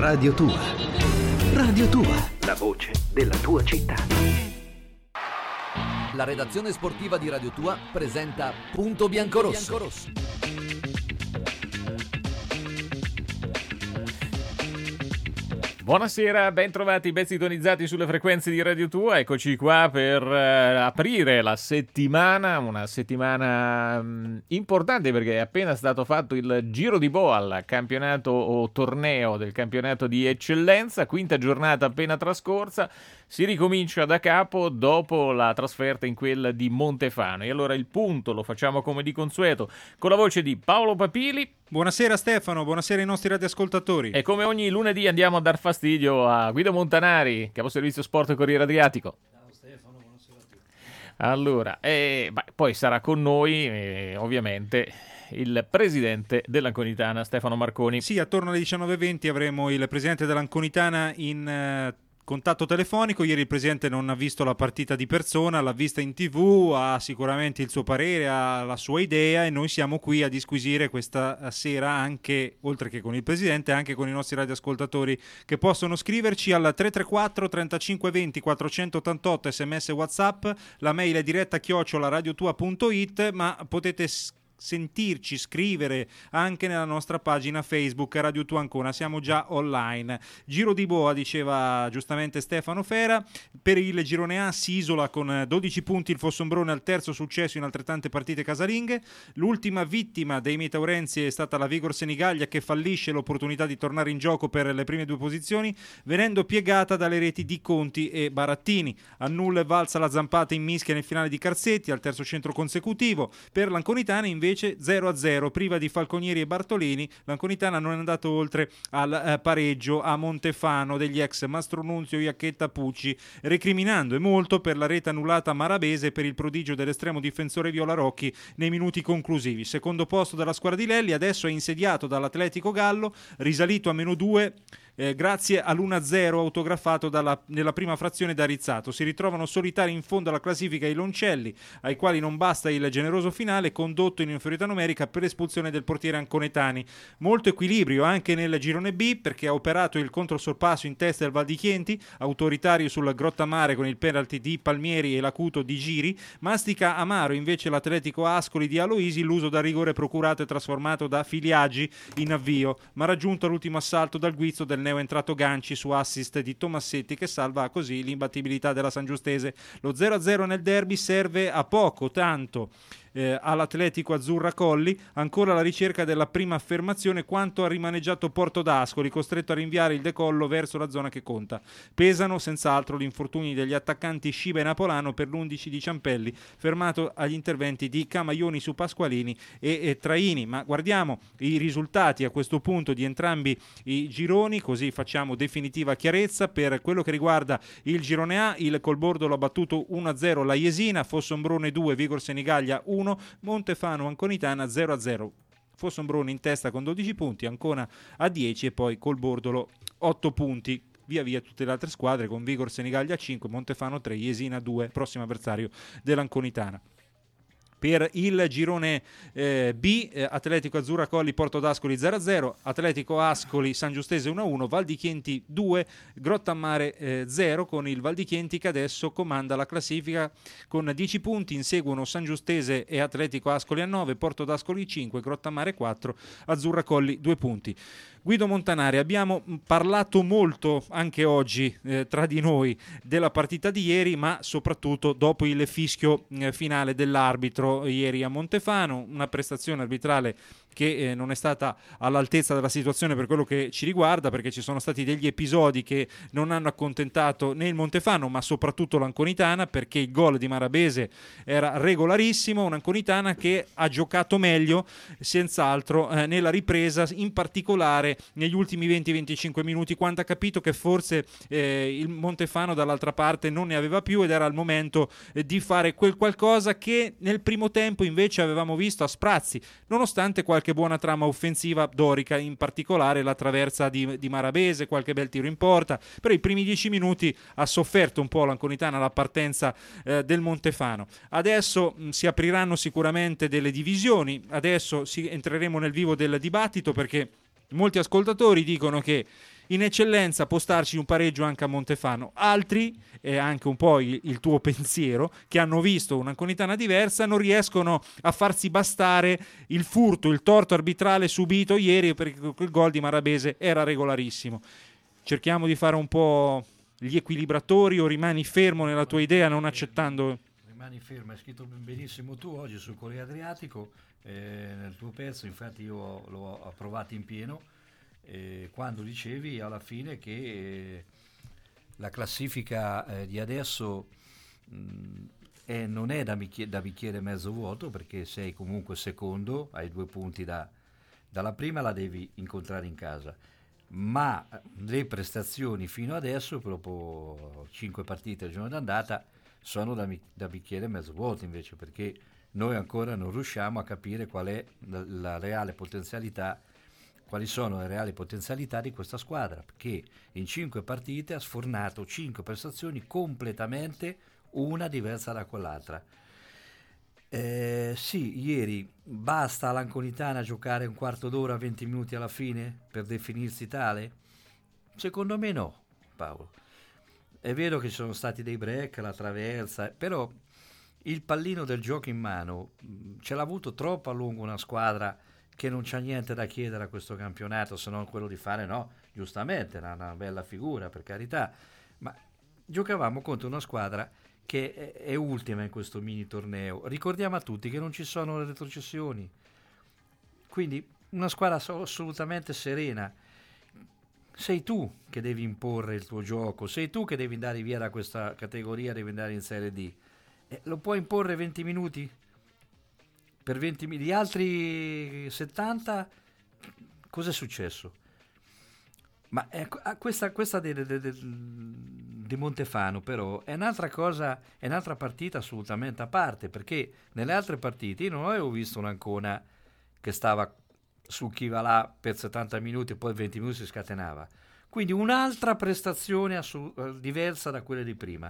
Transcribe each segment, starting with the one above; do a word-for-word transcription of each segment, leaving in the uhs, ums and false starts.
Radio Tua. Radio Tua, la voce della tua città. La redazione sportiva di Radio Tua presenta Punto Biancorosso. Buonasera, ben trovati, ben sintonizzati sulle frequenze di Radio Tua. Eccoci qua per eh, aprire la settimana, una settimana mh, importante perché è appena stato fatto il giro di boa al campionato o torneo del campionato di eccellenza, quinta giornata appena trascorsa. Si ricomincia da capo dopo la trasferta in quella di Montefano. E allora il punto lo facciamo come di consueto con la voce di Paolo Papili. Buonasera Stefano, buonasera ai nostri radioascoltatori. E come ogni lunedì andiamo a dar fastidio a Guido Montanari, caposervizio Sport e Corriere Adriatico. Ciao Stefano, buonasera a tutti. Allora, eh, beh, poi sarà con noi eh, ovviamente il presidente dell'Anconitana, Stefano Marconi. Sì, attorno alle diciannove e venti avremo il presidente dell'Anconitana in eh, contatto telefonico. Ieri il presidente non ha visto la partita di persona, l'ha vista in tv, ha sicuramente il suo parere, ha la sua idea e noi siamo qui a disquisire questa sera anche, oltre che con il presidente, anche con i nostri radioascoltatori che possono scriverci al tre tre quattro trentacinque venti quattrocentottantotto sms WhatsApp, la mail è diretta chiocciola radiotua punto it, ma potete scrivere sentirci, scrivere anche nella nostra pagina Facebook Radio Tua Ancona, siamo già online. Giro di boa, diceva giustamente Stefano Fera, per il girone A si isola con dodici punti il Fossombrone al terzo successo in altrettante partite casalinghe. L'ultima vittima dei Metaurensi è stata la Vigor Senigallia, che fallisce l'opportunità di tornare in gioco per le prime due posizioni venendo piegata dalle reti di Conti e Barattini. A nulla è valsa la zampata in mischia nel finale di Carsetti al terzo centro consecutivo. Per l'Anconitana invece zero a zero, priva di Falconieri e Bartolini, l'Anconitana non è andato oltre al eh, pareggio a Montefano degli ex Mastronunzio, Iacchetta, Pucci, recriminando e molto per la rete annullata a Marabese e per il prodigio dell'estremo difensore Viola Rocchi nei minuti conclusivi. Secondo posto della squadra di Lelli, adesso è insediato dall'Atletico Gallo, risalito a meno due Eh, grazie all'uno a zero autografato dalla, nella prima frazione da Rizzato. Si ritrovano solitari in fondo alla classifica i Loncelli, ai quali non basta il generoso finale condotto in inferiorità numerica per l'espulsione del portiere Anconetani. Molto equilibrio anche nel girone B, perché ha operato il controsorpasso in testa del Val di Chienti, autoritario sul Grottamare con il penalty di Palmieri e l'acuto di Giri. Mastica amaro invece l'Atletico Ascoli di Aloisi, l'uso da rigore procurato e trasformato da Filiaggi in avvio, ma raggiunto all'ultimo assalto dal guizzo del neoentrato Ganci su assist di Tomassetti, che salva così l'imbattibilità della Sangiustese. Lo zero a zero nel derby serve a poco, tanto Eh, all'Atletico Azzurra Colli, ancora la ricerca della prima affermazione quanto ha rimaneggiato Porto d'Ascoli, costretto a rinviare il decollo verso la zona che conta. Pesano senz'altro gli infortuni degli attaccanti Sciba e Napolano per l'undici di Ciampelli, fermato agli interventi di Camaioni su Pasqualini e, e Traini. Ma guardiamo i risultati a questo punto di entrambi i gironi, così facciamo definitiva chiarezza. Per quello che riguarda il girone A, il Colbordolo ha battuto uno a zero la Jesina, Fossombrone due, Vigor Senigallia uno, Montefano Anconitana zero a zero. Fossombrone in testa con dodici punti, Ancona a dieci e poi Colbordolo otto punti. Via via tutte le altre squadre con Vigor Senigallia cinque, Montefano tre, Jesina due, prossimo avversario dell'Anconitana. Per il girone eh, B, eh, Atletico Azzurra Colli Porto d'Ascoli zero a zero, Atletico Ascoli San Giustese uno a uno, Val di Chienti due, Grottammare eh, zero, con il Val di Chienti che adesso comanda la classifica con dieci punti. Inseguono San Giustese e Atletico Ascoli a nove, Porto d'Ascoli cinque, Grottammare quattro, Azzurra Colli due punti. Guido Montanari, abbiamo parlato molto anche oggi eh, tra di noi della partita di ieri, ma soprattutto dopo il fischio eh, finale dell'arbitro ieri a Montefano, una prestazione arbitrale che eh, non è stata all'altezza della situazione per quello che ci riguarda, perché ci sono stati degli episodi che non hanno accontentato né il Montefano ma soprattutto l'Anconitana, perché il gol di Marabese era regolarissimo, un'Anconitana che ha giocato meglio senz'altro eh, nella ripresa, in particolare negli ultimi venti venticinque minuti, quando ha capito che forse eh, il Montefano dall'altra parte non ne aveva più ed era il momento eh, di fare quel qualcosa che nel primo tempo invece avevamo visto a sprazzi, nonostante qualche buona trama offensiva dorica, in particolare la traversa di, di Marabese, qualche bel tiro in porta. Per i primi dieci minuti ha sofferto un po' l'Anconitana la partenza eh, del Montefano. Adesso mh, si apriranno sicuramente delle divisioni, adesso si, entreremo nel vivo del dibattito, perché Molti ascoltatori dicono che in eccellenza può starci un pareggio anche a Montefano, altri, e anche un po' il, il tuo pensiero, che hanno visto un'Anconitana diversa, non riescono a farsi bastare il furto, il torto arbitrale subito ieri, perché quel gol di Marabese era regolarissimo. Cerchiamo di fare un po' gli equilibratori, o rimani fermo nella tua idea non accettando? Rimani fermo, hai scritto benissimo tu oggi sul Corriere Adriatico, eh, nel tuo pezzo, infatti io l'ho approvato in pieno, eh, quando dicevi alla fine che eh, la classifica eh, di adesso mh, è, non è da bicchiere, da bicchiere mezzo vuoto, perché sei comunque secondo, hai due punti da, dalla prima, la devi incontrare in casa, ma le prestazioni fino adesso, proprio cinque partite al giorno d'andata, sono da, da bicchiere mezzo vuoto invece, perché noi ancora non riusciamo a capire qual è la, la reale potenzialità, quali sono le reali potenzialità di questa squadra, perché in cinque partite ha sfornato cinque prestazioni completamente una diversa da quell'altra. Eh, sì, ieri basta all'Anconitana giocare un quarto d'ora, venti minuti alla fine per definirsi tale? Secondo me no, Paolo. È vero che ci sono stati dei break, la traversa, però il pallino del gioco in mano ce l'ha avuto troppo a lungo una squadra che non c'ha niente da chiedere a questo campionato, se non quello di fare, no, giustamente, una, una bella figura, per carità, ma giocavamo contro una squadra che è, è ultima in questo mini torneo. Ricordiamo a tutti che non ci sono le retrocessioni, quindi una squadra assolutamente serena. Sei tu che devi imporre il tuo gioco, sei tu che devi andare via da questa categoria, devi andare in Serie D. Eh, lo puoi imporre venti minuti? Per venti minuti, gli altri settanta, cosa è successo? Ma ecco, questa, questa di, di, di, di Montefano però è un'altra cosa, è un'altra partita assolutamente a parte, perché nelle altre partite io non avevo visto un'Ancona che stava su chi va là per settanta minuti e poi venti minuti si scatenava. Quindi un'altra prestazione assolut- diversa da quelle di prima.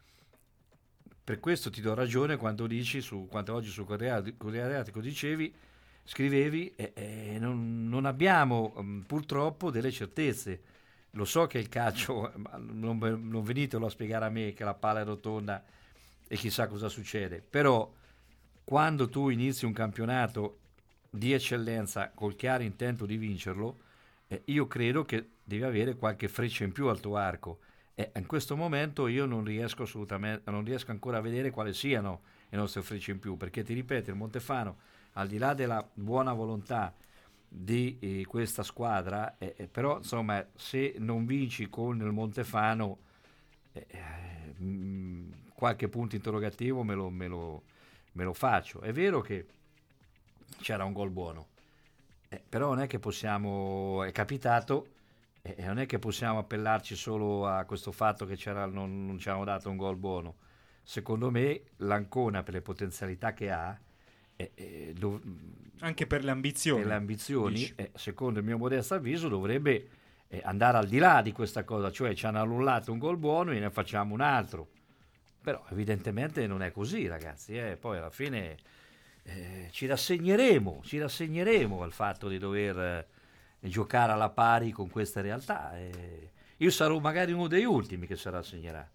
Per questo ti do ragione quando dici, su, quando oggi su Corriere Adriatico dicevi, scrivevi, eh, eh, non, non abbiamo um, purtroppo delle certezze. Lo so che il calcio, non, non venitelo a spiegare a me che la palla è rotonda e chissà cosa succede, però quando tu inizi un campionato di eccellenza col chiaro intento di vincerlo, eh, io credo che devi avere qualche freccia in più al tuo arco. E in questo momento io non riesco assolutamente, non riesco ancora a vedere quali siano le nostre frecce in più, perché ti ripeto, il Montefano, al di là della buona volontà di eh, questa squadra, eh, eh, però insomma se non vinci con il Montefano eh, eh, mh, qualche punto interrogativo me lo, me, lo, me lo faccio. È vero che c'era un gol buono, eh, però non è che possiamo, è capitato, e non è che possiamo appellarci solo a questo fatto che c'era, non, non ci hanno dato un gol buono. Secondo me l'Ancona, per le potenzialità che ha, eh, eh, dov- anche per le ambizioni, per le ambizioni eh, secondo il mio modesto avviso dovrebbe eh, andare al di là di questa cosa, cioè ci hanno annullato un gol buono e ne facciamo un altro, però evidentemente non è così, ragazzi, eh. Poi alla fine eh, ci rassegneremo ci rassegneremo al fatto di dover eh, giocare alla pari con queste realtà. Eh, io sarò magari uno degli ultimi che si rassegnerà.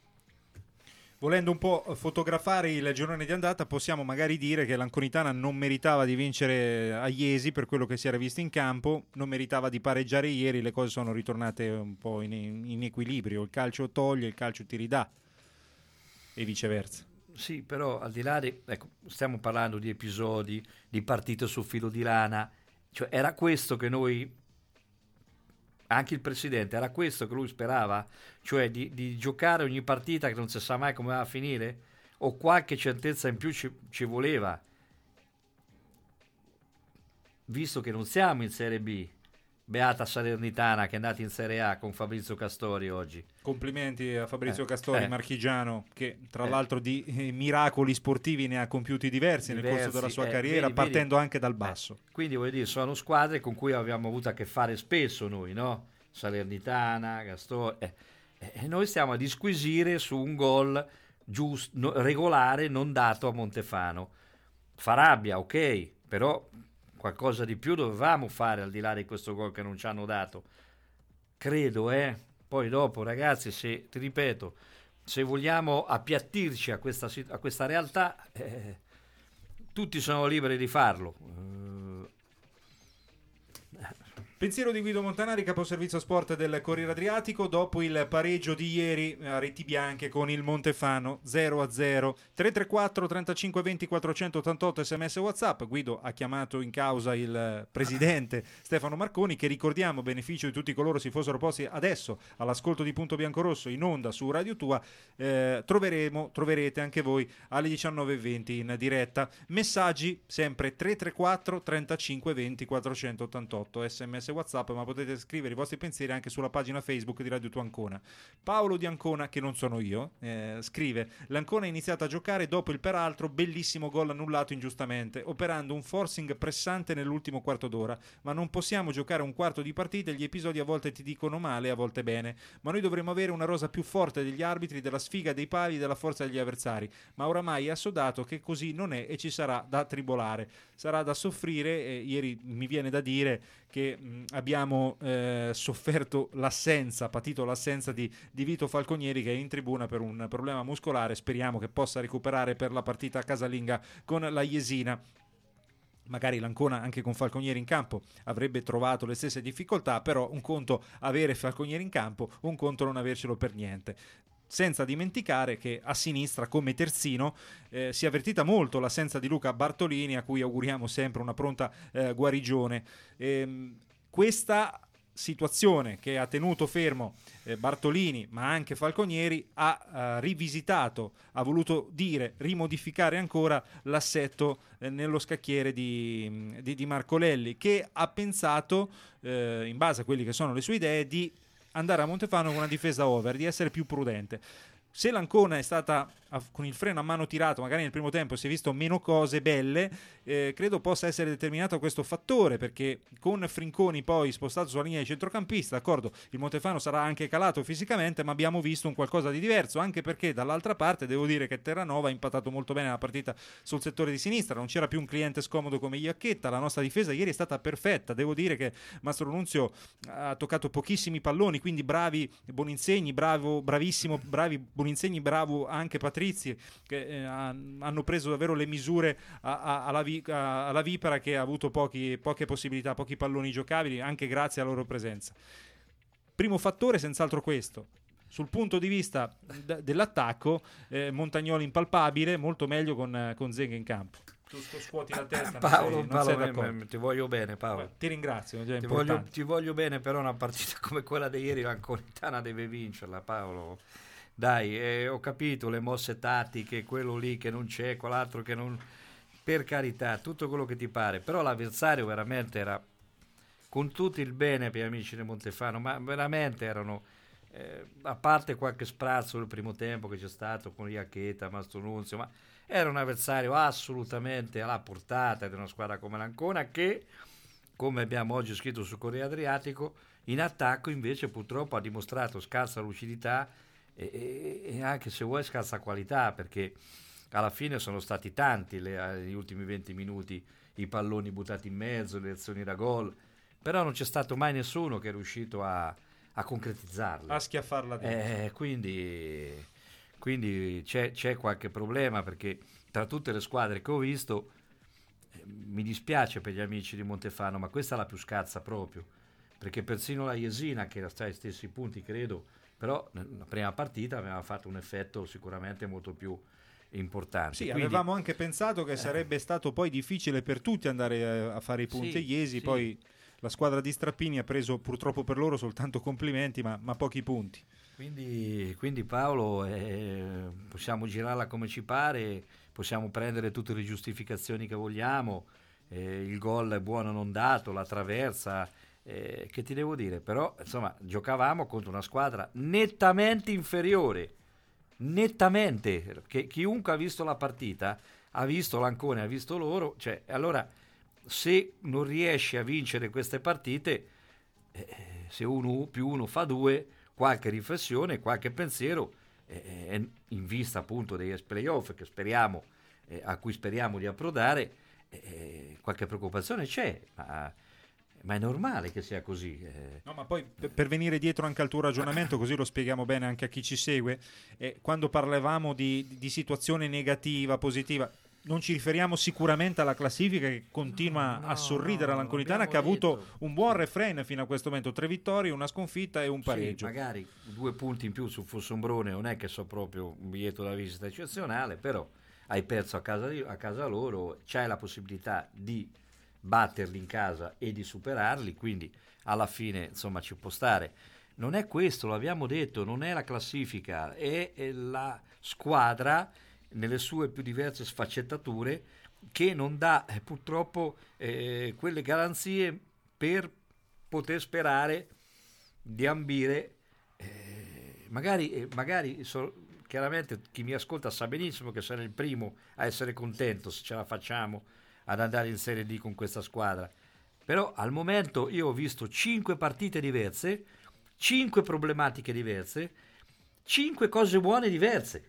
Volendo un po' fotografare il girone di andata, possiamo magari dire che l'Anconitana non meritava di vincere a Iesi per quello che si era visto in campo, non meritava di pareggiare ieri, le cose sono ritornate un po' in, in equilibrio, il calcio toglie, il calcio ti ridà e viceversa. Sì, però al di là di, ecco, stiamo parlando di episodi, di partite sul filo di lana, cioè era questo che noi, anche il presidente, era questo che lui sperava, cioè di, di giocare ogni partita che non si sa mai come va a finire, o qualche certezza in più ci, ci voleva, visto che non siamo in Serie B. Beata Salernitana che è andata in Serie A con Fabrizio Castori oggi. Complimenti a Fabrizio eh, Castori, eh. marchigiano, che tra eh. l'altro di eh, miracoli sportivi ne ha compiuti diversi, diversi nel corso della sua eh, carriera, vedi, partendo vedi, anche dal basso. Eh. Quindi voglio dire, sono squadre con cui abbiamo avuto a che fare spesso noi, no? Salernitana, Castori, eh. e noi stiamo a disquisire su un gol giusto, no, regolare, non dato a Montefano. Fa rabbia, ok, però qualcosa di più dovevamo fare al di là di questo gol che non ci hanno dato, credo, eh. Poi dopo, ragazzi, se ti ripeto, se vogliamo appiattirci a questa, a questa realtà, eh, tutti sono liberi di farlo. Uh, Pensiero di Guido Montanari, caposervizio sport del Corriere Adriatico, dopo il pareggio di ieri a reti bianche con il Montefano zero a zero. tre tre quattro trentacinque venti quattrocentottantotto sms WhatsApp. Guido ha chiamato in causa il presidente Stefano Marconi, che ricordiamo, beneficio di tutti coloro si fossero posti adesso all'ascolto di Punto Biancorrosso in onda su Radio Tua. Eh, troveremo, troverete anche voi alle diciannove e venti in diretta. Messaggi sempre tre tre quattro trentacinque venti quattrocentottantotto sms WhatsApp, ma potete scrivere i vostri pensieri anche sulla pagina Facebook di Radio Tua Ancona. Paolo di Ancona, che non sono io, eh, scrive: l'Ancona è iniziata a giocare dopo il peraltro bellissimo gol annullato ingiustamente, operando un forcing pressante nell'ultimo quarto d'ora, ma non possiamo giocare un quarto di partita e gli episodi a volte ti dicono male, a volte bene, ma noi dovremmo avere una rosa più forte degli arbitri, della sfiga dei pali, della forza degli avversari, ma oramai è assodato che così non è e ci sarà da tribolare, sarà da soffrire. E ieri mi viene da dire che mh, abbiamo eh, sofferto l'assenza, patito l'assenza di, di Vito Falconieri, che è in tribuna per un problema muscolare. Speriamo che possa recuperare per la partita casalinga con la Jesina. Magari l'Ancona anche con Falconieri in campo avrebbe trovato le stesse difficoltà, però un conto avere Falconieri in campo, un conto non avercelo per niente. Senza dimenticare che a sinistra, come terzino, eh, si è avvertita molto l'assenza di Luca Bartolini, a cui auguriamo sempre una pronta eh, guarigione. Ehm, questa situazione che ha tenuto fermo eh, Bartolini, ma anche Falconieri, ha eh, rivisitato, ha voluto dire, rimodificare ancora l'assetto eh, nello scacchiere di, di, di Marcolelli, che ha pensato, eh, in base a quelle che sono le sue idee, di andare a Montefano con una difesa over, di essere più prudente. Se l'Ancona è stata con il freno a mano tirato, magari nel primo tempo si è visto meno cose belle, eh, credo possa essere determinato questo fattore, perché con Frinconi poi spostato sulla linea di centrocampista, d'accordo, il Montefano sarà anche calato fisicamente, ma abbiamo visto un qualcosa di diverso, anche perché dall'altra parte devo dire che Terranova ha impattato molto bene la partita sul settore di sinistra, non c'era più un cliente scomodo come Iacchetta, la nostra difesa ieri è stata perfetta, devo dire che Mastro Nunzio ha toccato pochissimi palloni, quindi bravi Boninsegni, bravo, bravissimo, bravi Boninsegni, bravo anche Patrizio, che eh, hanno preso davvero le misure a, a, alla, vi, a, alla Vipera, che ha avuto pochi, poche possibilità, pochi palloni giocabili, anche grazie alla loro presenza. Primo fattore senz'altro questo. Sul punto di vista d- dell'attacco, eh, Montagnoli impalpabile, molto meglio con, con Zenghe in campo. Tu scuoti la testa, Paolo, non sei, non Paolo sei me, d'accordo. me, ti voglio bene, Paolo. Beh, ti ringrazio, già ti, importante. voglio, ti voglio bene, però una partita come quella di ieri l'Anconitana deve vincerla, Paolo. Dai, eh, ho capito le mosse tattiche, quello lì che non c'è, quell'altro che non... Per carità, tutto quello che ti pare, però l'avversario veramente era, con tutto il bene per gli amici del Montefano, ma veramente erano, eh, a parte qualche sprazzo nel primo tempo che c'è stato con Iacchetta, Mastro Nunzio, ma era un avversario assolutamente alla portata di una squadra come l'Ancona, che, come abbiamo oggi scritto su Corriere Adriatico, in attacco invece purtroppo ha dimostrato scarsa lucidità e, e, e anche, se vuoi, scarsa qualità, perché alla fine sono stati tanti le, negli ultimi venti minuti i palloni buttati in mezzo, le azioni da gol, però non c'è stato mai nessuno che è riuscito a, a concretizzarle, a schiaffarla dentro. Eh, quindi, quindi c'è, c'è qualche problema, perché tra tutte le squadre che ho visto, eh, mi dispiace per gli amici di Montefano, ma questa è la più scarsa proprio, perché persino la Jesina, che era stata ai stessi punti credo, però la prima partita aveva fatto un effetto sicuramente molto più importante. Sì, Quindi, avevamo anche pensato che sarebbe stato poi difficile per tutti andare a, a fare i puntegliesi, sì, poi sì. La squadra di Strappini ha preso purtroppo per loro soltanto complimenti, ma, ma pochi punti. Quindi, quindi Paolo, eh, possiamo girarla come ci pare, possiamo prendere tutte le giustificazioni che vogliamo, eh, il gol è buono non dato, la traversa, eh, che ti devo dire, però insomma giocavamo contro una squadra nettamente inferiore, nettamente, che chiunque ha visto la partita ha visto l'Ancona, ha visto loro, cioè allora se non riesci a vincere queste partite, eh, se uno più uno fa due, qualche riflessione, qualche pensiero, eh, in vista appunto dei playoff che speriamo, eh, a cui speriamo di approdare, eh, qualche preoccupazione c'è, ma, ma è normale che sia così. Eh. No, ma poi per, per venire dietro anche al tuo ragionamento, così lo spieghiamo bene anche a chi ci segue, eh, quando parlavamo di, di situazione negativa, positiva, non ci riferiamo sicuramente alla classifica che continua no, a sorridere no, all'Anconitana, che ha detto. avuto un buon refrain fino a questo momento, tre vittorie, una sconfitta e un pareggio. Sì, magari due punti in più su Fossombrone non è che so proprio un biglietto da visita eccezionale, però hai perso a casa, di, a casa loro, c'hai la possibilità di batterli in casa e di superarli, quindi alla fine insomma ci può stare. Non è questo, l'abbiamo detto, non è la classifica, è, è la squadra nelle sue più diverse sfaccettature che non dà eh, purtroppo eh, quelle garanzie per poter sperare di ambire eh, magari, eh, magari so, chiaramente chi mi ascolta sa benissimo che sarei il primo a essere contento se ce la facciamo ad andare in Serie D con questa squadra, però al momento io ho visto cinque partite diverse, cinque problematiche diverse, cinque cose buone diverse.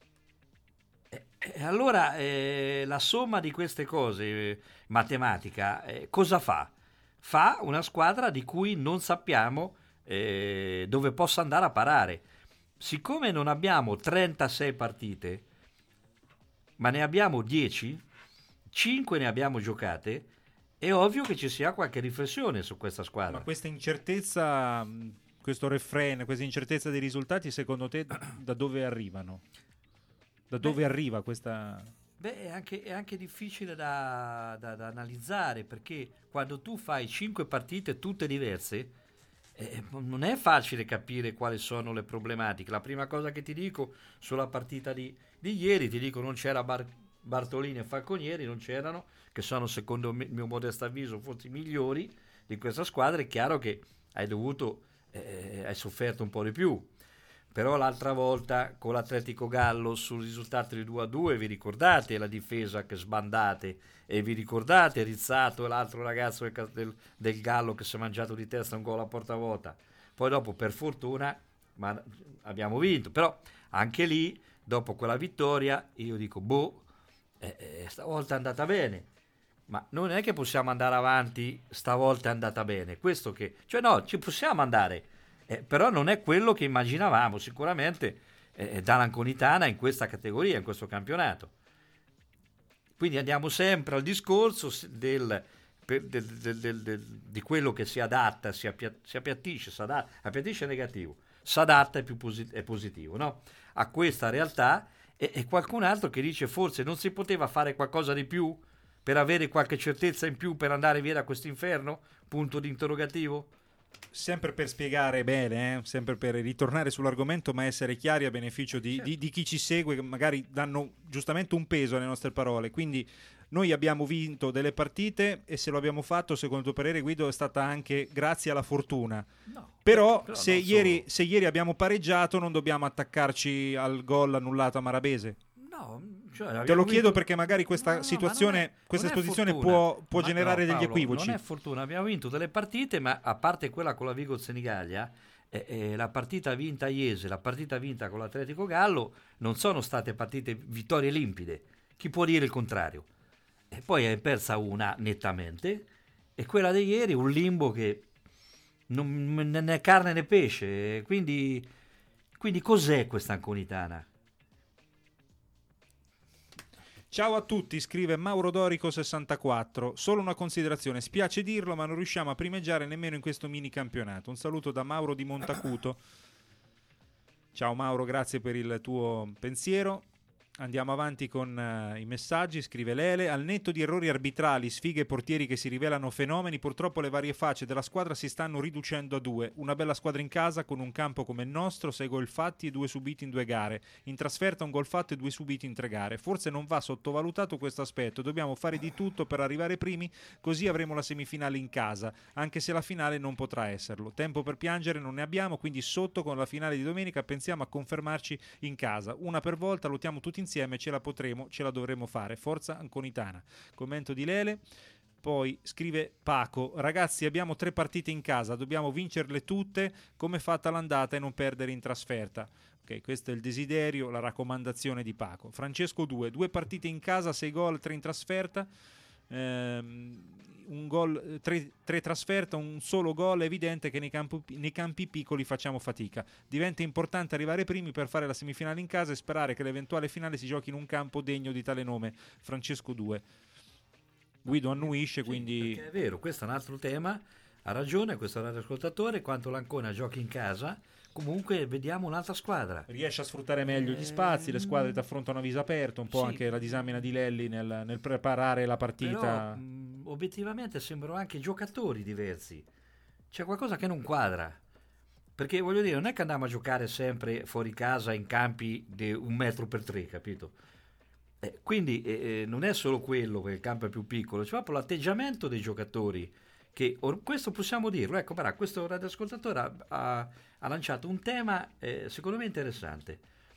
E allora eh, la somma di queste cose, eh, matematica, eh, cosa fa? Fa una squadra di cui non sappiamo eh, dove possa andare a parare. Siccome non abbiamo trentasei partite, ma ne abbiamo dieci, cinque ne abbiamo giocate, è ovvio che ci sia qualche riflessione su questa squadra. Ma questa incertezza, questo refrain, questa incertezza dei risultati, secondo te da dove arrivano? Da dove Beh, arriva questa... Beh, è anche, è anche difficile da, da, da analizzare, perché quando tu fai cinque partite tutte diverse, eh, non è facile capire quali sono le problematiche. La prima cosa che ti dico sulla partita di, di ieri, ti dico non c'era Bar, Bartolini e Falconieri, non c'erano, che sono secondo me, il mio modesto avviso forse i migliori di questa squadra. È chiaro che hai dovuto, eh, hai sofferto un po' di più. Però l'altra volta con l'Atletico Gallo sul risultato di due a due vi ricordate la difesa che sbandate, e vi ricordate Rizzato e l'altro ragazzo del, del, del Gallo che si è mangiato di testa un gol a porta vuota. Poi dopo per fortuna ma abbiamo vinto, però anche lì dopo quella vittoria io dico boh, eh, eh, stavolta è andata bene, ma non è che possiamo andare avanti stavolta è andata bene, questo che, cioè no, ci possiamo andare. Eh, però non è quello che immaginavamo sicuramente eh, dall'Anconitana in questa categoria, in questo campionato. Quindi andiamo sempre al discorso del, del, del, del, del, di quello che si adatta, si, appia, si appiattisce, si adatta, appiattisce è negativo, si adatta è, più posit- è positivo, no? A questa realtà, e, e qualcun altro che dice forse non si poteva fare qualcosa di più per avere qualche certezza in più per andare via da questo inferno? Punto di interrogativo. Sempre per spiegare bene, eh? Sempre per ritornare sull'argomento, ma essere chiari a beneficio di, certo. di, di chi ci segue, che magari danno giustamente un peso alle nostre parole. Quindi noi abbiamo vinto delle partite e se lo abbiamo fatto, secondo il tuo parere, Guido, è stata anche grazie alla fortuna. No, però però se, non ieri, solo. se ieri abbiamo pareggiato non dobbiamo attaccarci al gol annullato a Marabese. No, cioè, Te lo abbiamo chiedo vinto... perché magari questa No, no, situazione, ma non è- questa non è esposizione fortuna. può, può Ma generare no, degli Paolo, equivoci. Non è fortuna, abbiamo vinto delle partite, ma a parte quella con la Vigo Senigallia, eh, eh, la partita vinta a Iese, la partita vinta con l'Atletico Gallo, non sono state partite vittorie limpide. Chi può dire il contrario? E poi è persa una nettamente, e quella di ieri un limbo che non né carne né pesce. Quindi, quindi cos'è questa Anconitana? Ciao a tutti, scrive Mauro Dorico sessantaquattro. Solo una considerazione, spiace dirlo, ma non riusciamo a primeggiare nemmeno in questo mini campionato. Un saluto da Mauro di Montacuto. Ciao Mauro, grazie per il tuo pensiero. Andiamo avanti con uh, i messaggi, scrive Lele. Al netto di errori arbitrali, sfighe e portieri che si rivelano fenomeni, purtroppo le varie facce della squadra si stanno riducendo a due. Una bella squadra in casa con un campo come il nostro, sei gol fatti e due subiti in due gare. In trasferta un gol fatto e due subiti in tre gare. Forse non va sottovalutato questo aspetto, dobbiamo fare di tutto per arrivare primi, così avremo la semifinale in casa, anche se la finale non potrà esserlo. Tempo per piangere non ne abbiamo, quindi sotto con la finale di domenica pensiamo a confermarci in casa. Una per volta, lottiamo tutti insieme, ce la potremo, ce la dovremo fare. Forza Anconitana. Commento di Lele. Poi scrive Paco: ragazzi, abbiamo tre partite in casa, dobbiamo vincerle tutte come fatta l'andata e non perdere in trasferta. Ok, questo è il desiderio, la raccomandazione di Paco. Francesco due, due partite in casa, sei gol, tre in trasferta. ehm, un gol, tre, tre trasferte, un solo gol. È evidente che nei, campo, nei campi piccoli facciamo fatica. Diventa importante arrivare primi per fare la semifinale in casa e sperare che l'eventuale finale si giochi in un campo degno di tale nome. Francesco due. Guido annuisce, sì, quindi è vero, questo è un altro tema. Ha ragione questo radioascoltatore, quanto l'Ancona giochi in casa comunque vediamo un'altra squadra, riesce a sfruttare meglio gli spazi, le squadre ti affrontano a viso aperto, un po' sì. anche la disamina di Lelli nel, nel preparare la partita. Però mh, obiettivamente sembrano anche giocatori diversi, c'è qualcosa che non quadra, perché voglio dire, non è che andiamo a giocare sempre fuori casa in campi di un metro per tre, capito? Eh, quindi eh, non è solo quello che il campo è più piccolo, c'è proprio l'atteggiamento dei giocatori, che or- questo possiamo dirlo. Ecco, però, questo radioascoltatore ha, ha, ha lanciato un tema eh, secondo me interessante,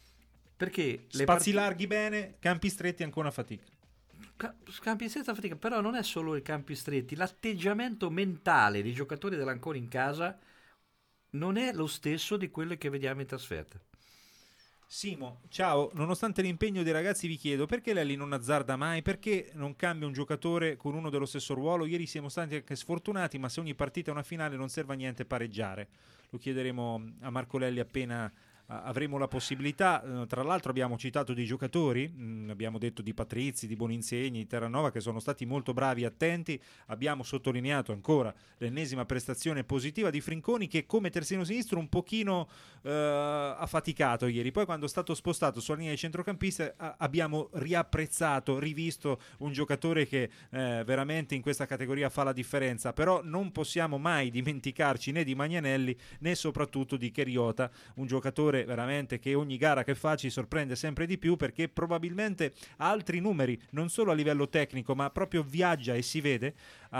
perché spazi le part- larghi bene, campi stretti ancora fatica. Ca- campi stretti fatica, però non è solo i campi stretti, l'atteggiamento mentale dei giocatori dell'Ancona in casa non è lo stesso di quello che vediamo in trasferta. Simo, ciao, nonostante l'impegno dei ragazzi vi chiedo perché Lelli non azzarda mai, perché non cambia un giocatore con uno dello stesso ruolo? Ieri siamo stati anche sfortunati, ma se ogni partita è una finale non serve a niente pareggiare. Lo chiederemo a Marco Lelli appena avremo la possibilità. Tra l'altro abbiamo citato dei giocatori, mh, abbiamo detto di Patrizi, di Boninsegni, di Terranova, che sono stati molto bravi e attenti. Abbiamo sottolineato ancora l'ennesima prestazione positiva di Frinconi, che come terzino sinistro un pochino eh, ha faticato ieri. Poi quando è stato spostato sulla linea di centrocampista a- abbiamo riapprezzato, rivisto un giocatore che eh, veramente in questa categoria fa la differenza. Però non possiamo mai dimenticarci né di Magnanelli né soprattutto di Cheriota, un giocatore veramente che ogni gara che fa ci sorprende sempre di più, perché probabilmente ha altri numeri, non solo a livello tecnico, ma proprio viaggia e si vede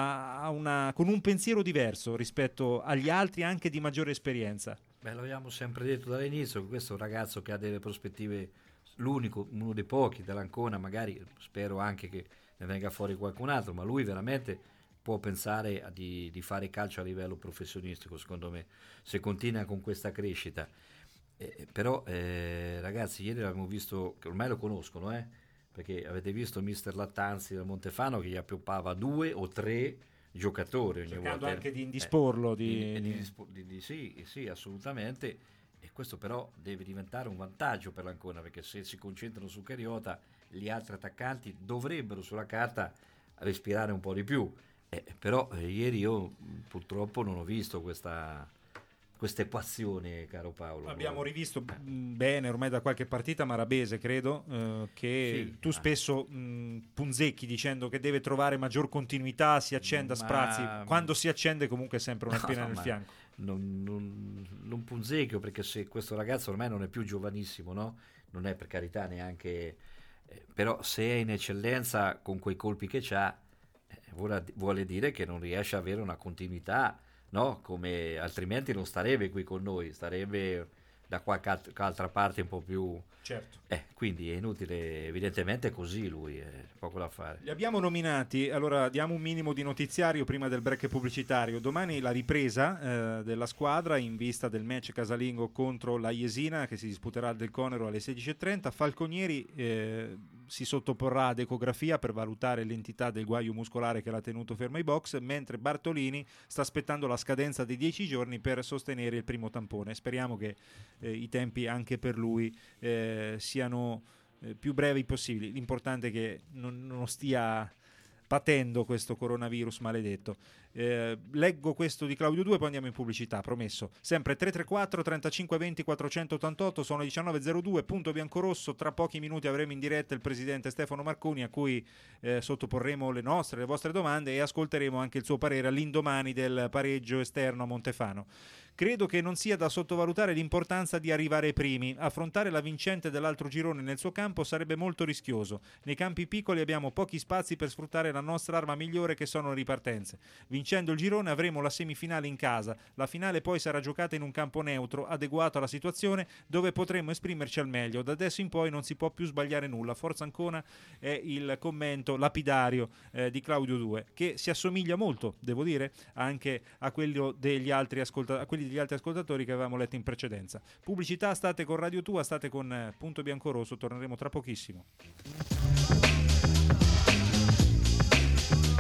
a una, con un pensiero diverso rispetto agli altri, anche di maggiore esperienza. Beh, l'abbiamo sempre detto dall'inizio che questo è un ragazzo che ha delle prospettive, l'unico, uno dei pochi dell'Ancona, magari spero anche che ne venga fuori qualcun altro, ma lui veramente può pensare a di, di fare calcio a livello professionistico, secondo me, se continua con questa crescita. Eh, però eh, ragazzi, ieri l'abbiamo visto, che ormai lo conoscono, eh, perché avete visto mister Lattanzi del Montefano che gli appioppava due o tre giocatori ogni cercando volta, anche di indisporlo eh, di... di, di, di, di, sì, sì, assolutamente, e questo però deve diventare un vantaggio per l'Ancona, perché se si concentrano su Cheriota gli altri attaccanti dovrebbero sulla carta respirare un po' di più, eh, però eh, ieri io purtroppo non ho visto questa questa equazione, caro Paolo. Abbiamo rivisto mh, bene ormai da qualche partita Marabese, credo, eh, che sì, tu spesso mh, punzecchi dicendo che deve trovare maggior continuità, si accende a sprazzi, ma... quando si accende comunque è sempre una spina no, nel fianco. Non, non, non punzecchio, perché se questo ragazzo ormai non è più giovanissimo, no? Non è per carità neanche, eh, però se è in eccellenza con quei colpi che c'ha, eh, vuole, vuole dire che non riesce ad avere una continuità, no? Come altrimenti non starebbe qui con noi, starebbe da qualche altra parte un po' più, certo. Eh, quindi è inutile, evidentemente è così lui, è poco da fare. Li abbiamo nominati, allora diamo un minimo di notiziario prima del break pubblicitario. Domani la ripresa eh, della squadra in vista del match casalingo contro la Jesina, che si disputerà al Del Conero alle sedici e trenta. Falconieri eh, si sottoporrà ad ecografia per valutare l'entità del guaio muscolare che l'ha tenuto fermo ai box, mentre Bartolini sta aspettando la scadenza dei dieci giorni per sostenere il primo tampone. Speriamo che eh, i tempi anche per lui eh, siano eh, più brevi possibili. L'importante è che non, non stia patendo questo coronavirus maledetto. Eh, leggo questo di Claudio due, poi andiamo in pubblicità, promesso. Sempre tre tre quattro trentacinque venti quattrocentottantotto, sono le diciannove e zero due, punto biancorosso. Tra pochi minuti avremo in diretta il presidente Stefano Marconi, a cui eh, sottoporremo le nostre, le vostre domande, e ascolteremo anche il suo parere all'indomani del pareggio esterno a Montefano. Credo che non sia da sottovalutare l'importanza di arrivare primi. Affrontare la vincente dell'altro girone nel suo campo sarebbe molto rischioso. Nei campi piccoli abbiamo pochi spazi per sfruttare la nostra arma migliore, che sono le ripartenze. Vincendo il girone avremo la semifinale in casa. La finale poi sarà giocata in un campo neutro, adeguato alla situazione, dove potremo esprimerci al meglio. Da adesso in poi non si può più sbagliare nulla. Forza Ancona è il commento lapidario eh, di Claudio due, che si assomiglia molto, devo dire, anche a quello degli altri ascoltatori, a quelli degli altri ascoltatori che avevamo letto in precedenza. Pubblicità, state con Radio Tua, state con eh, Punto Biancorosso, torneremo tra pochissimo.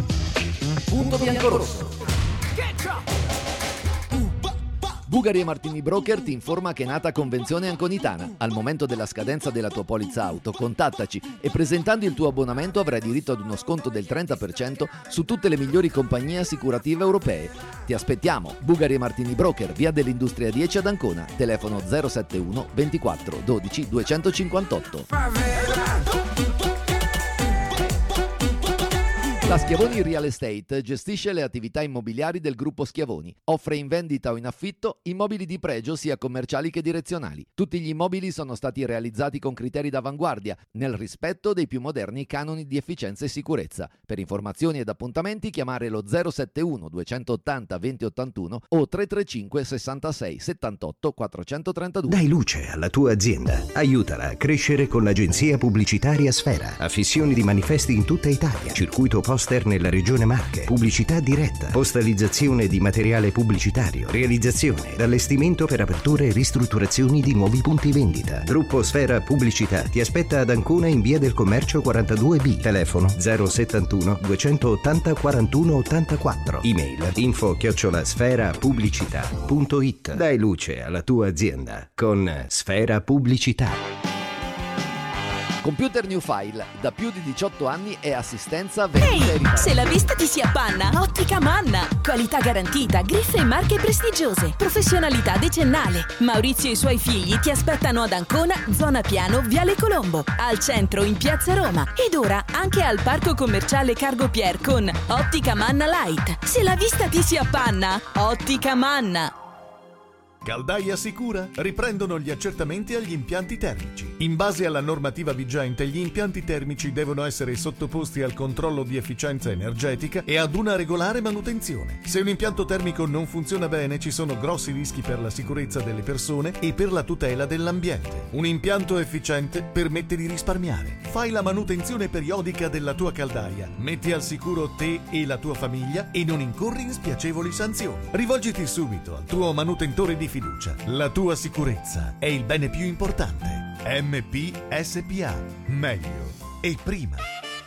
Punto biancorosso. Bugari e Martini Broker ti informa che è nata convenzione Anconitana. Al momento della scadenza della tua polizza auto, contattaci e presentando il tuo abbonamento avrai diritto ad uno sconto del trenta per cento su tutte le migliori compagnie assicurative europee. Ti aspettiamo. Bugari e Martini Broker, via dell'Industria dieci ad Ancona, telefono zero settantuno ventiquattro dodici duecentocinquantotto. La Schiavoni Real Estate gestisce le attività immobiliari del gruppo Schiavoni. Offre in vendita o in affitto immobili di pregio sia commerciali che direzionali. Tutti gli immobili sono stati realizzati con criteri d'avanguardia, nel rispetto dei più moderni canoni di efficienza e sicurezza. Per informazioni ed appuntamenti chiamare lo zero settantuno duecentottanta venti ottantuno o tre tre cinque sessantasei settantotto quattrocentotrentadue. Dai luce alla tua azienda. Aiutala a crescere con l'agenzia pubblicitaria Sfera. Affissioni di manifesti in tutta Italia. Circuito poster nella regione Marche, pubblicità diretta, postalizzazione di materiale pubblicitario, realizzazione ed allestimento per aperture e ristrutturazioni di nuovi punti vendita. Gruppo Sfera Pubblicità ti aspetta ad Ancona in via del Commercio quarantadue B, telefono zero settantuno duecentottanta quarantuno ottantaquattro, email info chiocciola sfera pubblicità punto it. Dai luce alla tua azienda con Sfera Pubblicità. Computer New File, da più di diciotto anni è assistenza vendita e Ehi, riparazione. se la vista ti si appanna, Ottica Manna. Qualità garantita, griffe e marche prestigiose, professionalità decennale. Maurizio e i suoi figli ti aspettano ad Ancona, zona Piano, Viale Colombo, al centro in Piazza Roma ed ora anche al Parco Commerciale Cargo Pier con Ottica Manna Light. Se la vista ti si appanna, Ottica Manna. Caldaia Sicura riprendono gli accertamenti agli impianti termici. In base alla normativa vigente, gli impianti termici devono essere sottoposti al controllo di efficienza energetica e ad una regolare manutenzione. Se un impianto termico non funziona bene, ci sono grossi rischi per la sicurezza delle persone e per la tutela dell'ambiente. Un impianto efficiente permette di risparmiare. Fai la manutenzione periodica della tua caldaia, metti al sicuro te e la tua famiglia e non incorri in spiacevoli sanzioni. Rivolgiti subito al tuo manutentore di fiducia. La tua sicurezza è il bene più importante. M P S P A. Meglio e prima.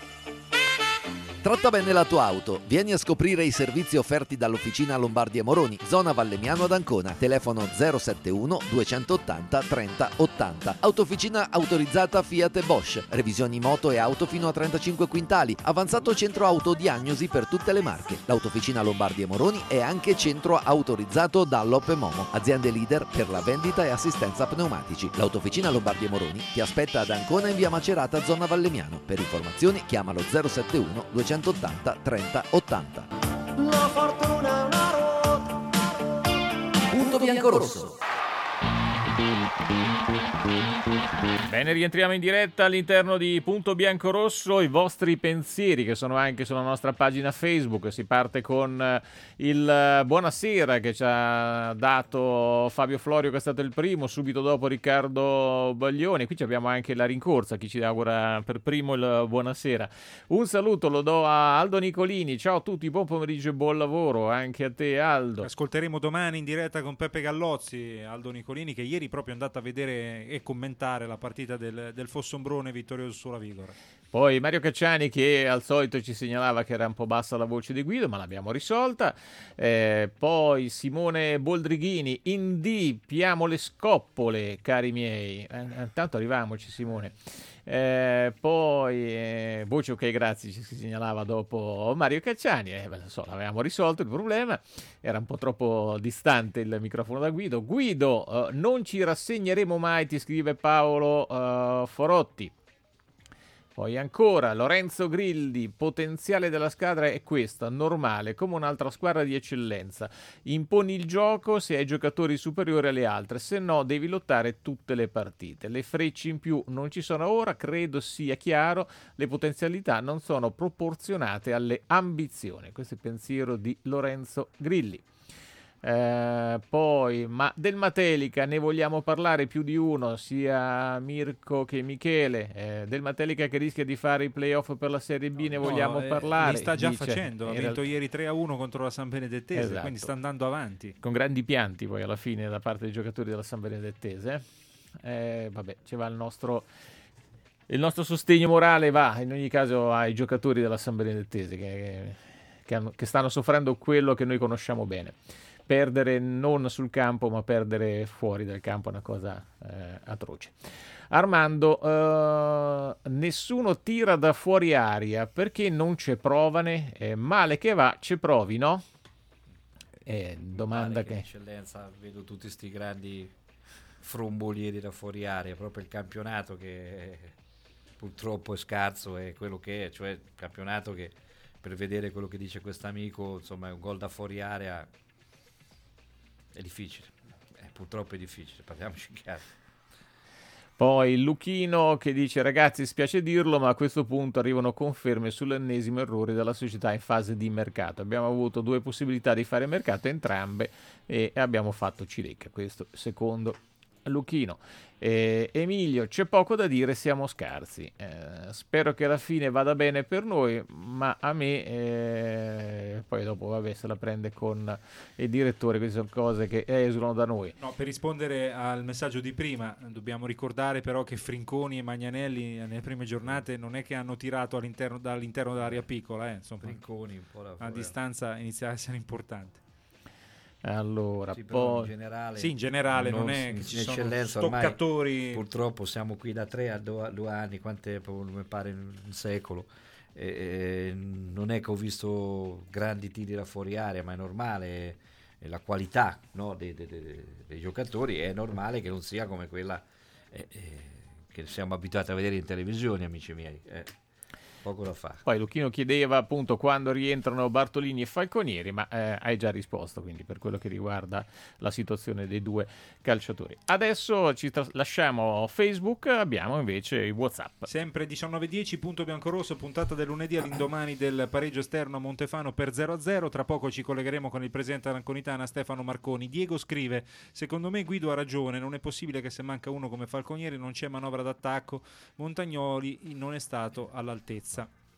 Tratta bene la tua auto. Vieni a scoprire i servizi offerti dall'Officina Lombardi e Moroni, zona Vallemiano ad Ancona. Telefono zero settantuno duecentottanta trenta ottanta. Autofficina autorizzata Fiat e Bosch. Revisioni moto e auto fino a trentacinque quintali. Avanzato centro autodiagnosi per tutte le marche. L'Autofficina Lombardi e Moroni è anche centro autorizzato Dunlop e Momo, aziende leader per la vendita e assistenza pneumatici. L'Autofficina Lombardi e Moroni ti aspetta ad Ancona in via Macerata, zona Vallemiano. Per informazioni chiamalo zero settantuno duecentottanta trenta ottanta. La fortuna è una ruota. Punto biancorosso. Bene, rientriamo in diretta all'interno di Punto Biancorosso, i vostri pensieri che sono anche sulla nostra pagina Facebook. Si parte con il buonasera che ci ha dato Fabio Florio, che è stato il primo, subito dopo Riccardo Baglioni. Qui abbiamo anche la rincorsa, chi ci augura per primo il buonasera. Un saluto lo do a Aldo Nicolini. Ciao a tutti, buon pomeriggio e buon lavoro anche a te, Aldo. Ascolteremo domani in diretta con Peppe Gallozzi, Aldo Nicolini, che ieri proprio è andato a vedere e commentare la partita del, del Fossombrone vittorioso sulla Vigora. Poi Mario Cacciani, che al solito ci segnalava che era un po' bassa la voce di Guido, ma l'abbiamo risolta. Eh, poi Simone Boldrighini, in D, piamo le scoppole, cari miei. Eh, intanto arriviamoci, Simone. Eh, poi eh, voce ok, grazie, ci si segnalava dopo Mario Cacciani. Eh, beh, so, l'avevamo risolto il problema, era un po' troppo distante il microfono da Guido. Guido, eh, non ci rassegneremo mai, ti scrive Paolo eh, Forotti. Poi ancora Lorenzo Grilli, potenziale della squadra è questa, normale, come un'altra squadra di eccellenza. Imponi il gioco se hai giocatori superiori alle altre, se no devi lottare tutte le partite. Le frecce in più non ci sono ora, credo sia chiaro, le potenzialità non sono proporzionate alle ambizioni. Questo è il pensiero di Lorenzo Grilli. Eh, poi, ma del Matelica ne vogliamo parlare più di uno, sia Mirko che Michele. Eh, del Matelica che rischia di fare i playoff per la Serie B, ne No, vogliamo eh, parlare. Li sta già dice, facendo, ha vinto realtà... ieri tre a uno contro la San Benedettese, Esatto. quindi sta andando avanti. Con grandi pianti poi alla fine da parte dei giocatori della San Benedettese. Eh, vabbè, ci va il nostro... Il nostro sostegno morale va in ogni caso ai giocatori della San Benedettese che, che, hanno, che stanno soffrendo quello che noi conosciamo bene. Perdere non sul campo, ma perdere fuori dal campo è una cosa eh, atroce. Armando, eh, nessuno tira da fuori aria, perché non c'è provane? Eh, male che va, c'è provi, no? Eh, domanda che... che... Eccellenza, vedo tutti sti grandi frombolieri da fuori aria, proprio il campionato che purtroppo è scarso, è quello che è, cioè il campionato che, per vedere quello che dice quest'amico, insomma, è un gol da fuori area è difficile, eh, purtroppo è difficile, parliamoci chiaro. Poi Luchino che dice: ragazzi, spiace dirlo, ma a questo punto arrivano conferme sull'ennesimo errore della società in fase di mercato. Abbiamo avuto due possibilità di fare mercato, entrambe, e abbiamo fatto cilecca. Questo secondo Luchino. Eh, Emilio, c'è poco da dire, siamo scarsi. Eh, spero che alla fine vada bene per noi, ma a me eh, poi dopo vabbè se la prende con il direttore, queste sono cose che esulano da noi. No, per rispondere al messaggio di prima, dobbiamo ricordare però che Frinconi e Magnanelli nelle prime giornate non è che hanno tirato all'interno, dall'interno dell'area piccola, eh, insomma, Frinconi un po' la a distanza inizia a essere importante. Allora, sì, poi... in generale, sì, in generale non, non è che ci sono eccellenza, stoccatori. Ormai, purtroppo siamo qui da tre a due, due anni, quante mi pare un secolo. E, e, non è che ho visto grandi tiri da fuori area, ma è normale, è la qualità, no, dei, dei, dei, dei giocatori è normale che non sia come quella eh, eh, che siamo abituati a vedere in televisione, amici miei. Eh. Poco da fare. Poi Lucchino chiedeva appunto quando rientrano Bartolini e Falconieri, ma eh, hai già risposto, quindi per quello che riguarda la situazione dei due calciatori. Adesso ci tra- lasciamo Facebook, abbiamo invece i WhatsApp. Sempre diciannove dieci, punto biancorosso, puntata del lunedì all'indomani del pareggio esterno a Montefano per zero a zero. Tra poco ci collegheremo con il presidente dell'Anconitana Stefano Marconi. Diego scrive: secondo me Guido ha ragione, non è possibile che se manca uno come Falconieri non c'è manovra d'attacco. Montagnoli non è stato all'altezza.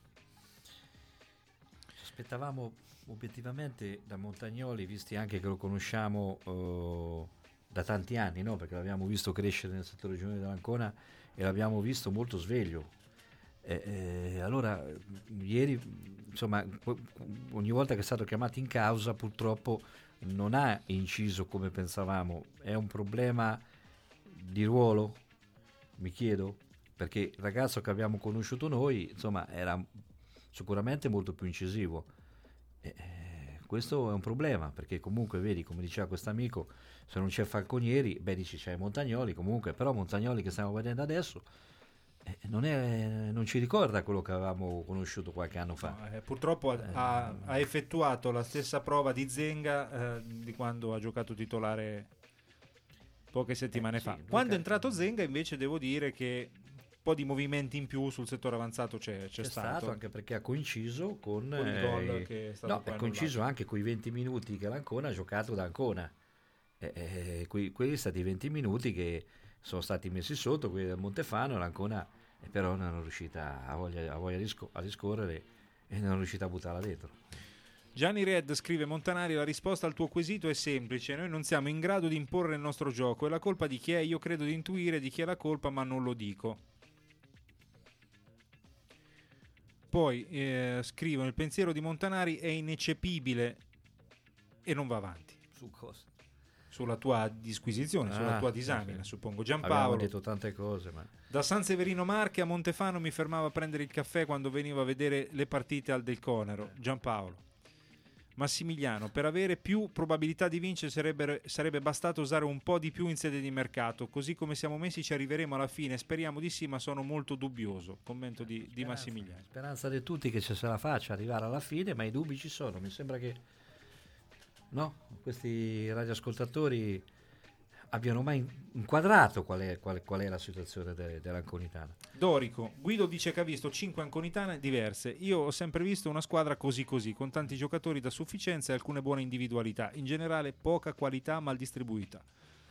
Aspettavamo obiettivamente da Montagnoli, visti anche che lo conosciamo uh, da tanti anni, no? Perché l'abbiamo visto crescere nel settore giovanile dell'Ancona e l'abbiamo visto molto sveglio. E, e, allora ieri, insomma, ogni volta che è stato chiamato in causa purtroppo non ha inciso come pensavamo. È un problema di ruolo, mi chiedo, perché il ragazzo che abbiamo conosciuto noi, insomma, era sicuramente molto più incisivo. E, eh, questo è un problema, perché comunque vedi, come diceva quest'amico, se non c'è Falconieri, beh, dici c'è Montagnoli comunque, però Montagnoli che stiamo vedendo adesso eh, non, è, non ci ricorda quello che avevamo conosciuto qualche anno fa. No, eh, purtroppo eh, ha, ha effettuato la stessa prova di Zenga eh, di quando ha giocato titolare poche settimane eh, fa. sì, Quando è entrato Zenga invece devo dire che po' di movimenti in più sul settore avanzato c'è, c'è, c'è stato. stato anche perché ha coinciso con, con il eh, gol che è stato no, poi ha coinciso anche con i venti minuti che l'Ancona ha giocato da Ancona, eh, eh, que- quelli sono stati venti minuti che sono stati messi sotto, quelli del Montefano, l'Ancona eh, però non è riuscita a voglia, a voglia di sc- a riscorrere e non è riuscita a buttarla dentro. Gianni Red scrive: Montanari, la risposta al tuo quesito è semplice, noi non siamo in grado di imporre il nostro gioco, è la colpa di chi è, io credo di intuire di chi è la colpa ma non lo dico. Poi eh, scrivono: il pensiero di Montanari è ineccepibile e non va avanti. Su cosa? Sulla tua disquisizione, ah, sulla tua disamina, sì. suppongo. Abbiamo Giampaolo: detto tante cose, ma da San Severino Marche a Montefano mi fermava a prendere il caffè quando veniva a vedere le partite al Del Conero. Giampaolo. Massimiliano: per avere più probabilità di vincere sarebbe, sarebbe bastato usare un po' di più in sede di mercato, così come siamo messi ci arriveremo alla fine, speriamo di sì, ma sono molto dubbioso. Commento di, di Massimiliano. Speranza di tutti che ci se la faccia arrivare alla fine, ma i dubbi ci sono, mi sembra che no, questi radioascoltatori abbiano mai inquadrato qual è, qual, qual è la situazione de, dell'Anconitana. Dorico: Guido dice che ha visto cinque Anconitane diverse, io ho sempre visto una squadra così così, con tanti giocatori da sufficienza e alcune buone individualità, in generale poca qualità mal distribuita.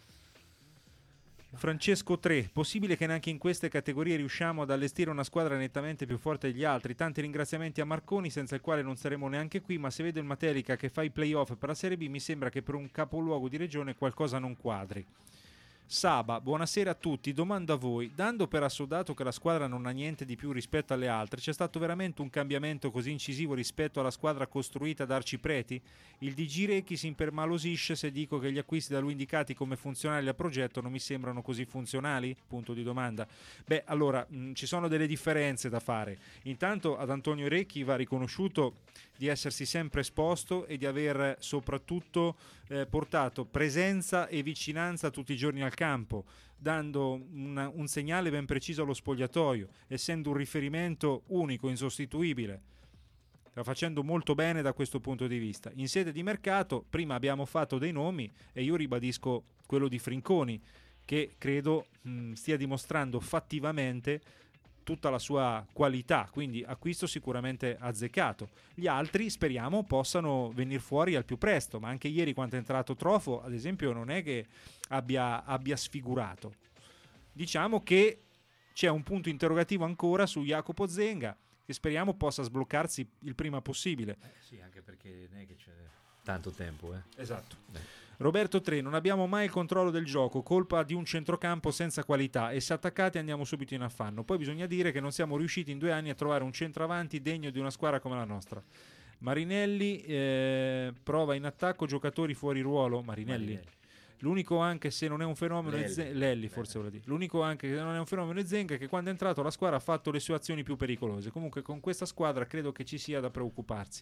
Francesco tre: possibile che neanche in queste categorie riusciamo ad allestire una squadra nettamente più forte degli altri? Tanti ringraziamenti a Marconi, senza il quale non saremo neanche qui, ma se vedo il Matelica che fa i playoff per la Serie B mi sembra che per un capoluogo di regione qualcosa non quadri. Saba, buonasera a tutti, domanda a voi, dando per assodato che la squadra non ha niente di più rispetto alle altre, c'è stato veramente un cambiamento così incisivo rispetto alla squadra costruita da Arcipreti? Il D G Recchi si impermalosisce se dico che gli acquisti da lui indicati come funzionali al progetto non mi sembrano così funzionali? Punto di domanda. Beh, allora, mh, ci sono delle differenze da fare. Intanto ad Antonio Recchi va riconosciuto di essersi sempre esposto e di aver soprattutto eh, portato presenza e vicinanza tutti i giorni al campo, dando una, un segnale ben preciso allo spogliatoio, essendo un riferimento unico, insostituibile. Sta facendo molto bene da questo punto di vista. In sede di mercato, prima abbiamo fatto dei nomi e io ribadisco quello di Frinconi, che credo mh, stia dimostrando fattivamente tutta la sua qualità, quindi acquisto sicuramente azzeccato. Gli altri speriamo possano venire fuori al più presto, ma anche ieri quando è entrato Trofo, ad esempio, non è che abbia, abbia sfigurato. Diciamo che c'è un punto interrogativo ancora su Jacopo Zenga, che speriamo possa sbloccarsi il prima possibile. Eh sì, anche perché non è che c'è tanto tempo. Eh. Esatto. Beh. Roberto tre, non abbiamo mai il controllo del gioco, colpa di un centrocampo senza qualità e se attaccati andiamo subito in affanno. Poi bisogna dire che non siamo riusciti in due anni a trovare un centravanti degno di una squadra come la nostra. Marinelli eh, prova in attacco giocatori fuori ruolo. Marinelli. Marinelli. L'unico anche se non è un fenomeno Lelli, Zen- Lelli forse vuole dire. L'unico anche se non è un fenomeno è Zenga, che quando è entrato la squadra ha fatto le sue azioni più pericolose. Comunque con questa squadra credo che ci sia da preoccuparsi.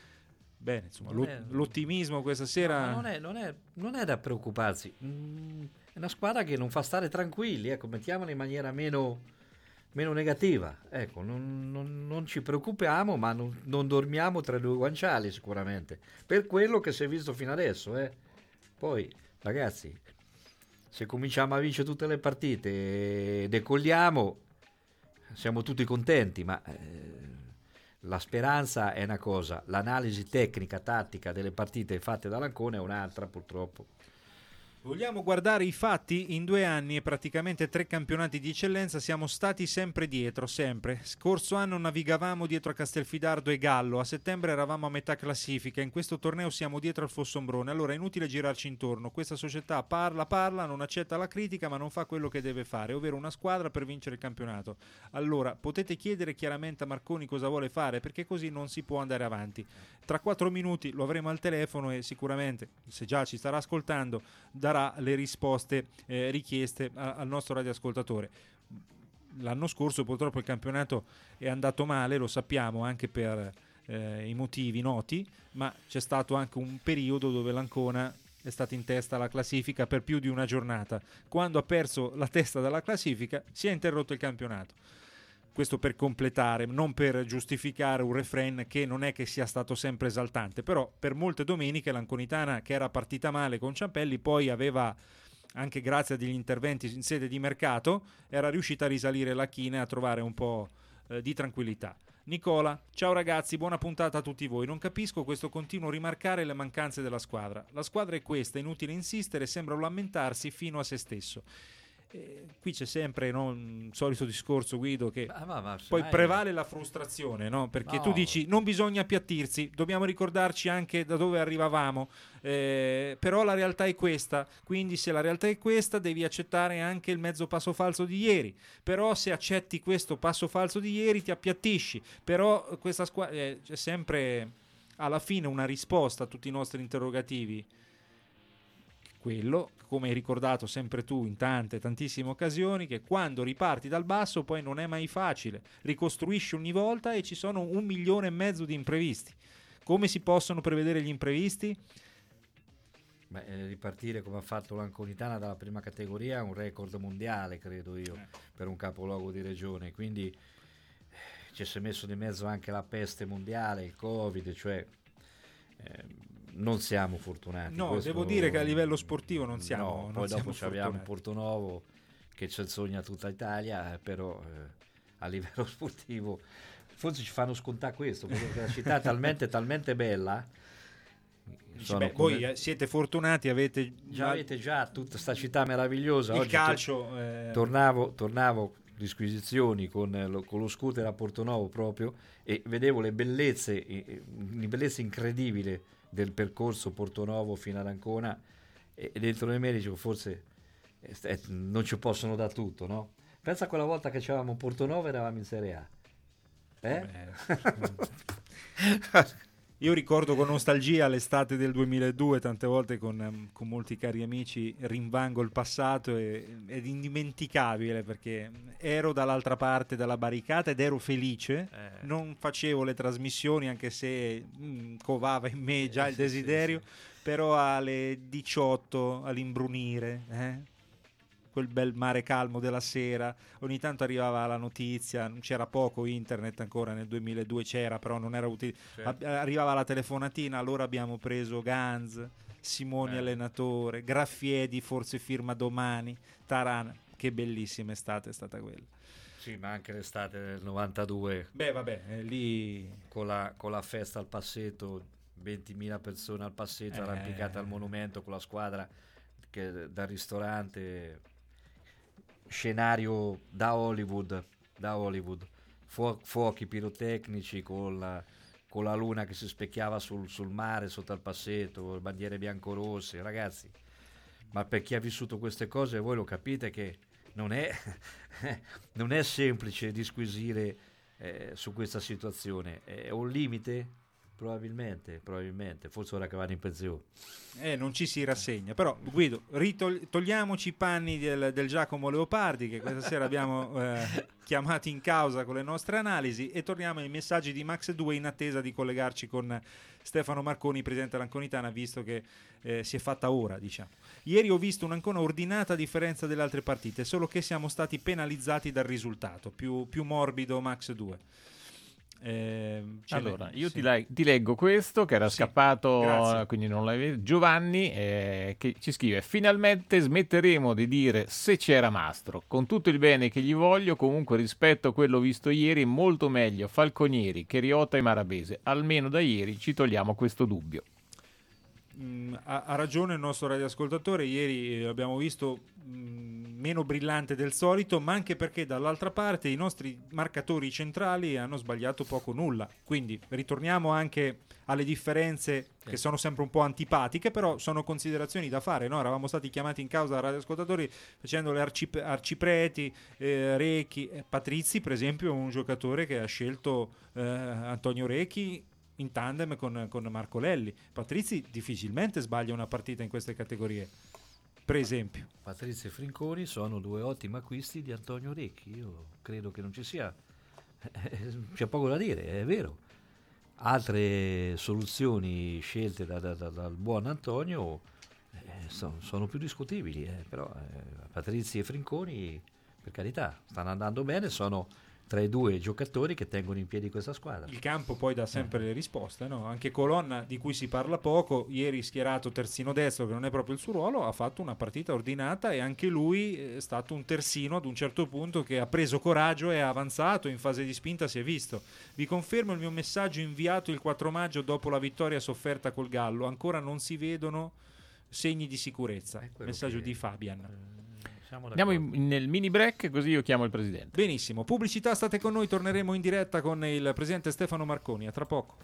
Bene, insomma, lo, è, l'ottimismo questa sera... No, non, è, non, è, non è da preoccuparsi, mm, è una squadra che non fa stare tranquilli, ecco, mettiamola in maniera meno, meno negativa, ecco, non, non, non ci preoccupiamo, ma non, non dormiamo tra i due guanciali sicuramente, per quello che si è visto fino adesso. Eh. Poi, ragazzi, se cominciamo a vincere tutte le partite e decolliamo, siamo tutti contenti, ma... Eh, la speranza è una cosa, l'analisi tecnica, tattica delle partite fatte dall'Ancona è un'altra, purtroppo. Vogliamo guardare i fatti? In due anni e praticamente tre campionati di eccellenza siamo stati sempre dietro, sempre. Scorso anno navigavamo dietro a Castelfidardo e Gallo, a settembre eravamo a metà classifica, in questo torneo siamo dietro al Fossombrone, allora è inutile girarci intorno, questa società parla, parla, non accetta la critica ma non fa quello che deve fare, ovvero una squadra per vincere il campionato. Allora, potete chiedere chiaramente a Marconi cosa vuole fare, perché così non si può andare avanti. Tra quattro minuti lo avremo al telefono e sicuramente, se già ci starà ascoltando, darà le risposte eh, richieste a, al nostro radioascoltatore. L'anno scorso purtroppo il campionato è andato male, lo sappiamo anche per eh, i motivi noti, ma c'è stato anche un periodo dove l'Ancona è stata in testa alla classifica per più di una giornata. Quando ha perso la testa dalla classifica si è interrotto il campionato. Questo per completare, non per giustificare un refrain che non è che sia stato sempre esaltante, però per molte domeniche l'Anconitana, che era partita male con Ciampelli, poi aveva, anche grazie agli interventi in sede di mercato, era riuscita a risalire la china e a trovare un po' eh, di tranquillità. Nicola, ciao ragazzi, buona puntata a tutti voi. Non capisco questo continuo rimarcare le mancanze della squadra. La squadra è questa, inutile insistere, sembra lamentarsi fino a se stesso. Eh, qui c'è sempre, no, un solito discorso, Guido, che ma, ma, ma, poi prevale la frustrazione, no? Perché no. Tu dici non bisogna appiattirsi, dobbiamo ricordarci anche da dove arrivavamo, eh, però la realtà è questa, quindi se la realtà è questa devi accettare anche il mezzo passo falso di ieri, però se accetti questo passo falso di ieri ti appiattisci, però questa squadra eh, c'è sempre alla fine una risposta a tutti i nostri interrogativi. Quello, come hai ricordato sempre tu in tante, tantissime occasioni, che quando riparti dal basso poi non è mai facile, ricostruisci ogni volta e ci sono un milione e mezzo di imprevisti. Come si possono prevedere gli imprevisti? Beh, eh, ripartire come ha fatto l'Anconitana dalla prima categoria è un record mondiale, credo io, eh. per un capoluogo di regione, quindi eh, ci si è messo di mezzo anche la peste mondiale, il Covid, cioè... Eh, non siamo fortunati. No, questo... devo dire che a livello sportivo non siamo. No, non poi siamo dopo abbiamo Portonovo che ci sogna tutta Italia, però eh, a livello sportivo forse ci fanno scontare questo, perché la città è talmente talmente bella. Beh, come... Voi siete fortunati, avete già, avete già tutta questa città meravigliosa. Il Oggi calcio. To- eh... Tornavo, tornavo disquisizioni con lo, con lo scooter a Portonovo proprio e vedevo le bellezze, le bellezze incredibili del percorso Portonovo fino ad Ancona e dentro di me dicevo forse eh, eh, non ci possono da tutto, no? Pensa a quella volta che c'eravamo Portonova e eravamo in Serie A. Eh? Io ricordo con nostalgia l'estate del duemiladue, tante volte con, con molti cari amici rinvango il passato, e, ed indimenticabile, perché ero dall'altra parte della barricata ed ero felice, eh. non facevo le trasmissioni anche se mh, covava in me già il desiderio, sì, sì, sì. Però alle diciotto all'imbrunire, eh? quel bel mare calmo della sera, ogni tanto arrivava la notizia, non c'era poco internet ancora nel duemiladue, c'era però non era utile, certo. Arrivava la telefonatina, allora abbiamo preso Ganz, Simoni eh. allenatore, Graffiedi forse firma domani, Tarana, che bellissima estate è stata quella. Sì, ma anche l'estate del novantadue. Beh vabbè, eh, lì con la, con la festa al Passeto, ventimila persone al Passeto, eh. arrampicate al monumento con la squadra che dal ristorante, scenario da Hollywood, da Hollywood, Fu- fuochi pirotecnici con la, con la luna che si specchiava sul, sul mare sotto al Passeto, bandiere biancorosse, ragazzi. Ma per chi ha vissuto queste cose, voi lo capite che non è, non è semplice disquisire eh, su questa situazione. È un limite? Probabilmente, probabilmente, forse ora che vanno in pensione. Eh, non ci si rassegna, però Guido, ritol- togliamoci i panni del, del Giacomo Leopardi che questa sera abbiamo eh, chiamato in causa con le nostre analisi, e torniamo ai messaggi di Max due in attesa di collegarci con Stefano Marconi, presidente dell'Anconitana, visto che eh, si è fatta ora, diciamo. Ieri ho visto un'Ancona ordinata a differenza delle altre partite, solo che siamo stati penalizzati dal risultato, più, più morbido Max due. Eh, allora le, io sì. ti, la, ti leggo questo che era sì, scappato, grazie. Quindi non l'avevi. Giovanni eh, che ci scrive: finalmente smetteremo di dire se c'era Mastro, con tutto il bene che gli voglio, comunque rispetto a quello visto ieri molto meglio Falconieri che Riotta e Marabese, almeno da ieri ci togliamo questo dubbio. Mm, ha, ha ragione il nostro radioascoltatore, ieri eh, abbiamo visto mh, meno brillante del solito, ma anche perché dall'altra parte i nostri marcatori centrali hanno sbagliato poco o nulla, quindi ritorniamo anche alle differenze sì. che sono sempre un po' antipatiche, però sono considerazioni da fare, no? Eravamo stati chiamati in causa da radioascoltatori facendo le arcip- arcipreti, eh, Rechi, eh, Patrizzi per esempio è un giocatore che ha scelto eh, Antonio Rechi in tandem con, con Marco Lelli. Patrizzi difficilmente sbaglia una partita in queste categorie, per esempio. Patrizzi e Frinconi sono due ottimi acquisti di Antonio Recchi, io credo che non ci sia c'è poco da dire, è vero. Altre soluzioni scelte da, da, da, dal buon Antonio eh, sono, sono più discutibili, eh, però eh, Patrizzi e Frinconi, per carità, stanno andando bene, sono tra i due giocatori che tengono in piedi questa squadra. Il campo poi dà sempre eh. le risposte, no? Anche Colonna, di cui si parla poco, ieri schierato terzino destro, che non è proprio il suo ruolo, ha fatto una partita ordinata, e anche lui è stato un terzino ad un certo punto che ha preso coraggio e ha avanzato, in fase di spinta si è visto. Vi confermo il mio messaggio inviato il quattro maggio dopo la vittoria sofferta col Gallo, ancora non si vedono segni di sicurezza. Messaggio che... di Fabian. Eh. Andiamo in, nel mini break, così io chiamo il presidente. Benissimo, pubblicità, state con noi, torneremo in diretta con il presidente Stefano Marconi, a tra poco.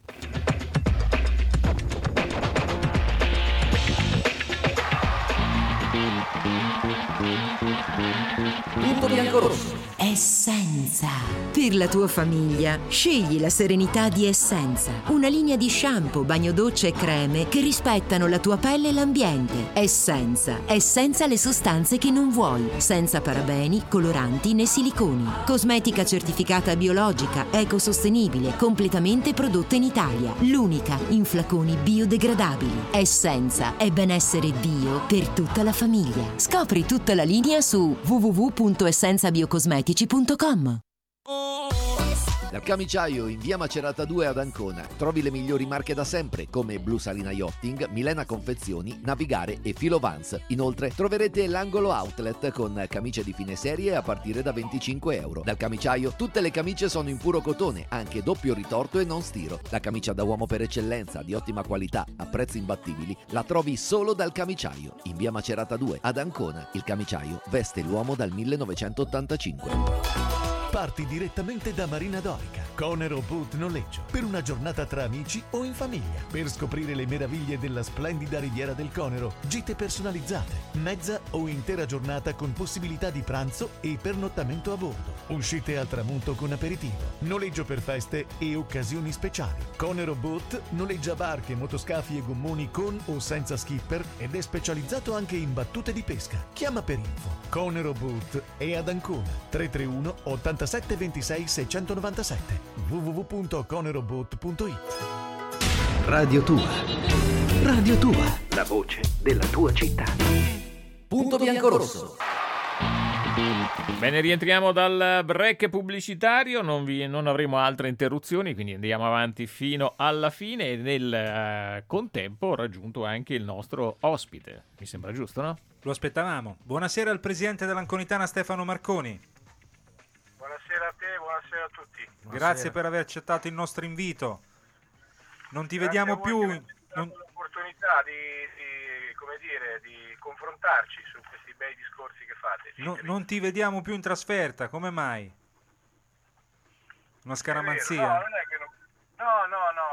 Punto bianco-rosso. Essenza. Per la tua famiglia, scegli la serenità di Essenza. Una linea di shampoo, bagno doccia e creme che rispettano la tua pelle e l'ambiente. Essenza. Essenza le sostanze che non vuoi. Senza parabeni, coloranti né siliconi. Cosmetica certificata biologica, ecosostenibile, completamente prodotta in Italia. L'unica in flaconi biodegradabili. Essenza è benessere bio per tutta la famiglia. Scopri tutta la linea su w w w punto essenza biocosmetici punto com. Dal Camiciaio in via Macerata due ad Ancona trovi le migliori marche da sempre come Blu Salina Yachting, Milena Confezioni, Navigare e Filo Vans. Inoltre troverete l'angolo outlet con camicie di fine serie a partire da venticinque euro. Dal Camiciaio tutte le camicie sono in puro cotone, anche doppio ritorto e non stiro. La camicia da uomo per eccellenza, di ottima qualità, a prezzi imbattibili, la trovi solo dal Camiciaio in via Macerata due ad Ancona. Il Camiciaio veste l'uomo dal millenovecentottantacinque. Parti direttamente da Marina Dorica. Conero Boat Noleggio. Per una giornata tra amici o in famiglia. Per scoprire le meraviglie della splendida riviera del Conero. Gite personalizzate. Mezza o intera giornata con possibilità di pranzo e pernottamento a bordo. Uscite al tramonto con aperitivo. Noleggio per feste e occasioni speciali. Conero Boat noleggia barche, motoscafi e gommoni con o senza skipper ed è specializzato anche in battute di pesca. Chiama per info. Conero Boat è ad Ancona. tre tre uno ottantasette ventisei seicentonovantasette w w w punto coneroboat punto it. Radio Tua. Radio Tua, la voce della tua città. Punto biancorosso. Bene, rientriamo dal break pubblicitario, non, vi, non avremo altre interruzioni, quindi andiamo avanti fino alla fine e nel uh, contempo ho raggiunto anche il nostro ospite. Mi sembra giusto, no? Lo aspettavamo. Buonasera al presidente dell'Anconitana Stefano Marconi. Buonasera a te, buonasera a tutti. Grazie Buonasera. per aver accettato il nostro invito. Non ti Grazie vediamo a voi più. che mi avete dato non- l'opportunità di, di, come dire, di confrontarci su questi bei discorsi che fate. no- Ditemi. non ti vediamo più in trasferta, come mai? Una È vero, scaramanzia? No, non è che non- no, no, no,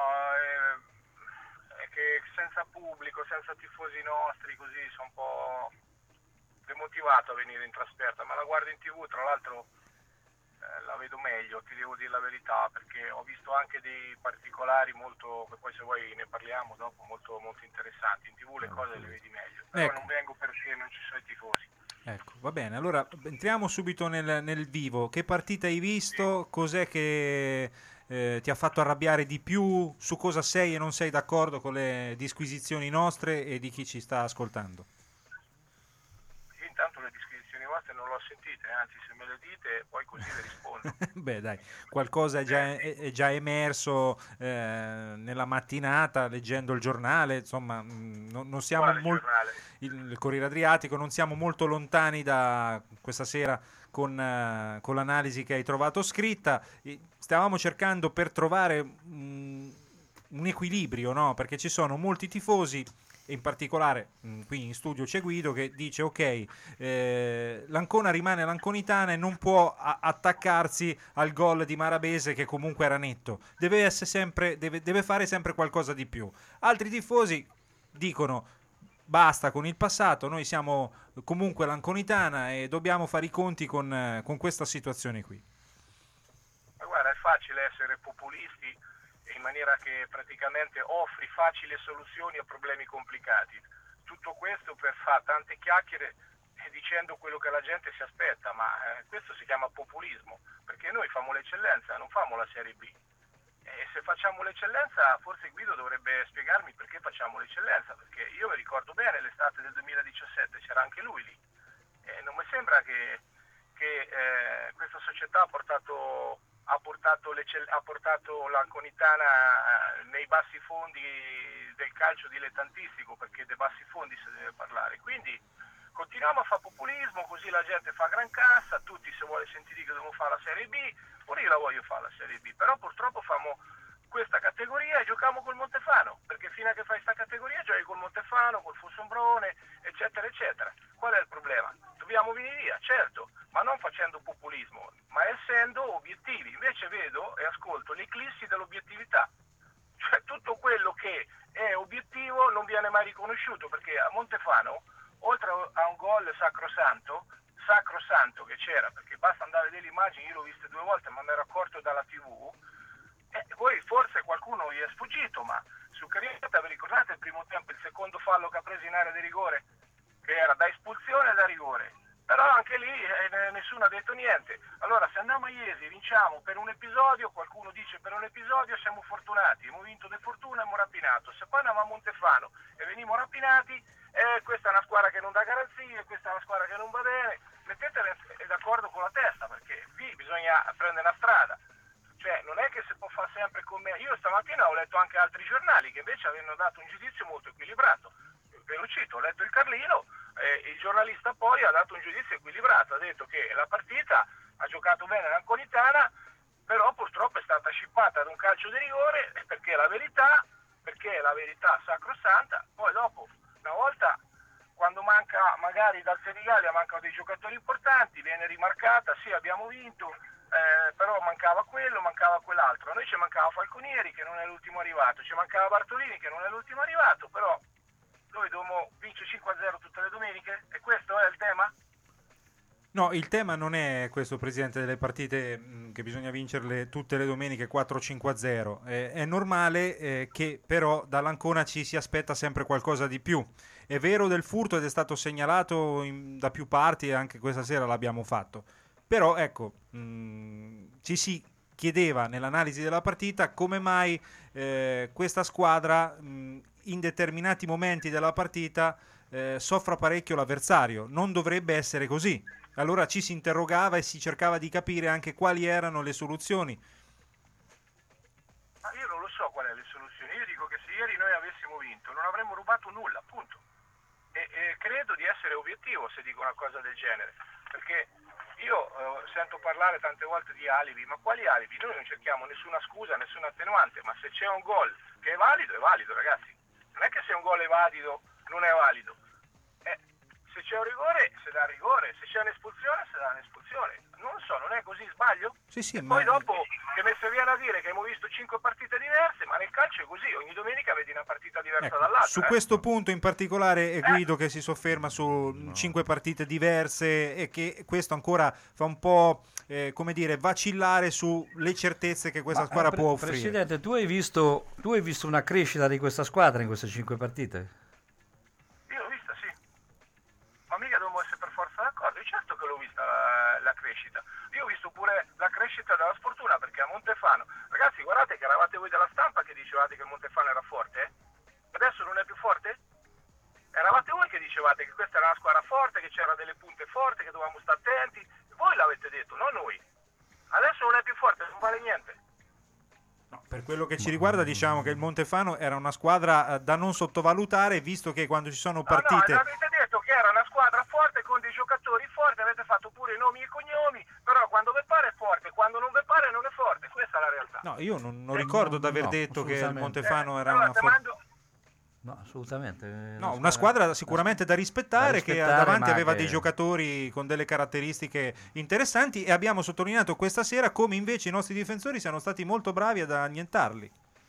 eh, è che senza pubblico, senza tifosi nostri, così sono un po' demotivato a venire in trasferta, ma la guardo in tv, tra l'altro eh, la vedo meglio, ti devo dire la verità, perché ho visto anche dei particolari molto, che poi se vuoi ne parliamo dopo, molto, molto interessanti. In tv le cose le vedi meglio, però Ecco. non vengo perché non ci sono i tifosi. Ecco, va bene. Allora entriamo subito nel, nel vivo. Che partita hai visto? Cos'è che eh, ti ha fatto arrabbiare di più? Su cosa sei e non sei d'accordo con le disquisizioni nostre e di chi ci sta ascoltando? Io intanto le disquisizioni vostre non le ho sentite, anzi se me le dite poi così le rispondo. Beh, dai, qualcosa è già, è, è già emerso eh, nella mattinata leggendo il giornale, insomma, mh, non, non siamo Quale molto giornale? il, il Corriere Adriatico, non siamo molto lontani da questa sera con, eh, con l'analisi che hai trovato scritta. E stavamo cercando per trovare mh, un equilibrio, no? Perché ci sono molti tifosi e in particolare mh, qui in studio c'è Guido che dice ok, eh, l'Ancona rimane l'Anconitana e non può a- attaccarsi al gol di Marabese che comunque era netto, deve, essere sempre, deve, deve fare sempre qualcosa di più. Altri tifosi dicono basta con il passato, noi siamo comunque l'Anconitana e dobbiamo fare i conti con, eh, con questa situazione qui. Ma guarda, è facile essere populisti in maniera che praticamente offri facili soluzioni a problemi complicati. Tutto questo per fare tante chiacchiere e dicendo quello che la gente si aspetta, ma eh, questo si chiama populismo, perché noi famo l'eccellenza, non famo la Serie B. E se facciamo l'eccellenza, forse Guido dovrebbe spiegarmi perché facciamo l'eccellenza, perché io mi ricordo bene l'estate del duemiladiciassette, c'era anche lui lì. E non mi sembra che, che eh, questa società ha portato... ha portato, ha portato l'Anconitana nei bassi fondi del calcio dilettantistico, perché dei bassi fondi si deve parlare. Quindi continuiamo a fare populismo, così la gente fa gran cassa, tutti se vuole sentire che devono fare la Serie B, pure io la voglio fare la Serie B, però purtroppo famo questa categoria e giochiamo col Montefano, perché fino a che fai questa categoria giochi col Montefano, col Fossombrone, eccetera, eccetera. Qual è il problema? Dobbiamo venire via, certo, ma non facendo populismo, ma essendo obiettivi. Invece vedo e ascolto l'eclissi dell'obiettività, cioè tutto quello che è obiettivo non viene mai riconosciuto, perché a Montefano, oltre a un gol sacrosanto, sacrosanto che c'era, perché basta andare a vedere le immagini, io l'ho viste due volte ma mi ero accorto dalla tivù, e poi forse qualcuno gli è sfuggito, ma su Cariata vi ricordate il primo tempo, il secondo fallo che ha preso in area di rigore, che era da espulsione e da rigore, però anche lì eh, nessuno ha detto niente. Allora se andiamo a Iesi vinciamo per un episodio, qualcuno dice per un episodio siamo fortunati, abbiamo vinto di fortuna e abbiamo rapinato. Se poi andiamo a Montefano e venimo rapinati, eh, questa è una squadra che non dà garanzie, questa è una squadra che non va bene, mettetele d'accordo con la testa, perché qui bisogna prendere una strada. Cioè non è che si può fare sempre come... Io stamattina ho letto anche altri giornali che invece avevano dato un giudizio molto equilibrato. Ve lo cito, ho letto il Carlino, eh, il giornalista poi ha dato un giudizio equilibrato, ha detto che la partita ha giocato bene l'Anconitana, però purtroppo è stata scippata ad un calcio di rigore, perché la verità, perché la verità sacrosanta, poi dopo, una volta, quando manca, magari dal Senigallia mancano dei giocatori importanti, viene rimarcata, sì abbiamo vinto, eh, però mancava quello, mancava quell'altro. A noi ci mancava Falconieri che non è l'ultimo arrivato, ci mancava Bartolini che non è l'ultimo arrivato, però noi dobbiamo vincere cinque a zero tutte le domeniche e questo è il tema? No, il tema non è questo, Presidente, delle partite mh, che bisogna vincerle tutte le domeniche quattro cinque a zero. Eh, è normale eh, che però dall'Ancona ci si aspetta sempre qualcosa di più. È vero del furto ed è stato segnalato in, da più parti e anche questa sera l'abbiamo fatto. Però ecco, mh, ci si chiedeva nell'analisi della partita come mai eh, questa squadra mh, in determinati momenti della partita eh, soffra parecchio l'avversario. Non dovrebbe essere così. Allora ci si interrogava e si cercava di capire anche quali erano le soluzioni. Ma io non lo so qual è le soluzioni. Io dico che se ieri noi avessimo vinto non avremmo rubato nulla, appunto. E, e credo di essere obiettivo se dico una cosa del genere, perché io eh, sento parlare tante volte di alibi, ma quali alibi? Noi non cerchiamo nessuna scusa, nessuna attenuante, ma se c'è un gol che è valido, è valido, ragazzi. Non è che se un gol è valido non è valido. Eh, se c'è un rigore, se dà rigore, se c'è un'espulsione, se dà un'espulsione. Non lo so, non è così, sbaglio? Sì, sì, e ma... poi dopo che mi si viene a dire che abbiamo visto cinque partite diverse, ma nel calcio è così, ogni domenica vedi una partita diversa ecco, dall'altra. Su eh. questo punto in particolare è Guido eh. che si sofferma su no. cinque partite diverse e che questo ancora fa un po' eh, come dire vacillare sulle certezze che questa ma, squadra pre- può offrire. Presidente, tu hai visto tu hai visto una crescita di questa squadra in queste cinque partite? Io l'ho vista, sì. Ma mica dobbiamo essere per forza d'accordo. Io certo che l'ho vista la, la crescita. Io ho visto pure la crescita della sfortuna, perché a Montefano, ragazzi, guardate che eravate voi della stampa che dicevate che il Montefano era forte, eh? Adesso non è più forte? Eravate voi che dicevate che questa era una squadra forte, che c'era delle punte forti, che dovevamo stare attenti. Voi l'avete detto, non noi. Adesso non è più forte, non vale niente. No, per quello che ci riguarda diciamo che il Montefano era una squadra eh, da non sottovalutare, visto che quando ci sono partite... No, no, avete detto che era una squadra forte con dei giocatori forti, avete fatto pure i nomi e i cognomi, però quando vi pare è forte, quando non vi pare non è forte, questa è la realtà. No, io non, non ricordo di aver no, detto che il Montefano eh, era allora, una forte... mando... No, assolutamente. No, una squadra sicuramente da rispettare, da rispettare, che davanti aveva che... dei giocatori con delle caratteristiche interessanti e abbiamo sottolineato questa sera come invece i nostri difensori siano stati molto bravi ad annientarli.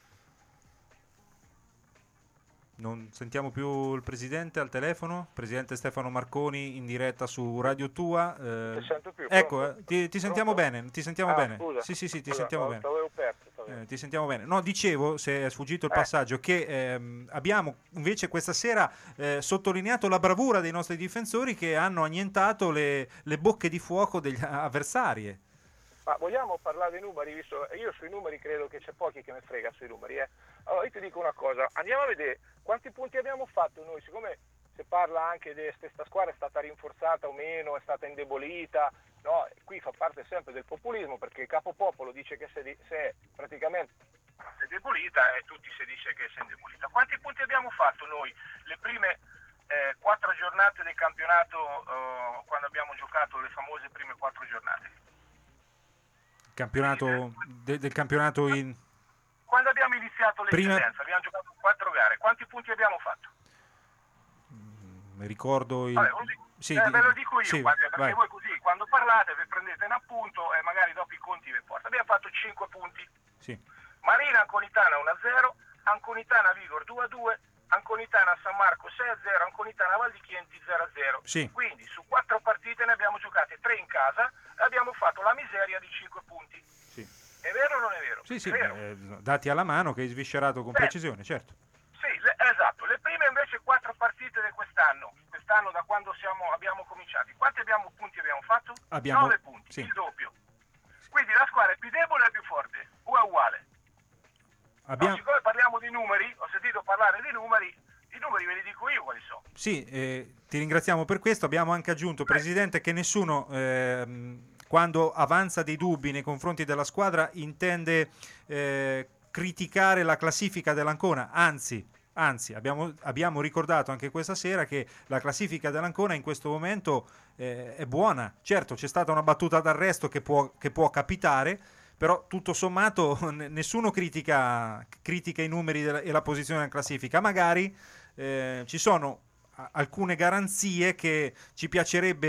Non sentiamo più il presidente al telefono, presidente Stefano Marconi in diretta su Radio Tua. Eh, Ti sento più, ecco, eh, ti, ti sentiamo bene, ti sentiamo ah, bene. Scusa. Sì, sì, sì, ti Scusa, sentiamo oh, bene. t'avevo perso, Eh, ti sentiamo bene. No, dicevo, se è sfuggito il Eh. passaggio, che ehm, abbiamo invece questa sera eh, sottolineato la bravura dei nostri difensori che hanno annientato le, le bocche di fuoco degli avversari. Ma vogliamo parlare dei numeri? Visto, io sui numeri credo che c'è pochi che mi frega sui numeri. Eh. Allora io ti dico una cosa, andiamo a vedere quanti punti abbiamo fatto noi, siccome si parla anche di questa squadra è stata rinforzata o meno, è stata indebolita, no? Qui fa parte sempre del populismo perché il capopopolo dice che se, di, se è praticamente è indebolita e tutti si dice che si è indebolita. Quanti punti abbiamo fatto noi le prime eh, quattro giornate del campionato eh, quando abbiamo giocato le famose prime quattro giornate? Campionato de, del campionato in quando abbiamo iniziato l'eccellenza Prima... abbiamo giocato quattro gare, quanti punti abbiamo fatto? Mi ricordo il... Vabbè, lo dico, sì, eh, ve lo dico io, sì, quanti, perché vai. voi così quando parlate vi prendete un appunto e magari dopo i conti vi porta. Abbiamo fatto cinque punti. Sì. Marina Anconitana uno a zero, Anconitana Vigor due a due, Anconitana San Marco sei a zero, Anconitana Val di Chienti zero a zero. Sì. Quindi su quattro partite ne abbiamo giocate tre in casa e abbiamo fatto la miseria di cinque punti. Sì. È vero o non è vero? Sì, sì, è vero. eh, dati alla mano che hai sviscerato con Beh, precisione, certo. Sì, le, esatto. Le prime invece quattro partite di quest'anno, quest'anno da quando siamo, abbiamo cominciato, quanti abbiamo punti abbiamo fatto? Abbiamo, nove punti, sì. il doppio. Quindi la squadra è più debole o è più forte? O è uguale? Abbiamo... No, siccome parliamo di numeri, ho sentito parlare di numeri, i numeri ve li dico io quali sono. Sì, eh, ti ringraziamo per questo. Abbiamo anche aggiunto, Beh. Presidente, che nessuno... Ehm, quando avanza dei dubbi nei confronti della squadra intende eh, criticare la classifica dell'Ancona, anzi, anzi abbiamo, abbiamo ricordato anche questa sera che la classifica dell'Ancona in questo momento eh, è buona. Certo, c'è stata una battuta d'arresto che può, che può capitare, però tutto sommato n- nessuno critica, critica i numeri della, e la posizione in classifica. Magari eh, ci sono a- alcune garanzie che ci piacerebbe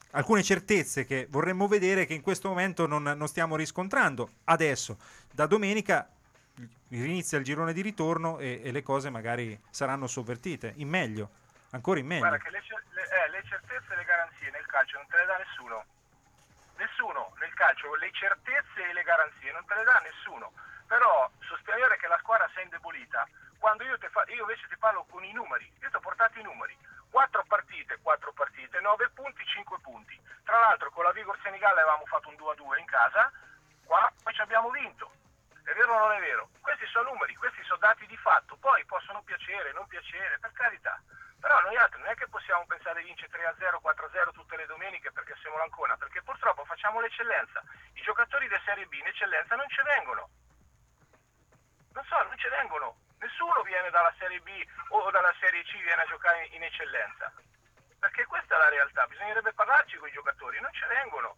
alcune certezze che vorremmo vedere, che in questo momento non, non stiamo riscontrando. Adesso, da domenica, inizia il girone di ritorno e, e le cose magari saranno sovvertite, in meglio, ancora in meglio. Guarda che le, le, eh, le certezze e le garanzie nel calcio non te le dà nessuno. Nessuno nel calcio, le certezze e le garanzie non te le dà nessuno. Però sostenere che la squadra si è indebolita, quando io, te fa, io invece ti parlo con i numeri, io ti ho portato i numeri. Quattro partite, quattro partite, nove punti, cinque punti. Tra l'altro con la Vigor Senigallia avevamo fatto un due a due in casa, qua poi ci abbiamo vinto. È vero o non è vero? Questi sono numeri, questi sono dati di fatto, poi possono piacere, non piacere, per carità. Però noi altri non è che possiamo pensare di vincere tre a zero, quattro a zero tutte le domeniche perché siamo l'Ancona, perché purtroppo facciamo l'eccellenza. I giocatori di Serie B in eccellenza non ci vengono. Non so, non ci vengono. Nessuno viene dalla Serie B o dalla Serie C viene a giocare in eccellenza. Perché questa è la realtà, bisognerebbe parlarci con i giocatori, non ci vengono.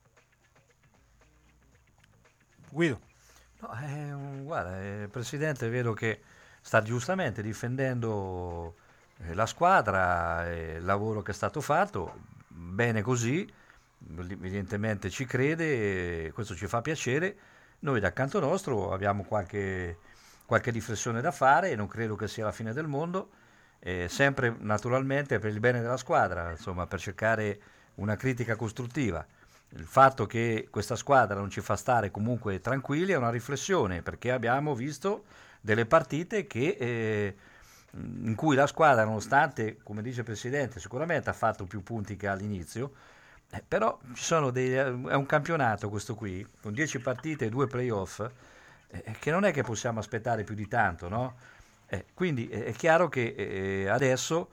Guido. No, eh, guarda, eh, Presidente, vedo che sta giustamente difendendo eh, la squadra, eh, il lavoro che è stato fatto, bene così, evidentemente ci crede, e questo ci fa piacere. Noi dal canto nostro abbiamo qualche, qualche riflessione da fare e non credo che sia la fine del mondo, eh, sempre naturalmente per il bene della squadra, insomma, per cercare una critica costruttiva. Il fatto che questa squadra non ci fa stare comunque tranquilli è una riflessione, perché abbiamo visto delle partite che, eh, in cui la squadra, nonostante, come dice il Presidente, sicuramente ha fatto più punti che all'inizio, eh, però ci sono dei, è un campionato questo qui, con dieci partite e due playoff, eh, che non è che possiamo aspettare più di tanto, no? Eh, quindi eh, è chiaro che eh, adesso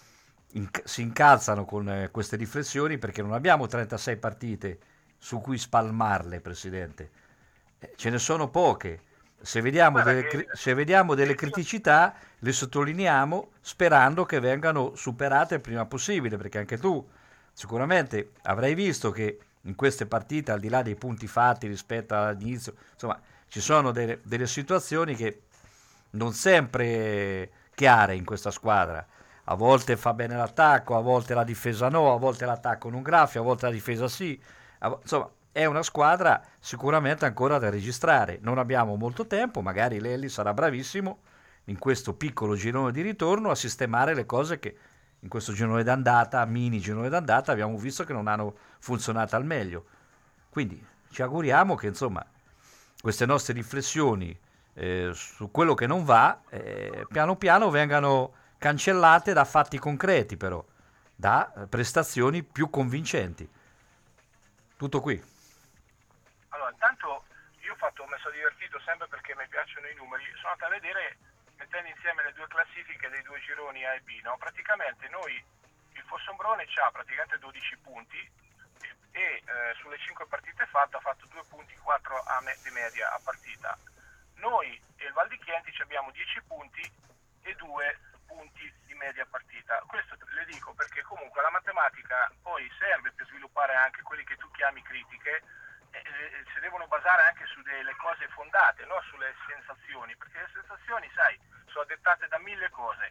In, si incalzano con eh, queste riflessioni, perché non abbiamo trentasei partite su cui spalmarle, Presidente, eh, ce ne sono poche. Se vediamo, delle, che... se vediamo delle criticità le sottolineiamo, sperando che vengano superate il prima possibile, perché anche tu sicuramente avrai visto che in queste partite, al di là dei punti fatti rispetto all'inizio, insomma, ci sono delle, delle situazioni che non sempre chiare in questa squadra. A volte fa bene l'attacco, a volte la difesa no, a volte l'attacco non graffia, a volte la difesa sì. Insomma, è una squadra sicuramente ancora da registrare. Non abbiamo molto tempo, magari Lelli sarà bravissimo in questo piccolo girone di ritorno a sistemare le cose che in questo girone d'andata, mini girone d'andata, abbiamo visto che non hanno funzionato al meglio. Quindi ci auguriamo che, insomma, queste nostre riflessioni eh, su quello che non va, eh, piano piano vengano cancellate da fatti concreti, però da prestazioni più convincenti. Tutto qui. Allora, intanto io ho fatto, mi sono divertito sempre perché mi piacciono i numeri. Sono andato a vedere, mettendo insieme le due classifiche dei due gironi A e B, no? Praticamente noi, il Fossombrone ha praticamente dodici punti e, e eh, sulle cinque partite fatte ha fatto due punti quattro a me- di media a partita. Noi e il Val di Chienti abbiamo dieci punti e due punti di media partita. Questo le dico perché comunque la matematica poi serve per sviluppare anche quelli che tu chiami critiche, eh, eh, si devono basare anche su delle cose fondate, non sulle sensazioni, perché le sensazioni, sai, sono dettate da mille cose.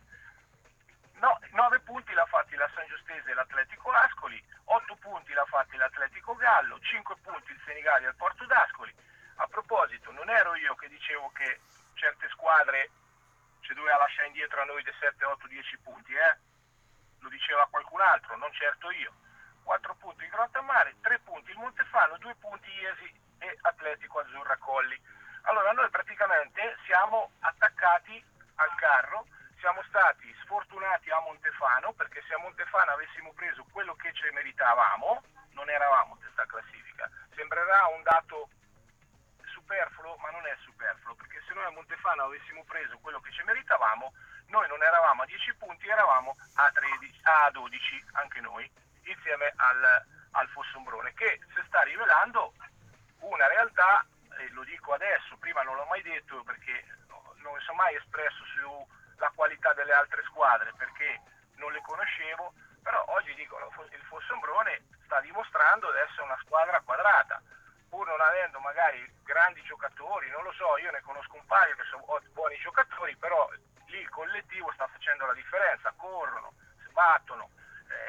No, nove punti l'ha fatti la San Giustese e l'Atletico Ascoli, otto punti l'ha fatti l'Atletico Gallo, cinque punti il Senigallia e il Porto d'Ascoli. A proposito, non ero io che dicevo che certe squadre ci doveva lasciare indietro a noi dei sette, otto, dieci punti, eh? Lo diceva qualcun altro, non certo io. quattro punti il Grottammare, tre punti il Montefano, due punti Iesi e Atletico Azzurra Colli. Allora noi praticamente siamo attaccati al carro, siamo stati sfortunati a Montefano, perché se a Montefano avessimo preso quello che ci meritavamo, non eravamo in testa classifica. Sembrerà un dato superfluo, ma non è superfluo, perché se noi a Montefano avessimo preso quello che ci meritavamo, noi non eravamo a dieci punti, eravamo a tredici, a dodici anche noi, insieme al, al Fossombrone, che si sta rivelando una realtà, e lo dico adesso, prima non l'ho mai detto perché non mi sono mai espresso sulla qualità delle altre squadre perché non le conoscevo, però oggi dico il Fossombrone sta dimostrando di essere una squadra quadrata, pur non avendo magari grandi giocatori, non lo so, io ne conosco un paio che sono buoni giocatori, però lì il collettivo sta facendo la differenza, corrono, si battono, eh, noi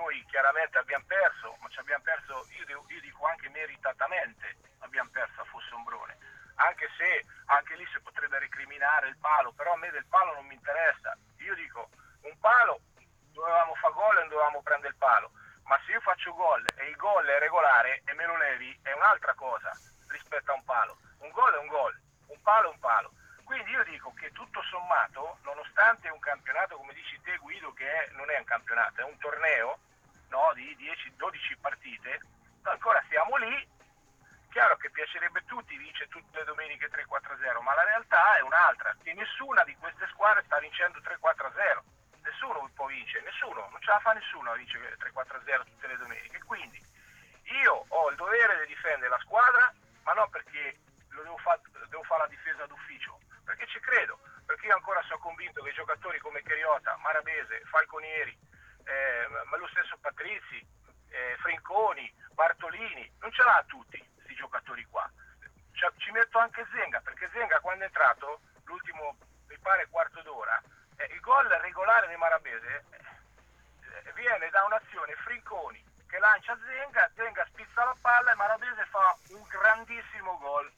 noi chiaramente abbiamo perso, ma ci abbiamo perso, io, devo, io dico anche meritatamente abbiamo perso a Fossombrone, anche se anche lì si potrebbe recriminare il palo, però a me del palo non mi interessa. Io dico, un palo dovevamo fare gol e non dovevamo prendere il palo, ma se io faccio gol e il gol è regolare e me lo levi è un'altra cosa rispetto a un palo. Un gol è un gol, un palo è un palo. Quindi io dico che tutto sommato, nonostante un campionato, come dici te Guido, che è, non è un campionato, è un torneo, no, di dieci dodici partite, ancora siamo lì. Chiaro che piacerebbe a tutti vincere tutte le domeniche tre quattro a zero, ma la realtà è un'altra, che nessuna di queste squadre sta vincendo tre quattro a zero. Nessuno può vincere, nessuno, non ce la fa nessuno a vincere tre quattro a zero tutte le domeniche. Quindi io ho il dovere di difendere la squadra, ma non perché lo devo fare devo fare la difesa d'ufficio, perché ci credo, perché io ancora sono convinto che giocatori come Cheriota, Marabese, Falconieri, eh, ma lo stesso Patrizi, eh, Frinconi, Bartolini, non ce l'ha tutti questi giocatori qua. Cioè, ci metto anche Zenga, perché Zenga quando è entrato, l'ultimo mi pare quarto d'ora, eh, il gol regolare di Marabese eh, viene da un'azione Frinconi che lancia Zenga, Zenga spizza la palla e Marabese fa un grandissimo gol.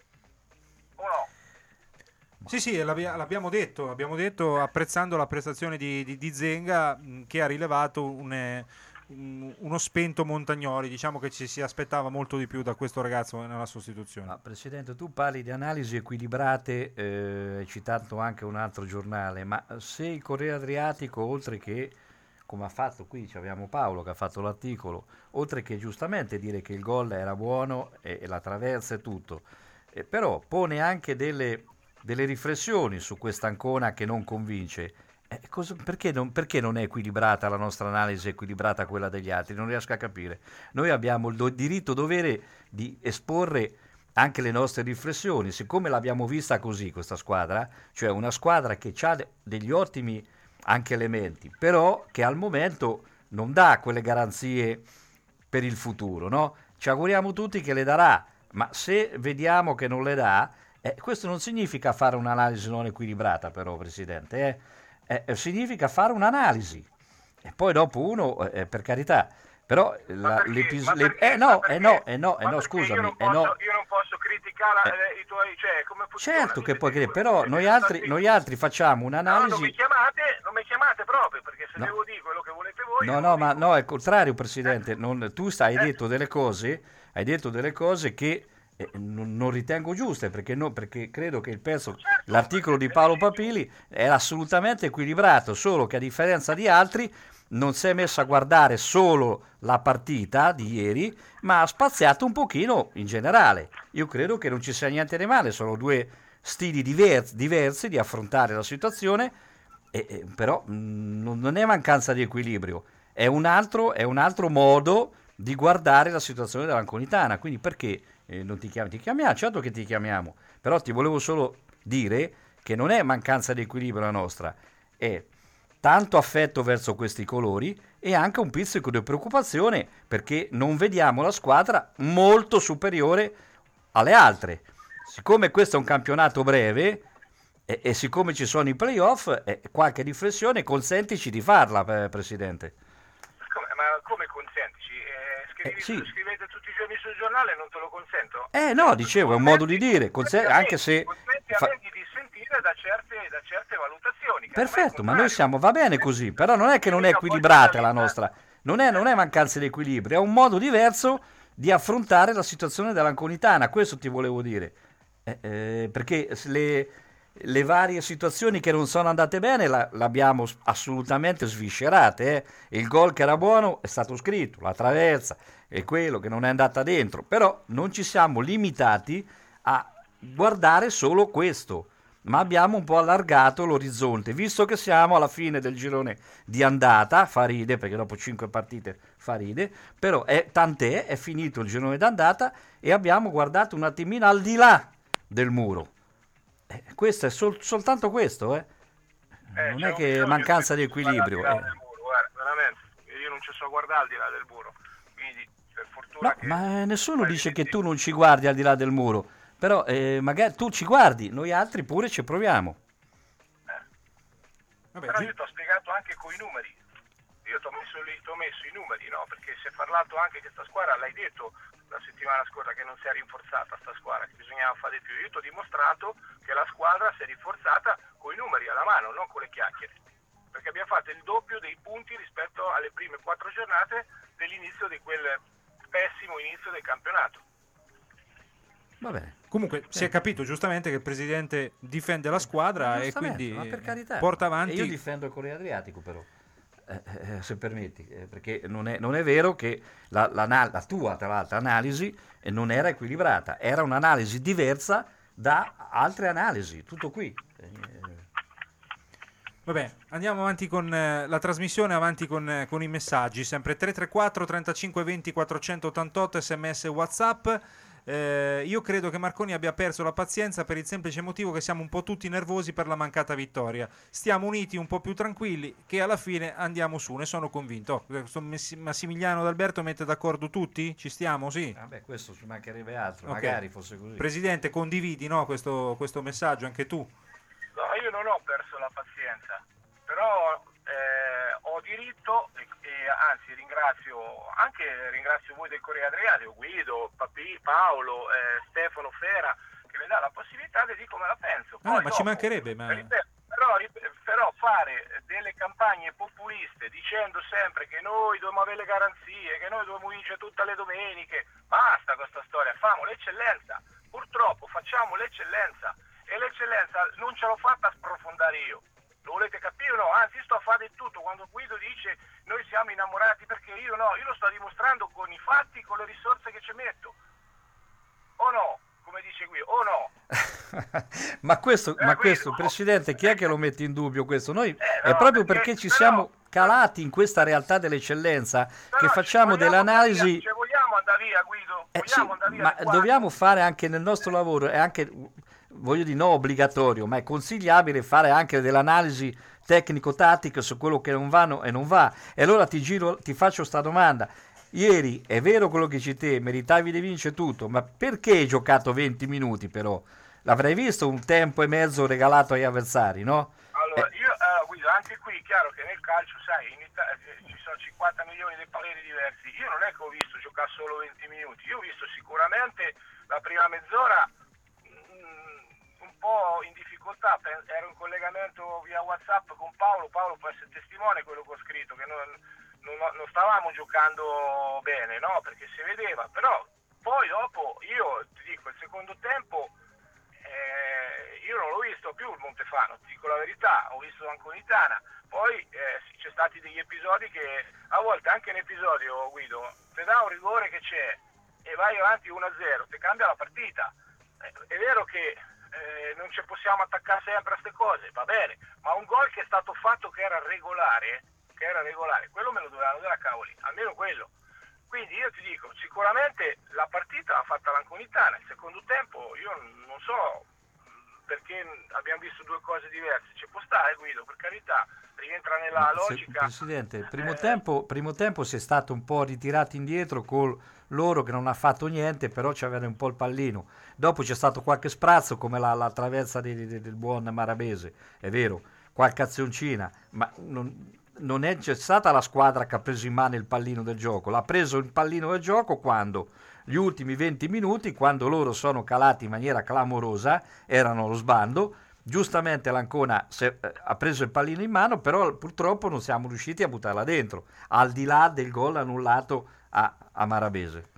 O no? Sì, sì, l'abbiamo detto, abbiamo detto apprezzando la prestazione di, di, di Zenga, mh, che ha rilevato un, eh, un, uno spento Montagnoli. Diciamo che ci si aspettava molto di più da questo ragazzo nella sostituzione. Ma Presidente, tu parli di analisi equilibrate, eh, hai citato anche un altro giornale, ma se il Corriere Adriatico, oltre che, come ha fatto qui, abbiamo Paolo che ha fatto l'articolo, oltre che giustamente dire che il gol era buono e, e la traversa e tutto, eh, però pone anche delle, delle riflessioni su questa Ancona che non convince. Eh, cosa, perché, non, perché non è equilibrata la nostra analisi, è equilibrata quella degli altri? Non riesco a capire. Noi abbiamo il do, diritto dovere di esporre anche le nostre riflessioni, siccome l'abbiamo vista così questa squadra, cioè una squadra che ha de, degli ottimi anche elementi, però che al momento non dà quelle garanzie per il futuro, no? Ci auguriamo tutti che le darà, ma se vediamo che non le dà, eh, questo non significa fare un'analisi non equilibrata, però, Presidente, eh? Eh, significa fare un'analisi e poi dopo uno, eh, per carità, però la, l'episodio, eh no, eh no, eh no, eh no, scusami, io non eh posso, no. io non posso criticare eh. i tuoi, cioè, come funziona? Certo che puoi credere, però noi altri, noi altri facciamo un'analisi. No, non mi chiamate, non mi chiamate proprio, perché se No. devo dire quello che volete voi. No, no, ma no, è il contrario, Presidente. Non, tu stai, hai detto delle cose, hai detto delle cose che eh, non, non ritengo giuste, perché, no, perché credo che il pezzo, Certo, l'articolo di Paolo Papili era assolutamente equilibrato, solo che a differenza di altri non si è messo a guardare solo la partita di ieri, ma ha spaziato un pochino in generale. Io credo che non ci sia niente di male, sono due stili diver- diversi di affrontare la situazione. E, e, però mh, non è mancanza di equilibrio, è un altro, è un altro modo di guardare la situazione dell'Anconitana. Quindi perché eh, non ti chiami? Ti chiamiamo, certo che ti chiamiamo, però ti volevo solo dire che non è mancanza di equilibrio la nostra, è tanto affetto verso questi colori e anche un pizzico di preoccupazione perché non vediamo la squadra molto superiore alle altre. Siccome questo è un campionato breve E, e siccome ci sono i playoff, eh, qualche riflessione consentici di farla, eh, Presidente. Come, ma come consentici? Eh, scrivi, Eh, sì. Scrivete tutti i giorni sul giornale e non te lo consento? Eh no, dicevo, è un modo di dire, conse- anche se... Consenti fa- a me di dissentire da certe, da certe valutazioni. che Perfetto, non è ma noi contrario. siamo, va bene così, però non è che non è equilibrata la nostra, non è, non è mancanza di equilibrio, è un modo diverso di affrontare la situazione dell'Anconitana, questo ti volevo dire, eh, eh, perché le... le varie situazioni che non sono andate bene la, l'abbiamo assolutamente sviscerate, eh. Il gol che era buono è stato scritto, la traversa e quello che non è andata dentro, però non ci siamo limitati a guardare solo questo, ma abbiamo un po' allargato l'orizzonte, visto che siamo alla fine del girone di andata, fa ride perché dopo cinque partite fa ride, però è, tant'è, è finito il girone d'andata e abbiamo guardato un attimino al di là del muro. Eh, questo è sol- soltanto questo, eh. Eh, non c'è è un che è bisogno mancanza di di guardare al equilibrio. di là eh. del muro, guarda, veramente, io non ci so guardare al di là del muro, quindi per fortuna No, che... ma eh, nessuno Guardi, dice che sì. tu non ci guardi al di là del muro, però eh, magari tu ci guardi, noi altri pure ci proviamo. Vabbè, Però gi- io ti ho spiegato anche coi numeri, io ti ho messo, lì- t'ho messo i numeri, no? Perché si è parlato anche che sta squadra, l'hai detto la settimana scorsa che non si è rinforzata sta squadra, che bisognava fare di più. Io ti ho dimostrato che la squadra si è rinforzata con i numeri alla mano, non con le chiacchiere, perché abbiamo fatto il doppio dei punti rispetto alle prime quattro giornate dell'inizio di quel pessimo inizio del campionato. Va bene. Comunque si è capito giustamente che il presidente difende la squadra e quindi ma per carità, porta avanti. E io difendo il Corriere Adriatico però, eh, eh, se permetti, eh, perché non è, non è vero che la, la, la tua tra l'altro analisi eh, non era equilibrata, era un'analisi diversa da altre analisi, tutto qui. Eh, Vabbè, andiamo avanti con eh, la trasmissione, avanti con, eh, con i messaggi, sempre tre tre quattro trentacinque venti quattrocentottantotto sms e WhatsApp. Eh, io credo che Marconi abbia perso la pazienza per il semplice motivo che siamo un po' tutti nervosi per la mancata vittoria. Stiamo uniti, un po' più tranquilli, che alla fine andiamo su, ne sono convinto. Oh, Massimiliano D'Alberto mette d'accordo tutti? Ci stiamo, sì? Vabbè, questo ci mancherebbe altro, Okay. magari fosse così. Presidente, condividi, no, questo, questo messaggio, anche tu? No, io non ho perso la pazienza, però eh, ho diritto e, e anzi ringrazio anche ringrazio voi del Corriere Adriatico, Guido, Papì, Paolo, eh, Stefano Fera, che mi dà la possibilità di dire come la penso. Poi No, ma dopo, ci mancherebbe, ma... ripeto, però, però fare delle campagne populiste dicendo sempre che noi dobbiamo avere le garanzie, che noi dobbiamo vincere tutte le domeniche, basta questa storia, facciamo l'eccellenza, purtroppo facciamo l'eccellenza e l'eccellenza non ce l'ho fatta a sprofondare io. Lo volete capire o no? Anzi, sto a fare di tutto. Quando Guido dice noi siamo innamorati, perché io no, io lo sto dimostrando con i fatti, con le risorse che ci metto. O no? Come dice Guido, o no? ma questo, Eh, ma Guido. questo Presidente, chi è che lo mette in dubbio questo? Noi Eh, è no, proprio perché- perché ci però- siamo calati in questa realtà dell'eccellenza Però che ci facciamo vogliamo delle andare analisi. via, ci vogliamo andare via, Guido? Eh, Vogliamo sì, andare via ma di qua? dobbiamo fare anche nel nostro lavoro, è anche, voglio dire, no obbligatorio, ma è consigliabile fare anche delle analisi tecnico-tattiche su quello che non va no- e non va. E allora ti giro, ti faccio sta domanda. Ieri è vero quello che dici te, meritavi di vincere tutto, ma perché hai giocato venti minuti però? L'avrei visto un tempo e mezzo regalato agli avversari, no? Allora, Eh. io, eh, Guido, anche qui è chiaro che nel calcio, sai, in Italia eh, ci sono cinquanta milioni di pareri diversi. Io non è che ho visto giocare solo venti minuti, io ho visto sicuramente la prima mezz'ora mm, un po' in difficoltà. Pe- ero in collegamento via WhatsApp con Paolo, Paolo può essere testimone quello che ho scritto, che non, non, non stavamo giocando bene, no? Perché si vedeva, però poi dopo io ti dico, il secondo tempo eh, io non l'ho visto più il Montefano, ti dico la verità, ho visto l'Anconitana, poi eh, sì, c'è stati degli episodi che a volte anche in episodio, Guido, ti dà un rigore che c'è e vai avanti uno a zero, ti cambia la partita. Eh, è vero che eh, non ci possiamo attaccare sempre a queste cose, va bene, ma un gol che è stato fatto che era regolare, che era regolare, quello me lo dovevano dare a cavoli, almeno quello. Quindi io ti dico, sicuramente la partita l'ha fatta l'Anconitana, il secondo tempo io non so perché abbiamo visto due cose diverse, ci può stare Guido, per carità, rientra nella Ma se- logica. Presidente, il primo, Eh, tempo, primo tempo si è stato un po' ritirati indietro con loro che non ha fatto niente, però c'aveva un po' il pallino. Dopo c'è stato qualche sprazzo come la, la traversa di- di- del buon Marabese, è vero, qualche azioncina, ma non, non è c'è stata la squadra che ha preso in mano il pallino del gioco, l'ha preso il pallino del gioco quando gli ultimi venti minuti, quando loro sono calati in maniera clamorosa, erano allo sbando. Giustamente l'Ancona se- eh, ha preso il pallino in mano, però purtroppo non siamo riusciti a buttarla dentro, al di là del gol annullato a, a Marabese.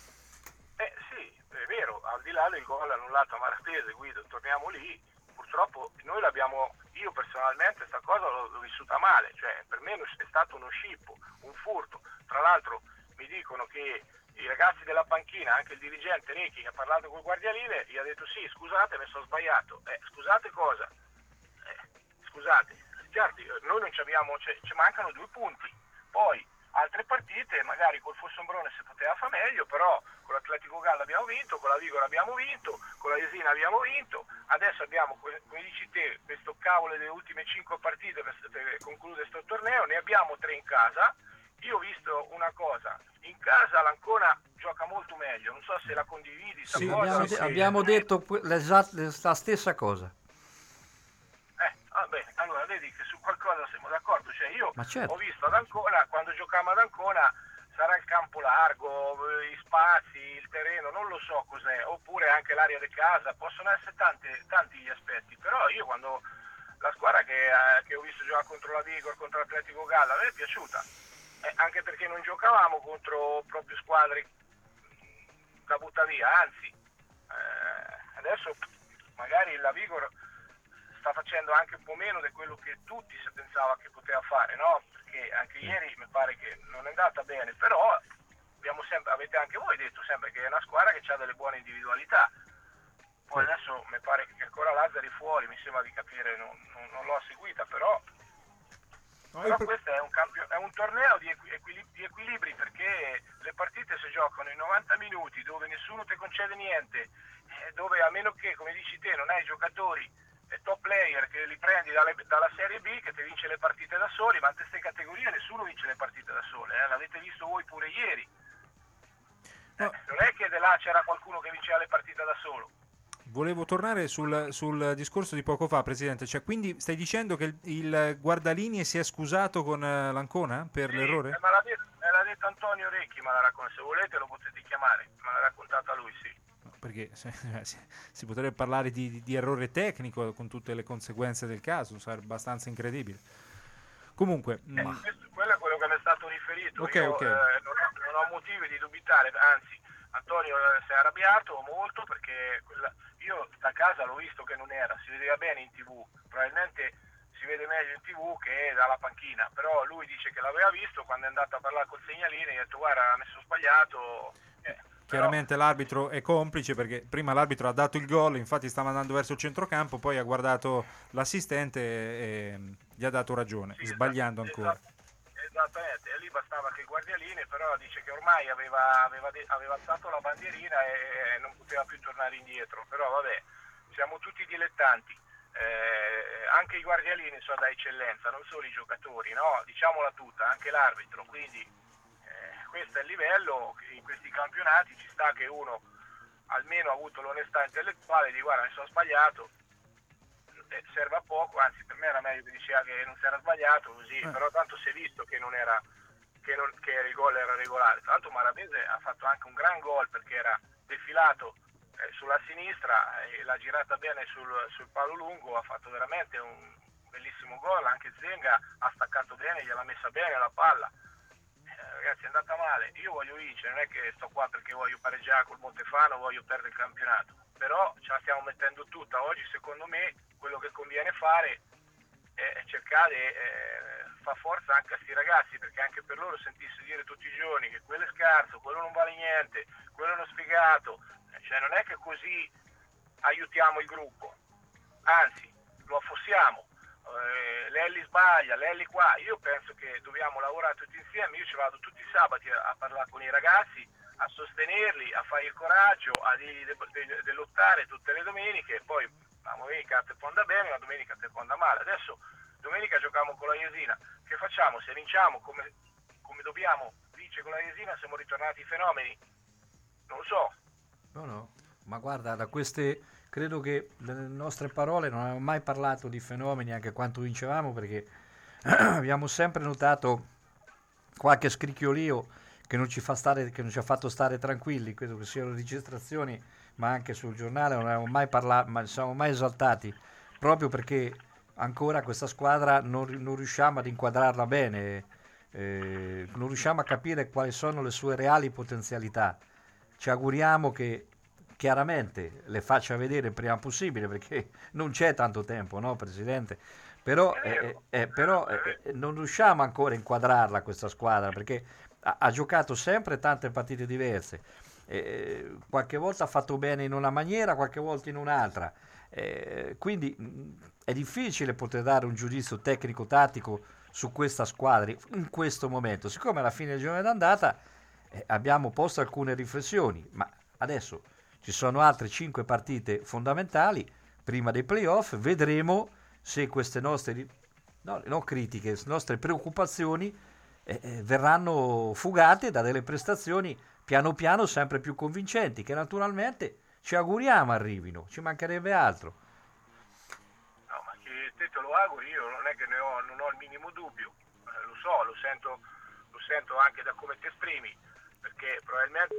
Eh sì, è vero, al di là del gol annullato a Marabese, Guido, torniamo lì, purtroppo noi l'abbiamo, io personalmente sta cosa l'ho, l'ho vissuta male, cioè per me è stato uno scippo, un furto. Tra l'altro mi dicono che i ragazzi della panchina, anche il dirigente Recchi che ha parlato col guardialine, gli ha detto sì, scusate, mi sono sbagliato. Eh, scusate cosa? Eh, scusate, certo, noi non ci abbiamo, cioè, ci mancano due punti. Poi altre partite, magari col Fossombrone si poteva fare meglio, però con l'Atletico Gallo abbiamo vinto, con la Vigora abbiamo vinto, con la Jesina abbiamo vinto, adesso abbiamo, come dici te, questo cavolo delle ultime cinque partite per, per concludere questo torneo, ne abbiamo tre in casa. Io ho visto una cosa, in casa l'Ancona gioca molto meglio, non so se la condividi, sta Sì, cosa. abbiamo, de- abbiamo detto que- l'esat- la stessa cosa. Eh, vabbè, allora vedi che su qualcosa cosa siamo d'accordo, cioè io certo. ho visto ad Ancona, quando giocavamo ad Ancona, sarà il campo largo, i spazi, il terreno, non lo so cos'è, oppure anche l'area di casa, possono essere tante, tanti gli aspetti, però io quando la squadra che, eh, che ho visto giocare contro la Vigor, contro l'Atletico Galla, a me è piaciuta, eh, anche perché non giocavamo contro proprio squadre da buttare via, anzi, eh, adesso magari la Vigor sta facendo anche un po' meno di quello che tutti si pensava che poteva fare, no? Perché anche ieri mi pare che non è andata bene, però abbiamo sempre, avete anche voi detto sempre che è una squadra che ha delle buone individualità. Poi adesso mi pare che ancora Lazzari fuori, mi sembra di capire, non, non, non l'ho seguita, però, però questo è un, campio, è un torneo di, equil- di equilibri, perché le partite si giocano in novanta minuti dove nessuno ti concede niente, dove a meno che, come dici te, non hai giocatori eh, top player che li prendi dalle, dalla Serie B che ti vince le partite da soli, ma in queste categorie nessuno vince le partite da sole, eh? L'avete visto voi pure ieri. Eh, non è che da là c'era qualcuno che vinceva le partite da solo. Volevo tornare sul, sul discorso di poco fa, Presidente, cioè quindi stai dicendo che il, il guardalinee si è scusato con uh, l'Ancona per sì, l'errore? Me l'ha, detto, me l'ha detto Antonio Recchi, me l'ha raccontato, se volete lo potete chiamare, me l'ha raccontata lui, sì. Perché si, si potrebbe parlare di, di, di errore tecnico con tutte le conseguenze del caso, sarebbe abbastanza incredibile. Comunque, eh, ma... questo, quello è quello che mi è stato riferito. Okay, Io okay. Eh, non, ho, non ho motivi di dubitare, anzi Antonio eh, si è arrabbiato molto perché quella, io da casa l'ho visto che non era, si vedeva bene in tv, probabilmente si vede meglio in tv che dalla panchina, però lui dice che l'aveva visto, quando è andato a parlare col segnalino gli ha detto guarda ha messo sbagliato. Eh, Chiaramente però... l'arbitro è complice, perché prima l'arbitro ha dato il gol, infatti stava andando verso il centrocampo, poi ha guardato l'assistente e gli ha dato ragione, sì, sbagliando esatto, ancora. Esatto, esattamente, e lì bastava che il guardialine, però dice che ormai aveva, aveva, aveva alzato la bandierina e non poteva più tornare indietro, però vabbè, siamo tutti dilettanti. Eh, anche i guardialini sono da eccellenza, non solo i giocatori, no? Diciamola tutta, anche l'arbitro, quindi eh, questo è il livello. In questi campionati ci sta che uno almeno ha avuto l'onestà intellettuale di guarda mi sono sbagliato, eh, serve a poco, anzi per me era meglio che diceva che non si era sbagliato così, eh. però tanto si è visto che non era che, non, che il gol era regolare. Tra l'altro Maravese ha fatto anche un gran gol perché era defilato eh, sulla sinistra e l'ha girata bene sul, sul palo lungo, ha fatto veramente un bellissimo gol, anche Zenga ha staccato bene, gliel'ha messa bene la palla. Ragazzi, è andata male, io voglio vincere, non è che sto qua perché voglio pareggiare col Montefano, voglio perdere il campionato, però ce la stiamo mettendo tutta. Oggi secondo me quello che conviene fare è cercare eh, far forza anche a sti ragazzi, perché anche per loro sentirsi dire tutti i giorni che quello è scarso, quello non vale niente, quello è uno sfigato, cioè non è che così aiutiamo il gruppo, anzi lo affossiamo. Eh, Lelli sbaglia, Lelli qua, io penso che dobbiamo lavorare tutti insieme, io ci vado tutti i sabati a, a parlare con i ragazzi, a sostenerli, a fare il coraggio, a di, de, de, de lottare tutte le domeniche, poi la domenica te può andare bene, la domenica te può andare male. Adesso domenica giochiamo con la Jesina, che facciamo? Se vinciamo come, come dobbiamo vincere con la Jesina, siamo ritornati ai fenomeni? Non lo so. No, no, ma guarda, da queste... credo che nelle nostre parole non abbiamo mai parlato di fenomeni anche quanto vincevamo, perché abbiamo sempre notato qualche scricchiolio che non ci fa stare, che non ci ha fatto stare tranquilli, credo che siano registrazioni, ma anche sul giornale non abbiamo mai parlato, ma siamo mai esaltati, proprio perché ancora questa squadra non, non riusciamo ad inquadrarla bene, eh, non riusciamo a capire quali sono le sue reali potenzialità. Ci auguriamo che chiaramente le faccia vedere il prima possibile, perché non c'è tanto tempo, no Presidente? Però, eh, eh, però eh, non riusciamo ancora a inquadrarla questa squadra, perché ha, ha giocato sempre tante partite diverse, eh, qualche volta ha fatto bene in una maniera, qualche volta in un'altra, eh, quindi mh, è difficile poter dare un giudizio tecnico-tattico su questa squadra in questo momento. Siccome alla fine del girone d'andata eh, abbiamo posto alcune riflessioni, ma adesso ci sono altre cinque partite fondamentali prima dei playoff, vedremo se queste nostre no, no, critiche, nostre preoccupazioni eh, eh, verranno fugate da delle prestazioni piano piano sempre più convincenti, che naturalmente ci auguriamo arrivino, ci mancherebbe altro. No, ma che te, te lo vago, io non è che ne ho, non ho il minimo dubbio, eh, lo so, lo sento, lo sento anche da come ti esprimi, perché probabilmente...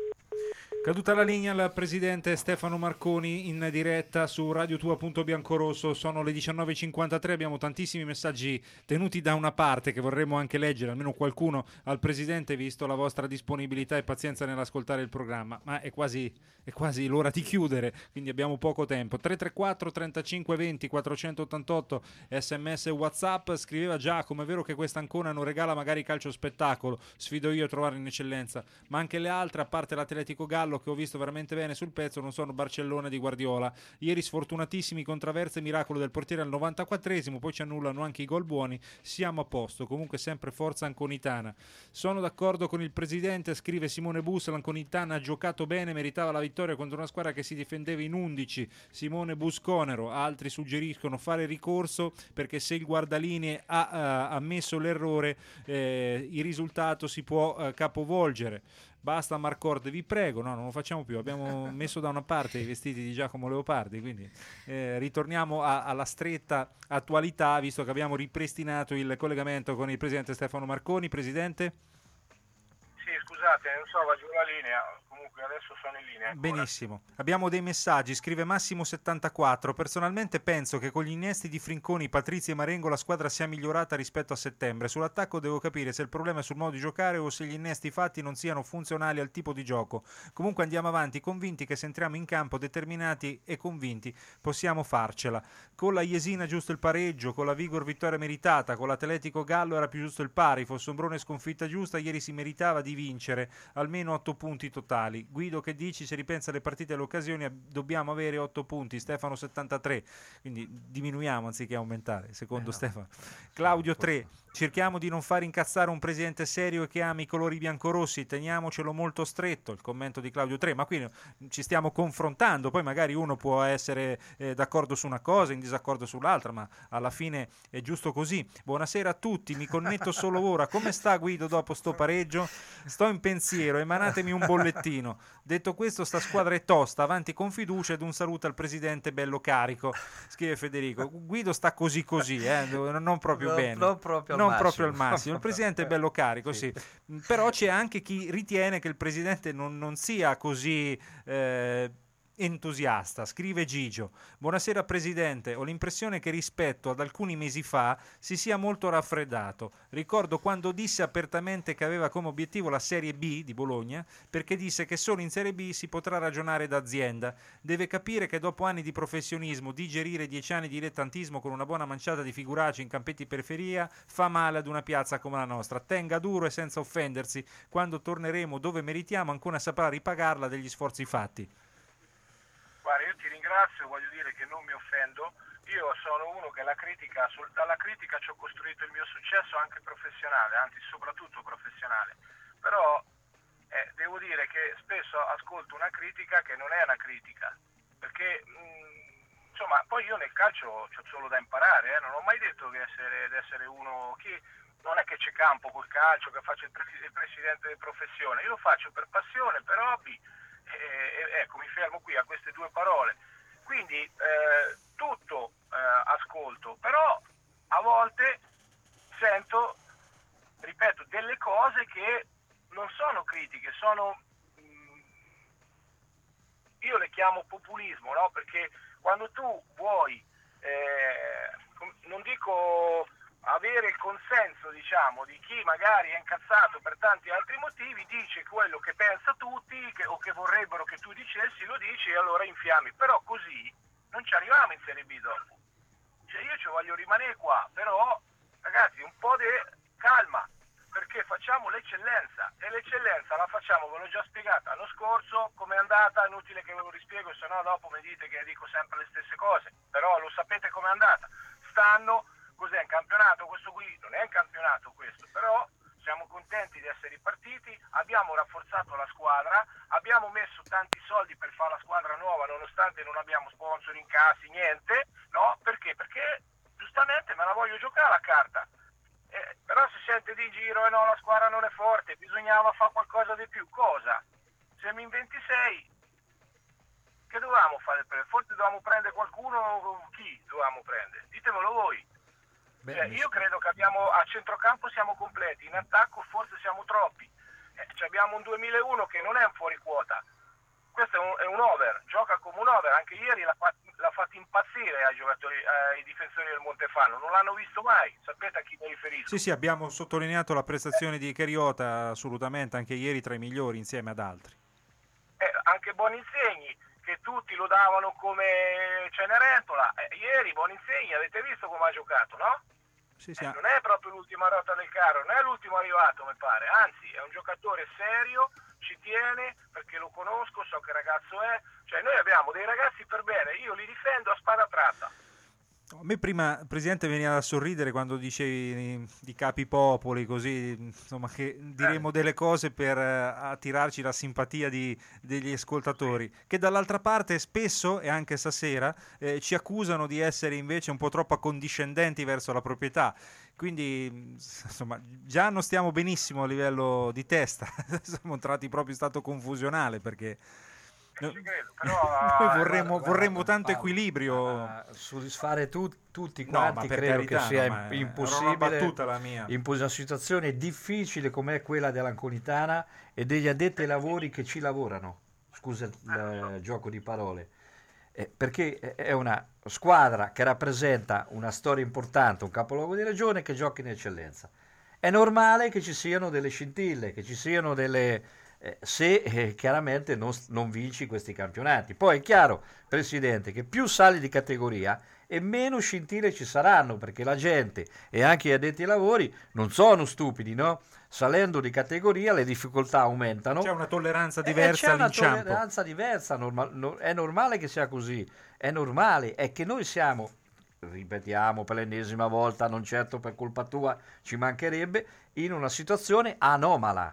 Caduta la linea al presidente Stefano Marconi in diretta su radio tua punto biancorosso. Sono le diciannove e cinquantatré, abbiamo tantissimi messaggi tenuti da una parte che vorremmo anche leggere, almeno qualcuno al presidente, visto la vostra disponibilità e pazienza nell'ascoltare il programma, ma è quasi, è quasi l'ora di chiudere, quindi abbiamo poco tempo. Tre tre quattro trentacinque venti quattrocentottantotto sms e WhatsApp. Scriveva Giacomo: è vero che questa Ancona non regala magari calcio spettacolo, sfido io a trovare in eccellenza, ma anche le altre, a parte l'Atletico Gallo che ho visto veramente bene sul pezzo, non sono Barcellona di Guardiola. Ieri sfortunatissimi controverse, miracolo del portiere al novantaquattresimo, poi ci annullano anche i gol buoni, siamo a posto, comunque sempre forza anconitana. Sono d'accordo con il presidente, scrive Simone Bus, l'Anconitana ha giocato bene, meritava la vittoria contro una squadra che si difendeva in undici. Simone Busconero. Altri suggeriscono fare ricorso perché se il guardalinee ha uh, ammesso l'errore, eh, il risultato si può uh, capovolgere. Basta Marcord, vi prego. No, non lo facciamo più, abbiamo messo da una parte i vestiti di Giacomo Leopardi, quindi eh, ritorniamo a, alla stretta attualità, visto che abbiamo ripristinato il collegamento con il presidente Stefano Marconi. Presidente? Sì, scusate, non so, va giù la linea, comunque adesso sono in linea ancora. Benissimo, abbiamo dei messaggi. Scrive Massimo settantaquattro: personalmente penso che con gli innesti di Frinconi, Patrizia e Marengo la squadra sia migliorata rispetto a settembre. Sull'attacco devo capire se il problema è sul modo di giocare o se gli innesti fatti non siano funzionali al tipo di gioco. Comunque andiamo avanti convinti che se entriamo in campo determinati e convinti possiamo farcela. Con la Jesina giusto il pareggio, con la Vigor vittoria meritata, con l'Atletico Gallo era più giusto il pari, Fossombrone sconfitta giusta, ieri si meritava di vincere, almeno otto punti totali. Guido, che dici? Se ripensa alle partite e alle occasioni dobbiamo avere otto punti. Stefano settantatré, quindi diminuiamo anziché aumentare, secondo eh no. Stefano. Claudio tre: cerchiamo di non far incazzare un presidente serio e che ami i colori biancorossi, teniamocelo molto stretto. Il commento di Claudio tre, ma qui ci stiamo confrontando, poi magari uno può essere eh, d'accordo su una cosa, in disaccordo sull'altra, ma alla fine è giusto così. Buonasera a tutti, mi connetto solo ora. Come sta Guido dopo sto pareggio? Sto in pensiero, emanatemi un bollettino. Detto questo, sta squadra è tosta, avanti con fiducia, ed un saluto al presidente bello carico, scrive Federico. Guido sta così così, eh, non proprio no, bene, non proprio al non massimo. proprio al massimo. Il presidente è bello carico, sì. sì. Però c'è anche chi ritiene che il presidente non, non sia così eh, entusiasta. Scrive Gigio: buonasera presidente, ho l'impressione che rispetto ad alcuni mesi fa si sia molto raffreddato. Ricordo quando disse apertamente che aveva come obiettivo la Serie B di Bologna, perché disse che solo in Serie B si potrà ragionare d'azienda. Deve capire che dopo anni di professionismo digerire dieci anni di dilettantismo con una buona manciata di figuracci in campetti periferia fa male ad una piazza come la nostra. Tenga duro e senza offendersi, quando torneremo dove meritiamo ancora saprà ripagarla degli sforzi fatti. Guarda, io ti ringrazio, voglio dire che non mi offendo, io sono uno che la critica, sul, dalla critica ci ho costruito il mio successo anche professionale, anzi soprattutto professionale, però eh, devo dire che spesso ascolto una critica che non è una critica, perché mh, insomma poi io nel calcio c'ho solo da imparare, eh, non ho mai detto che essere, essere uno che non è che c'è campo col calcio, che faccio il, pres- il presidente di professione, io lo faccio per passione, per hobby. Eh, ecco, mi fermo qui a queste due parole. Quindi eh, tutto eh, ascolto, però a volte sento, ripeto, delle cose che non sono critiche, sono mh, io le chiamo populismo, no? Perché quando tu vuoi eh, non dico avere il consenso, diciamo, di chi magari è incazzato per tanti altri motivi, dice quello che pensa tutti che, o che vorrebbero che tu dicessi, lo dici e allora infiammi. Però così non ci arriviamo in Serie B dopo. Cioè io ci voglio rimanere qua, però ragazzi un po' di calma, perché facciamo l'eccellenza e l'eccellenza la facciamo, ve l'ho già spiegata l'anno scorso, come è andata, è inutile che ve lo rispiego, se no dopo mi dite che dico sempre le stesse cose, però lo sapete com'è andata. Stanno cos'è un campionato? Questo qui non è un campionato questo, però siamo contenti di essere ripartiti, abbiamo rafforzato la squadra, abbiamo messo tanti soldi per fare la squadra nuova nonostante non abbiamo sponsor, incassi, niente, no? Perché? Perché giustamente me la voglio giocare la carta, eh, però si sente di giro e eh no, la squadra non è forte, bisognava fare qualcosa di più. Cosa? Siamo in ventisei, Che dovevamo fare? Forse dovevamo prendere qualcuno, chi dovevamo prendere? Ditemelo voi. Beh, cioè, io credo che abbiamo a centrocampo siamo completi, in attacco forse siamo troppi. Eh, abbiamo un duemilauno che non è un fuori quota. Questo è un, è un over, gioca come un over, anche ieri l'ha, l'ha fatto impazzire ai giocatori, ai difensori del Montefano, non l'hanno visto mai, sapete a chi mi riferisco? Sì, sì, abbiamo sottolineato la prestazione di Cheriota, assolutamente, anche ieri tra i migliori insieme ad altri. Eh, anche Boninsegni, che tutti lo davano come Cenerentola, eh, ieri Boninsegni avete visto come ha giocato, no? Sì, sì. Eh, non è proprio l'ultima ruota del carro, non è l'ultimo arrivato mi pare, anzi è un giocatore serio, ci tiene perché lo conosco, so che ragazzo è, cioè noi abbiamo dei ragazzi per bene, io li difendo a spada tratta. A me prima, Presidente, veniva da sorridere quando dicevi di capi popoli, così, insomma, che diremo delle cose per uh, attirarci la simpatia di, degli ascoltatori, che dall'altra parte spesso, e anche stasera, eh, ci accusano di essere invece un po' troppo accondiscendenti verso la proprietà. Quindi, insomma, già non stiamo benissimo a livello di testa, siamo entrati proprio in stato confusionale, perché... No. Credo, però, Noi vorremmo, guarda, vorremmo guarda, tanto Paolo, equilibrio. ma soddisfare tu, tutti No, quanti ma per credo carità, che sia no, ma è- impossibile. era una battuta la mia. In una situazione difficile come quella dell'Anconitana e degli addetti ai lavori che ci lavorano. Scusa il eh, gioco di parole. Eh, perché è una squadra che rappresenta una storia importante, un capoluogo di regione che gioca in eccellenza. È normale che ci siano delle scintille, che ci siano delle... Eh, se eh, chiaramente non, non vinci questi campionati. Poi è chiaro, Presidente, che più sali di categoria e meno scintille ci saranno, perché la gente e anche gli addetti ai lavori non sono stupidi, no? Salendo di categoria le difficoltà aumentano. C'è una tolleranza Eh, diversa c'è una all'inciampo. tolleranza diversa, normal- no- è normale che sia così, è normale, è che noi siamo, ripetiamo per l'ennesima volta, non certo per colpa tua, ci mancherebbe, in una situazione anomala.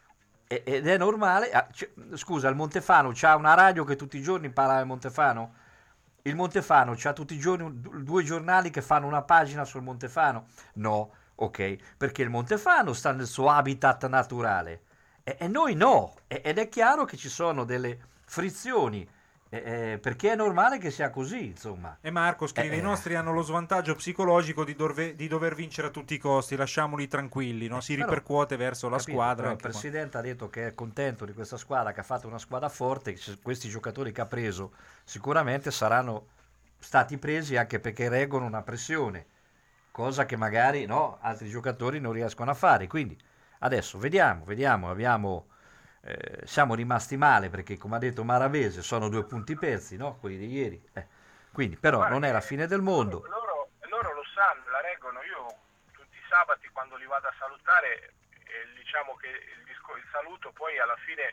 Ed è normale. Scusa, il Montefano c'ha una radio che tutti i giorni parla del Montefano? Il Montefano c'ha tutti i giorni due giornali che fanno una pagina sul Montefano? No, ok, perché il Montefano sta nel suo habitat naturale e, e noi no, e, ed è chiaro che ci sono delle frizioni, eh, perché è normale che sia così, insomma. E Marco scrive: Eh, i nostri hanno lo svantaggio psicologico di, dorve- di dover vincere a tutti i costi, lasciamoli tranquilli, no? Si Però, ripercuote verso la capito, squadra. però il anche qua. Presidente ha detto che è contento di questa squadra, che ha fatto una squadra forte, che questi giocatori che ha preso sicuramente saranno stati presi anche perché reggono una pressione, cosa che magari no, altri giocatori non riescono a fare. Quindi adesso vediamo, vediamo, abbiamo... Eh, siamo rimasti male perché, come ha detto Maravese, sono due punti persi, no? Quelli di ieri. Eh, quindi, però, Guarda, non è la fine del mondo. Loro, loro lo sanno, la reggono. Io tutti i sabati quando li vado a salutare, eh, diciamo che il, discor- il saluto poi alla fine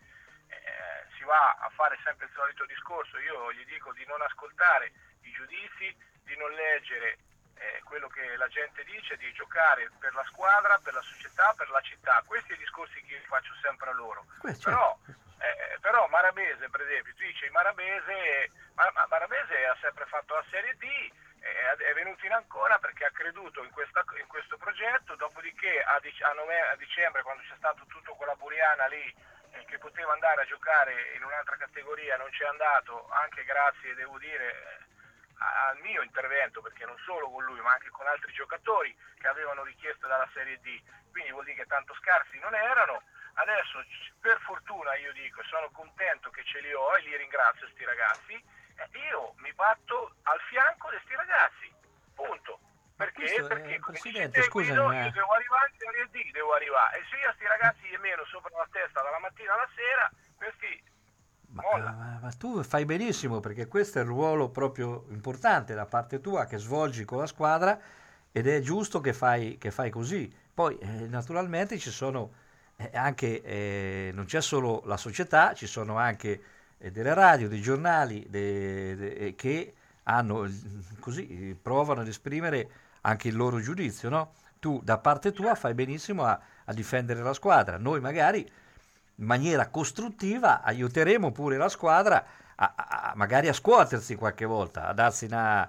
eh, si va a fare sempre il solito discorso. Io gli dico di non ascoltare i giudizi, di non leggere eh, quello che la gente dice, di giocare per la squadra, per la società, per la città. Questi sono i discorsi che io faccio sempre a loro. Questo, Però, eh, però Marabese, per esempio, tu dici Marabese, ma, ma Marabese ha sempre fatto la Serie D, eh, è venuto in Ancona perché ha creduto in, questa, in questo progetto, dopodiché a, dic- a, nove- a dicembre, quando c'è stato tutto quella Buriana lì, eh, che poteva andare a giocare in un'altra categoria, non c'è andato, anche grazie, devo dire, eh, al mio intervento, perché non solo con lui ma anche con altri giocatori che avevano richiesto dalla Serie D, quindi vuol dire che tanto scarsi non erano. Adesso per fortuna io dico, sono contento che ce li ho e li ringrazio sti ragazzi, e io mi batto al fianco di sti ragazzi, punto. Perché? questo, Perché eh, come Presidente, dice scusami, Guido, ma- io devo arrivare in Serie D, devo arrivare, e se io a sti ragazzi gli meno sopra la testa dalla mattina alla sera, questi Ma, molla. ma- ma tu fai benissimo, perché questo è il ruolo proprio importante da parte tua che svolgi con la squadra, ed è giusto che fai, che fai così. Poi eh, naturalmente ci sono eh, anche, eh, non c'è solo la società, ci sono anche eh, delle radio, dei giornali de- de- che hanno il- così provano ad esprimere anche il loro giudizio, no? Tu da parte tua fai benissimo a, a difendere la squadra. Noi magari in maniera costruttiva aiuteremo pure la squadra a, a- a magari a scuotersi qualche volta, a darsi una...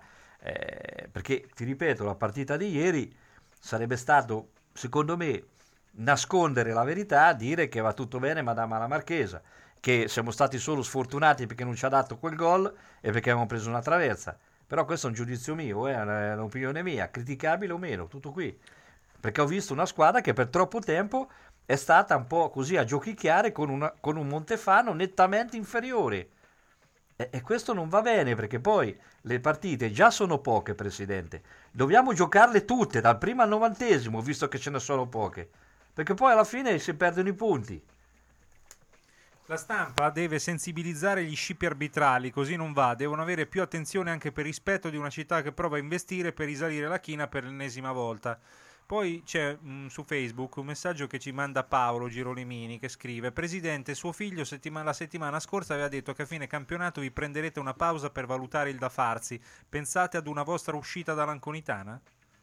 eh, perché, ti ripeto, la partita di ieri sarebbe stato, secondo me, nascondere la verità, dire che va tutto bene Madama la Marchesa, che siamo stati solo sfortunati perché non ci ha dato quel gol e perché abbiamo preso una traversa. Però questo è un giudizio mio, eh, è un'opinione mia, criticabile o meno, tutto qui. Perché ho visto una squadra che per troppo tempo è stata un po' così a giochicchiare con, una, con un Montefano nettamente inferiore. E, e questo non va bene, perché poi le partite già sono poche, Presidente. Dobbiamo giocarle tutte, dal primo al novantesimo, visto che ce ne sono poche. Perché poi alla fine si perdono i punti. La stampa deve sensibilizzare gli scippi arbitrali, così non va, devono avere più attenzione anche per rispetto di una città che prova a investire per risalire la china per l'ennesima volta. Poi c'è mh, su Facebook un messaggio che ci manda Paolo Girolimini che scrive: Presidente, suo figlio settima- la settimana scorsa aveva detto che a fine campionato vi prenderete una pausa per valutare il da farsi. Pensate ad una vostra uscita dall'Anconitana?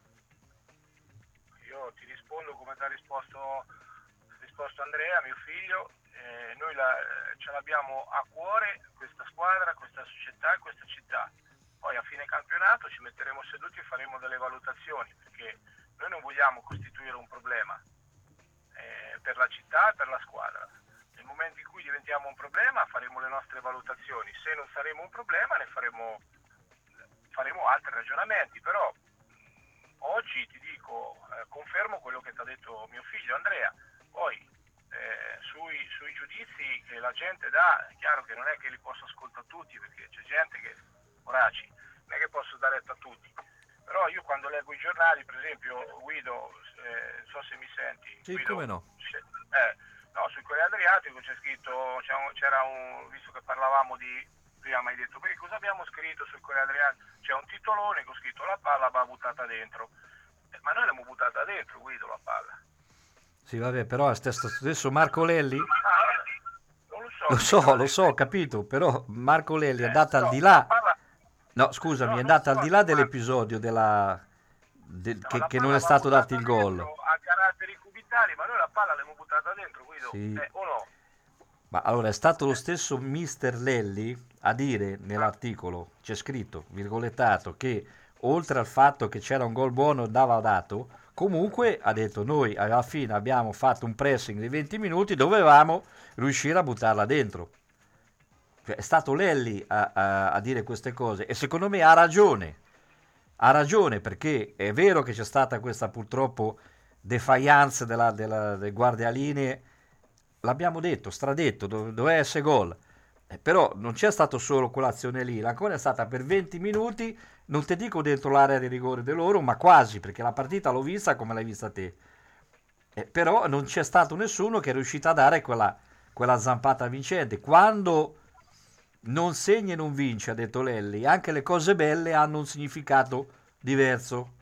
Io ti rispondo come ti ha risposto, risposto Andrea, mio figlio. Eh, noi la, ce l'abbiamo a cuore questa squadra, questa società e questa città. Poi a fine campionato ci metteremo seduti e faremo delle valutazioni, perché noi non vogliamo costituire un problema eh, per la città e per la squadra. Nel momento in cui diventiamo un problema faremo le nostre valutazioni, se non saremo un problema ne faremo, faremo altri ragionamenti, però oggi ti dico, eh, confermo quello che ti ha detto mio figlio Andrea. Poi Eh, sui, sui giudizi che la gente dà, è chiaro che non è che li posso ascoltare tutti, perché c'è gente che, oraci, non è che posso dare retta a tutti, però io quando leggo i giornali, per esempio Guido, eh, so se mi senti. Sì, Guido, come no? Eh, no, sul Corriere Adriatico c'è scritto, c'è un, c'era un, visto che parlavamo di, prima mi hai detto, perché cosa abbiamo scritto sul Corriere Adriatico? C'è un titolone che ho scritto la palla va buttata dentro, eh, ma noi l'abbiamo buttata dentro, Guido, la palla. Sì, vabbè, però stesso, stesso Marco Lelli, Non lo so, lo so, lo so, ho capito, però Marco Lelli è andata no, al di là, parla- no, scusami, No, è non andata so, al di là ma- dell'episodio della, del- no, che, la che palla non è va stato dato buttata il gol. dentro a caratteri cubitali, ma noi la palla l'abbiamo buttata dentro, Guido, Sì. eh, o no? Ma allora è stato lo stesso mister Lelli a dire nell'articolo, c'è scritto, virgolettato, che oltre al fatto che c'era un gol buono andava dato, comunque ha detto noi alla fine abbiamo fatto un pressing di venti minuti, dovevamo riuscire a buttarla dentro. Cioè, è stato Lelli a, a, a dire queste cose e secondo me ha ragione, ha ragione perché è vero che c'è stata questa purtroppo defiance della, della, delle guardialinee, l'abbiamo detto, stradetto, dove, doveva essere gol. Eh, però non c'è stato solo quell'azione lì, l'Ancona è stata per venti minuti, non ti dico dentro l'area di rigore di loro, ma quasi, perché la partita l'ho vista come l'hai vista te. Eh, però non c'è stato nessuno che è riuscito a dare quella, quella zampata vincente. Quando non segna e non vince, ha detto Lelli, anche le cose belle hanno un significato diverso.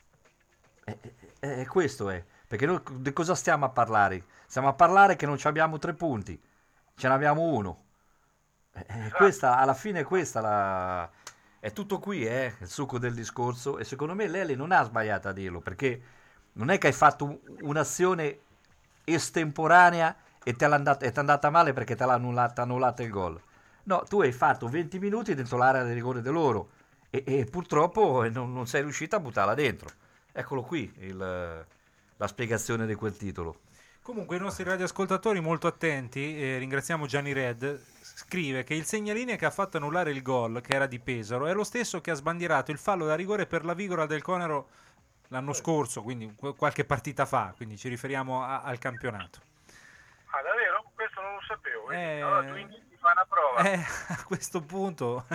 E eh, eh, questo è, perché noi di cosa stiamo a parlare? Stiamo a parlare che non ci abbiamo tre punti, ce ne abbiamo uno. Eh, questa, alla fine è questa la... è tutto qui, eh, il succo del discorso, e secondo me Lelli non ha sbagliato a dirlo, perché non è che hai fatto un'azione estemporanea e te l'è andata, e ti è andata male perché te l'ha annullata, annullata il gol. No, tu hai fatto venti minuti dentro l'area di rigore di loro e, e purtroppo non, non sei riuscito a buttarla dentro. Eccolo qui il, la spiegazione di quel titolo. Comunque i nostri radioascoltatori molto attenti, eh, ringraziamo Gianni Red, scrive che il segnaline che ha fatto annullare il gol, che era di Pesaro, è lo stesso che ha sbandierato il fallo da rigore per la Vigora del Conero l'anno scorso, quindi qualche partita fa, quindi ci riferiamo a, al campionato. Ah, davvero? Questo non lo sapevo. Eh, allora tu indi ti fai una prova. Eh, a questo punto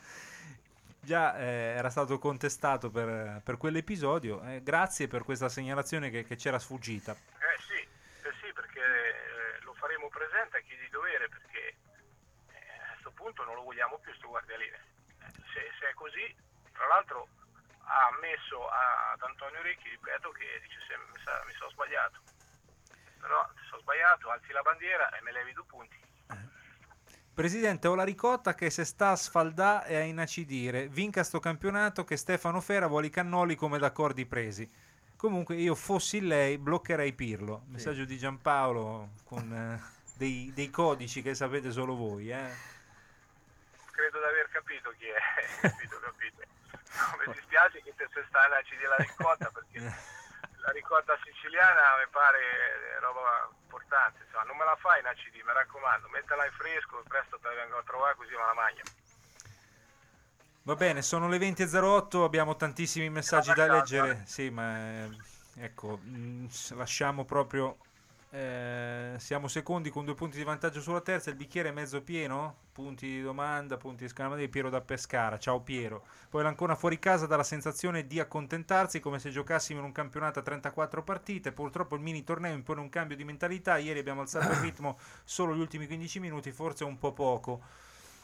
già eh, era stato contestato per, per quell'episodio. Eh, grazie per questa segnalazione che, che c'era sfuggita. Eh sì, eh sì, perché eh, lo faremo presente a chi di dovere, perché eh, a questo punto non lo vogliamo più sto guardialine. Eh, se, se è così, tra l'altro ha ammesso a, ad Antonio Recchi, ripeto, che dice se mi, sa, mi sono sbagliato. Però se sono sbagliato, alzi la bandiera e me levi due punti. Presidente, ho la ricotta che se sta a sfaldà e a inacidire. Vinca sto campionato che Stefano Fera vuole i cannoli come d'accordi presi. Comunque io fossi lei bloccherei Pirlo. Sì. Messaggio di Giampaolo con eh, dei, dei codici che sapete solo voi. Eh. Credo di aver capito chi è. capito, capito. Mi dispiace che te se stai a inacidire la ricotta perché la ricotta siciliana mi pare roba importante, insomma, non me la fai in A C D, mi raccomando, mettela in fresco, presto te la vengo a trovare così me la mangio. Va bene, sono le venti e zero otto, abbiamo tantissimi messaggi da leggere. Sì, ma eh, ecco, mh, lasciamo proprio... Eh, siamo secondi con due punti di vantaggio sulla terza, il bicchiere è mezzo pieno, punti di domanda, punti di esclamativi. Piero da Pescara, ciao Piero. Poi l'Ancona fuori casa dà la sensazione di accontentarsi come se giocassimo in un campionato a trentaquattro partite. Purtroppo il mini torneo impone un cambio di mentalità, ieri abbiamo alzato il ritmo solo gli ultimi quindici minuti, forse un po' poco.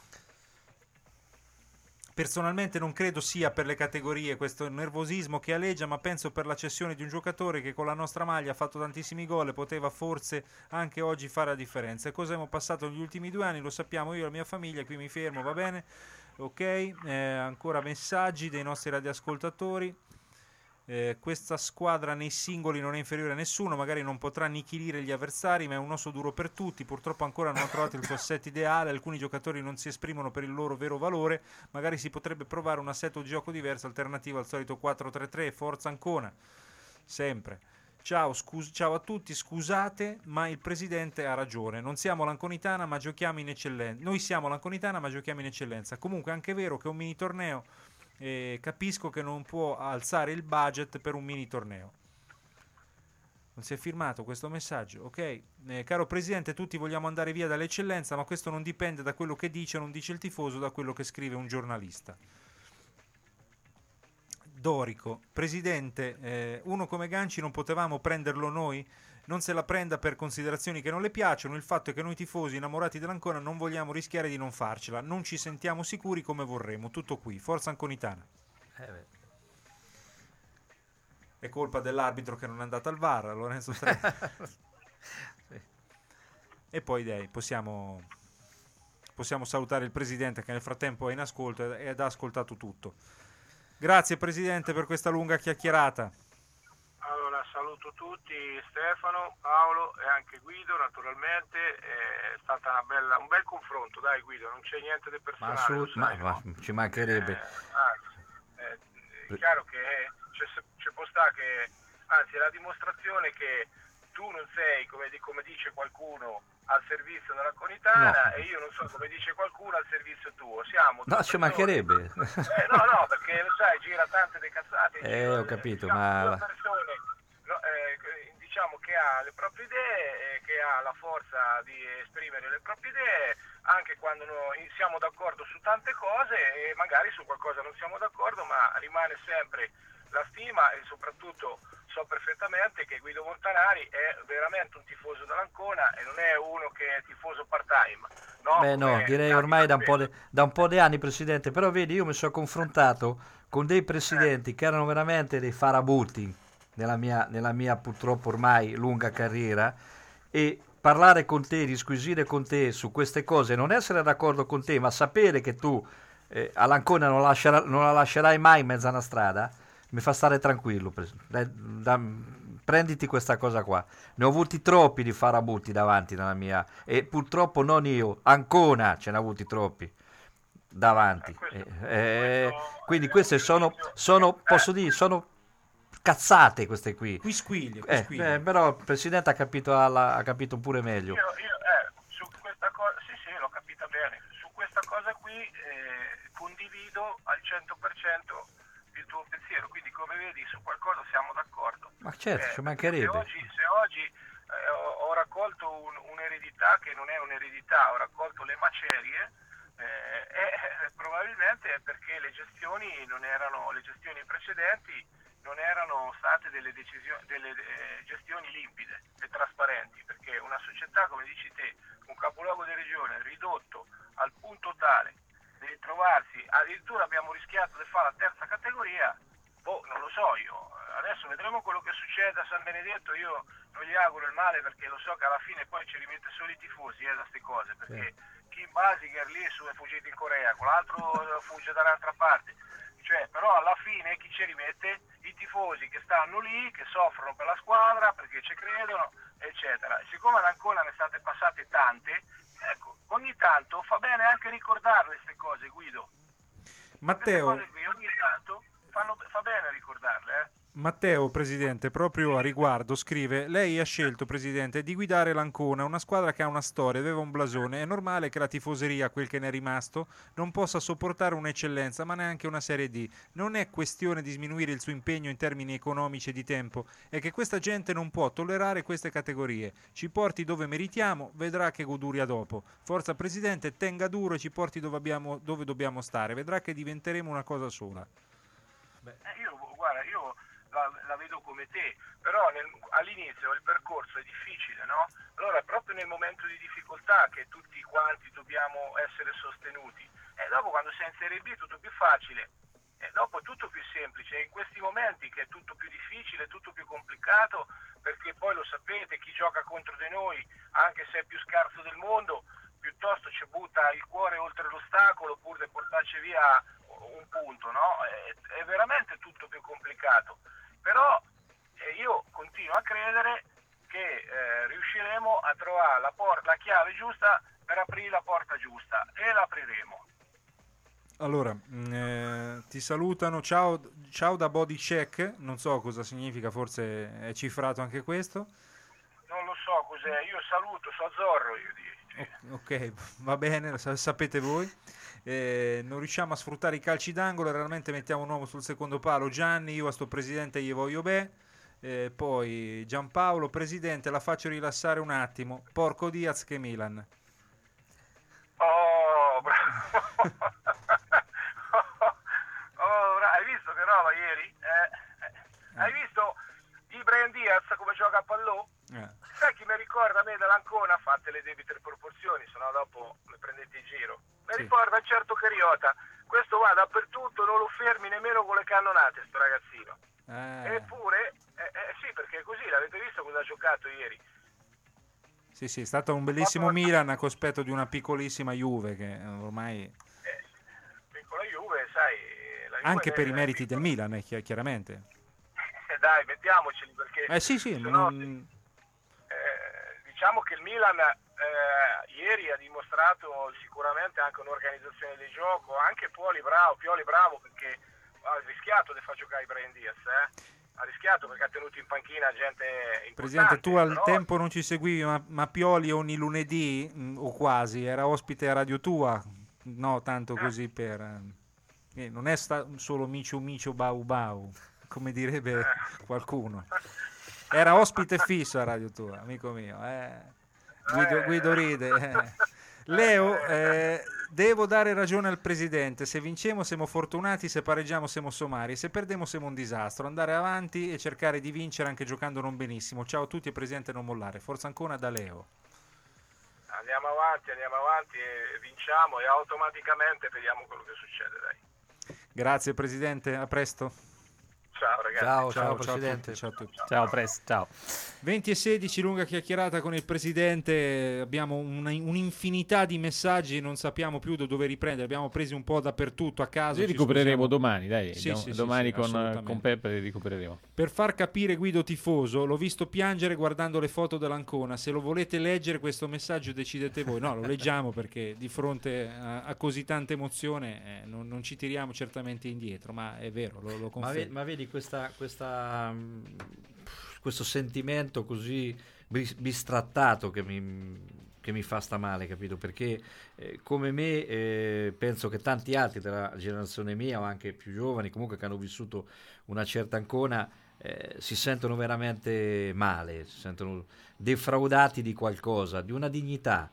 Personalmente non credo sia per le categorie questo nervosismo che aleggia, ma penso per la cessione di un giocatore che con la nostra maglia ha fatto tantissimi gol e poteva forse anche oggi fare la differenza. E cosa abbiamo passato negli ultimi due anni lo sappiamo io e la mia famiglia, qui mi fermo, va bene? Ok, eh, ancora messaggi dei nostri radioascoltatori. Eh, questa squadra nei singoli non è inferiore a nessuno, magari non potrà annichilire gli avversari, ma è un osso duro per tutti. Purtroppo ancora non ha trovato il suo assetto ideale, alcuni giocatori non si esprimono per il loro vero valore, magari si potrebbe provare un assetto di gioco diverso, alternativo al solito quattro tre tre. Forza Ancona, sempre. Ciao, scus- ciao a tutti, scusate, ma il presidente ha ragione, non siamo l'Anconitana ma giochiamo in eccellenza. Noi siamo l'Anconitana ma giochiamo in eccellenza. Comunque è anche vero che un mini torneo, e capisco che non può alzare il budget per un mini torneo. Non si è firmato questo messaggio, ok? Eh, caro presidente, tutti vogliamo andare via dall'eccellenza, ma questo non dipende da quello che dice o non dice il tifoso, da quello che scrive un giornalista. Dorico, presidente, eh, uno come Ganci non potevamo prenderlo noi? Non se la prenda per considerazioni che non le piacciono, il fatto è che noi tifosi innamorati dell'Ancona non vogliamo rischiare di non farcela, non ci sentiamo sicuri come vorremmo, tutto qui, forza Anconitana. Eh beh. È colpa dell'arbitro che non è andato al V A R, Lorenzo Tre. Sì. E poi dai, possiamo, possiamo salutare il presidente che nel frattempo è in ascolto ed ha ascoltato tutto. Grazie presidente per questa lunga chiacchierata. Allora saluto tutti, Stefano, Paolo e anche Guido naturalmente, è stata una bella, un bel confronto, dai Guido, non c'è niente di personale. Ma, su, sai, ma, no? ma ci mancherebbe. Eh, anzi, eh, è chiaro che c'è, c'è può stare che, anzi è la dimostrazione che tu non sei, come, come dice qualcuno, al servizio della Conitana, no. E io non so, come dice qualcuno, al servizio tuo. Siamo no, ci mancherebbe. Eh, no, no, perché lo sai, gira tante de cazzate. Eh, gira, ho capito, diciamo, ma... due persone, no, eh, diciamo che ha le proprie idee, eh, che ha la forza di esprimere le proprie idee, anche quando noi siamo d'accordo su tante cose e magari su qualcosa non siamo d'accordo, ma rimane sempre la stima e soprattutto so perfettamente che Guido Montanari è veramente un tifoso dell'Ancona e non è uno che è tifoso part-time. No, Beh no, direi ormai da un, po de, da un po' di anni, presidente, però vedi, io mi sono confrontato con dei presidenti eh. che erano veramente dei farabutti nella mia, nella mia purtroppo ormai lunga carriera, e parlare con te, disquisire con te su queste cose, non essere d'accordo con te, ma sapere che tu eh, all'Ancona non, lascerà, non la lascerai mai in mezzo a una strada, mi fa stare tranquillo. Da, da, prenditi questa cosa qua. Ne ho avuti troppi di farabutti davanti nella mia, e purtroppo non io, Ancona ce ne ha avuti troppi davanti. Eh, questo, eh, questo, quindi queste sono, sono posso dire, sono cazzate queste qui. Quisquiglie, quisquiglie. Eh, eh, però il presidente ha capito, alla, ha capito pure meglio. Io, io eh, su questa cosa, sì sì, l'ho capita bene. Su questa cosa qui eh, condivido al cento per cento il tuo pensiero, quindi come vedi su qualcosa siamo d'accordo. Ma certo, eh, ci mancherebbe. Se oggi, se oggi eh, ho, ho raccolto un, un'eredità che non è un'eredità, ho raccolto le macerie, eh, eh, probabilmente è perché le gestioni non erano, le gestioni precedenti non erano state delle, decisioni, delle eh, gestioni limpide e trasparenti, perché una società, come dici te, un capoluogo di regione ridotto al punto tale di trovarsi, addirittura abbiamo rischiato di fare la terza categoria, boh, non lo so io, adesso vedremo quello che succede a San Benedetto, io non gli auguro il male perché lo so che alla fine poi ci rimette solo i tifosi eh, da queste cose, perché sì. Kim Basinger lì su è fuggito in Corea, quell'altro fugge da un'altra parte, cioè però alla fine chi ci rimette? I tifosi che stanno lì, che soffrono per la squadra, perché ci credono, eccetera. E siccome ad Ancona ne state passate tante, ecco, ogni tanto fa bene anche ricordarle queste cose, Guido. Matteo. Queste cose qui ogni tanto fanno, fa bene ricordarle, eh. Matteo, Presidente, proprio a riguardo scrive: lei ha scelto, Presidente, di guidare l'Ancona, una squadra che ha una storia, aveva un blasone. È normale che la tifoseria, quel che ne è rimasto, non possa sopportare un'eccellenza, ma neanche una Serie D. Non è questione di sminuire il suo impegno in termini economici e di tempo, è che questa gente non può tollerare queste categorie. Ci porti dove meritiamo, vedrà che goduria dopo. Forza Presidente, tenga duro e ci porti dove, abbiamo, dove dobbiamo stare, vedrà che diventeremo una cosa sola. Beh, io, guarda, io La, la vedo come te, però nel, all'inizio il percorso è difficile, no? Allora proprio nel momento di difficoltà che tutti quanti dobbiamo essere sostenuti, e dopo quando sei in Serie B è tutto più facile, e dopo è tutto più semplice, in questi momenti che è tutto più difficile, tutto più complicato, perché poi lo sapete, chi gioca contro di noi, anche se è più scarso del mondo, piuttosto ci butta il cuore oltre l'ostacolo pur di portarci via un punto, no? È, è veramente tutto più complicato. Però eh, io continuo a credere che eh, riusciremo a trovare la, por- la chiave giusta per aprire la porta giusta, e l'apriremo. Allora, eh, ti salutano, ciao, ciao da Body Check, non so cosa significa, forse è cifrato anche questo. Non lo so cos'è, io saluto, so Zorro io dico. Ok, va bene, sa- sapete voi. Eh, non riusciamo a sfruttare i calci d'angolo, raramente mettiamo un uomo sul secondo palo. Gianni, io a sto presidente gli voglio bene. Eh, poi Giampaolo, Presidente, la faccio rilassare un attimo. Porco Diaz che Milan. Oh, bravo. Oh, bravo. Hai visto che roba ieri? Eh, eh. Hai visto Ibrahim Diaz come gioca a pallone? Eh. Sai chi mi ricorda a me dall'Ancona? Fatte le debite proporzioni, sennò dopo mi prendete in giro. Mi Sì. ricorda un certo Cariota. Questo va dappertutto, non lo fermi nemmeno con le cannonate sto ragazzino. Eh. Eppure, eh, eh, sì, perché è così, l'avete visto cosa ha giocato ieri? Sì, sì, è stato un bellissimo Milan a cospetto di una piccolissima Juve che ormai... Eh, piccola Juve, sai... La Juve Anche per è- i meriti del Milan, eh, chi- chiaramente. Eh, dai, mettiamoceli perché... Eh sì, sì, se no, non- eh, diciamo che il Milan eh, ieri ha dimostrato sicuramente anche un'organizzazione del gioco, anche Pioli bravo, Pioli bravo perché ha rischiato di far giocare Ibrahim Diaz, eh? Ha rischiato perché ha tenuto in panchina gente importante. Presidente, tu al però- tempo non ci seguivi, ma, ma Pioli ogni lunedì, mh, o quasi, era ospite a Radio Tua, no, tanto così per... eh, non è sta- solo micio micio bau bau, come direbbe qualcuno. Era ospite fisso a Radio Tua, amico mio. Eh. Guido, Guido ride. eh. Leo, eh, devo dare ragione al Presidente, se vinciamo siamo fortunati, se pareggiamo siamo somari, se perdiamo siamo un disastro. Andare avanti e cercare di vincere anche giocando non benissimo. Ciao a tutti e Presidente non mollare. Forza ancora da Leo. Andiamo avanti, andiamo avanti e vinciamo e automaticamente vediamo quello che succede, dai. Grazie Presidente, a presto. Ciao ragazzi. Ciao, ciao, ciao, Presidente. a tutti, ciao a tutti. Ciao, presto, ciao. venti e sedici, lunga chiacchierata con il Presidente, abbiamo una- un'infinità di messaggi, non sappiamo più da dove riprendere, abbiamo presi un po' dappertutto a caso. Li ci recupereremo scusiamo. domani, dai. Sì, dom- sì, sì, domani sì, con, assolutamente. con Peppe li recupereremo. Per far capire Guido tifoso, l'ho visto piangere guardando le foto dell'Ancona, se lo volete leggere questo messaggio decidete voi. No, lo leggiamo perché di fronte a, a così tanta emozione eh, non, non ci tiriamo certamente indietro, ma è vero, lo, lo Ma, ve- confermo. ma vedi questa, questa, mh, questo sentimento così bis- bistrattato che mi, che mi fa sta male, capito? Perché eh, come me eh, penso che tanti altri della generazione mia o anche più giovani comunque che hanno vissuto una certa Ancona eh, si sentono veramente male, si sentono defraudati di qualcosa, di una dignità,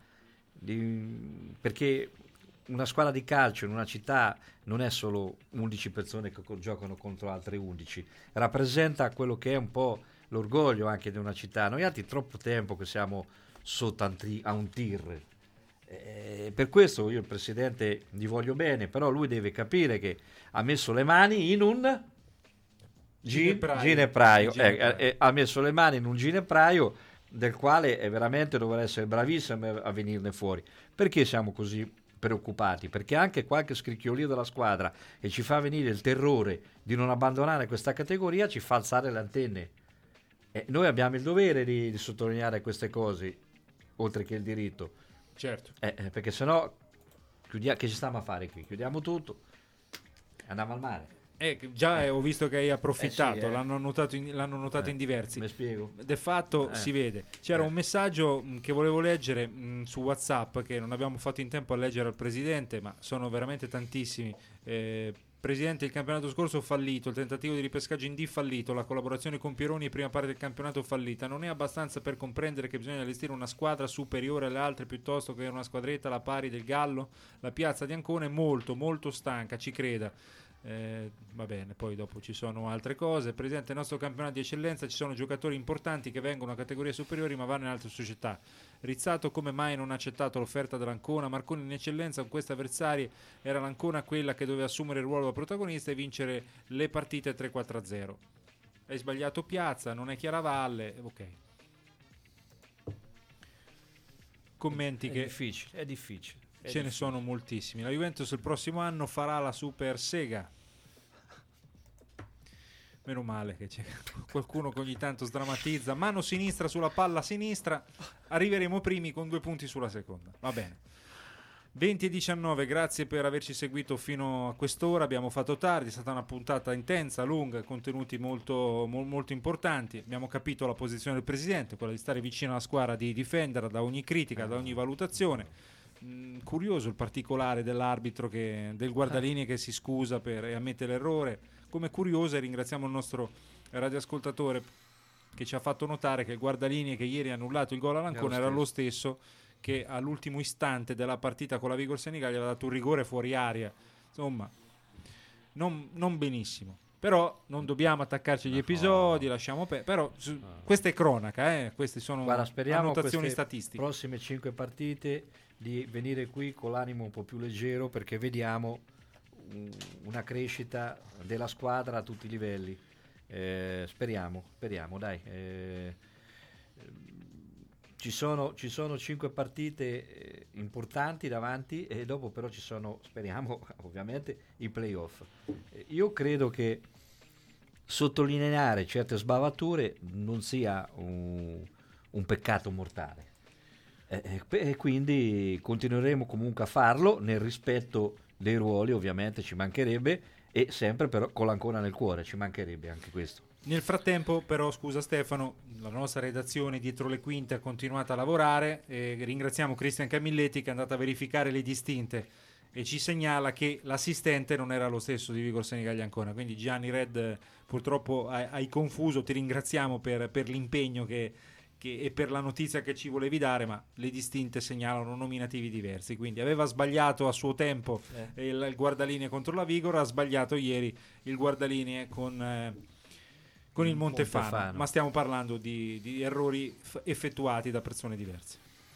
di- perché una squadra di calcio in una città non è solo undici persone che co- giocano contro altre undici, rappresenta quello che è un po' l'orgoglio anche di una città. Noi altri troppo tempo che siamo sotto a un tri- a un tir. Eh, per questo io il Presidente gli voglio bene, però lui deve capire che ha messo le mani in un gi- Ginepraio. ginepraio, Ginepraio. Eh, eh, ha messo le mani in un ginepraio del quale è veramente dovrà essere bravissimo a venirne fuori. Perché siamo così preoccupati? Perché anche qualche scricchiolio della squadra che ci fa venire il terrore di non abbandonare questa categoria ci fa alzare le antenne. E noi abbiamo il dovere di, di sottolineare queste cose, oltre che il diritto. Certo. Eh, eh, perché sennò chiudia- che ci stiamo a fare qui? Chiudiamo tutto e andiamo al mare. Eh, già eh. ho visto che hai approfittato, eh sì, eh. l'hanno notato in, l'hanno notato eh. in diversi. Mi spiego. De fatto eh. si vede. C'era eh. un messaggio mh, che volevo leggere mh, su WhatsApp, che non abbiamo fatto in tempo a leggere al Presidente, ma sono veramente tantissimi. Eh, Presidente, il campionato scorso fallito, il tentativo di ripescaggio in D fallito, la collaborazione con Pieroni prima parte del campionato fallita. Non è abbastanza per comprendere che bisogna allestire una squadra superiore alle altre piuttosto che una squadretta alla pari del Gallo? La piazza di Ancona è molto molto stanca, ci creda. Eh, va bene, poi dopo ci sono altre cose. Presidente, nel nostro campionato di eccellenza ci sono giocatori importanti che vengono a categorie superiori ma vanno in altre società. Rizzato come mai non ha accettato l'offerta dell'Ancona? Marconi in eccellenza con questi avversari era l'Ancona quella che doveva assumere il ruolo da protagonista e vincere le partite tre quattro a zero. Hai sbagliato Piazza, non è Chiaravalle. Ok, commenti è che difficile, è difficile. Ce difficile. Ne sono moltissimi. La Juventus il prossimo anno farà la Super Sega. Meno male che c'è qualcuno che ogni tanto sdrammatizza. Mano sinistra sulla palla sinistra. Arriveremo primi con due punti sulla seconda. Va bene. venti e diciannove, grazie per averci seguito fino a quest'ora. Abbiamo fatto tardi, è stata una puntata intensa, lunga, contenuti molto, mo- molto importanti. Abbiamo capito la posizione del Presidente, quella di stare vicino alla squadra, di difenderla da ogni critica, da ogni valutazione. Mm, curioso il particolare dell'arbitro, che, del guardalinee che si scusa per, e ammette l'errore. Come curioso, e ringraziamo il nostro radioascoltatore che ci ha fatto notare che il guardalinee che ieri ha annullato il gol all'Ancona era lo stesso che all'ultimo istante della partita con la Vigor Senigallia aveva dato un rigore fuori aria. Insomma, non, non benissimo. Però non dobbiamo attaccarci agli episodi, no. lasciamo per... però su, no. questa è cronaca, eh? Queste sono Guarda, speriamo annotazioni statistiche. Prossime cinque partite di venire qui con l'animo un po' più leggero, perché vediamo un, una crescita della squadra a tutti i livelli. Eh, speriamo, speriamo, dai. Eh, Ci sono, ci sono cinque partite eh, importanti davanti e dopo però ci sono, speriamo ovviamente, i playoff. Eh, io credo che sottolineare certe sbavature non sia un, un peccato mortale eh, e quindi continueremo comunque a farlo nel rispetto dei ruoli, ovviamente, ci mancherebbe, e sempre però con l'Ancona nel cuore, ci mancherebbe anche questo. Nel frattempo però, scusa Stefano, la nostra redazione dietro le quinte ha continuato a lavorare e ringraziamo Cristian Camilletti che è andato a verificare le distinte e ci segnala che l'assistente non era lo stesso di Vigor Senigallia Ancona, quindi Gianni Red purtroppo hai, hai confuso, ti ringraziamo per, per l'impegno che, che, e per la notizia che ci volevi dare, ma le distinte segnalano nominativi diversi, quindi aveva sbagliato a suo tempo eh. il, il guardalinee contro la Vigor, ha sbagliato ieri il guardalinee con... Eh, con il Montefano, Montefano, ma stiamo parlando di, di errori f- effettuati da persone diverse.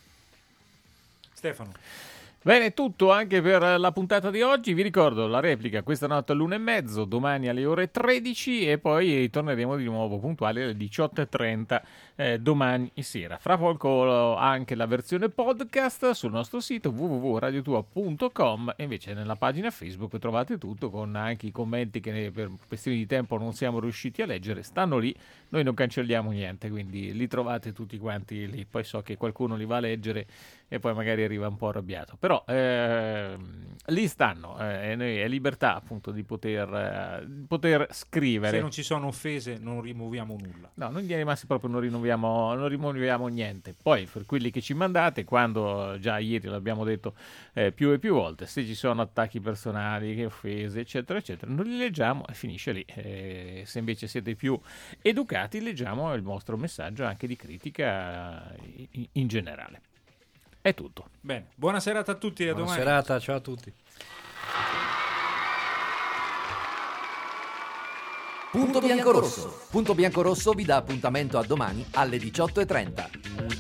Stefano. Bene, tutto anche per la puntata di oggi. Vi ricordo la replica questa notte all'una e mezzo, domani alle ore tredici e poi torneremo di nuovo puntuali alle diciotto e trenta eh, domani sera. Fra poco anche la versione podcast sul nostro sito w w w punto radio tua punto com e invece nella pagina Facebook trovate tutto con anche i commenti che per questioni di tempo non siamo riusciti a leggere. Stanno lì, noi non cancelliamo niente, quindi li trovate tutti quanti lì. Poi so che qualcuno li va a leggere e poi magari arriva un po' arrabbiato, però eh, lì stanno eh, e noi è libertà appunto di poter, eh, poter scrivere. Se non ci sono offese non rimuoviamo nulla. No, noi in linea di massima proprio non rimuoviamo, non rimuoviamo niente. Poi per quelli che ci mandate, quando già ieri l'abbiamo detto eh, più e più volte, se ci sono attacchi personali, che offese eccetera eccetera, non li leggiamo e finisce lì. Eh, se invece siete più educati leggiamo il vostro messaggio anche di critica in, in generale. È tutto. Bene, buona serata a tutti e a buona domani. Buona serata, ciao a tutti. Punto Biancorosso. Punto Biancorosso vi dà appuntamento a domani alle diciotto e trenta.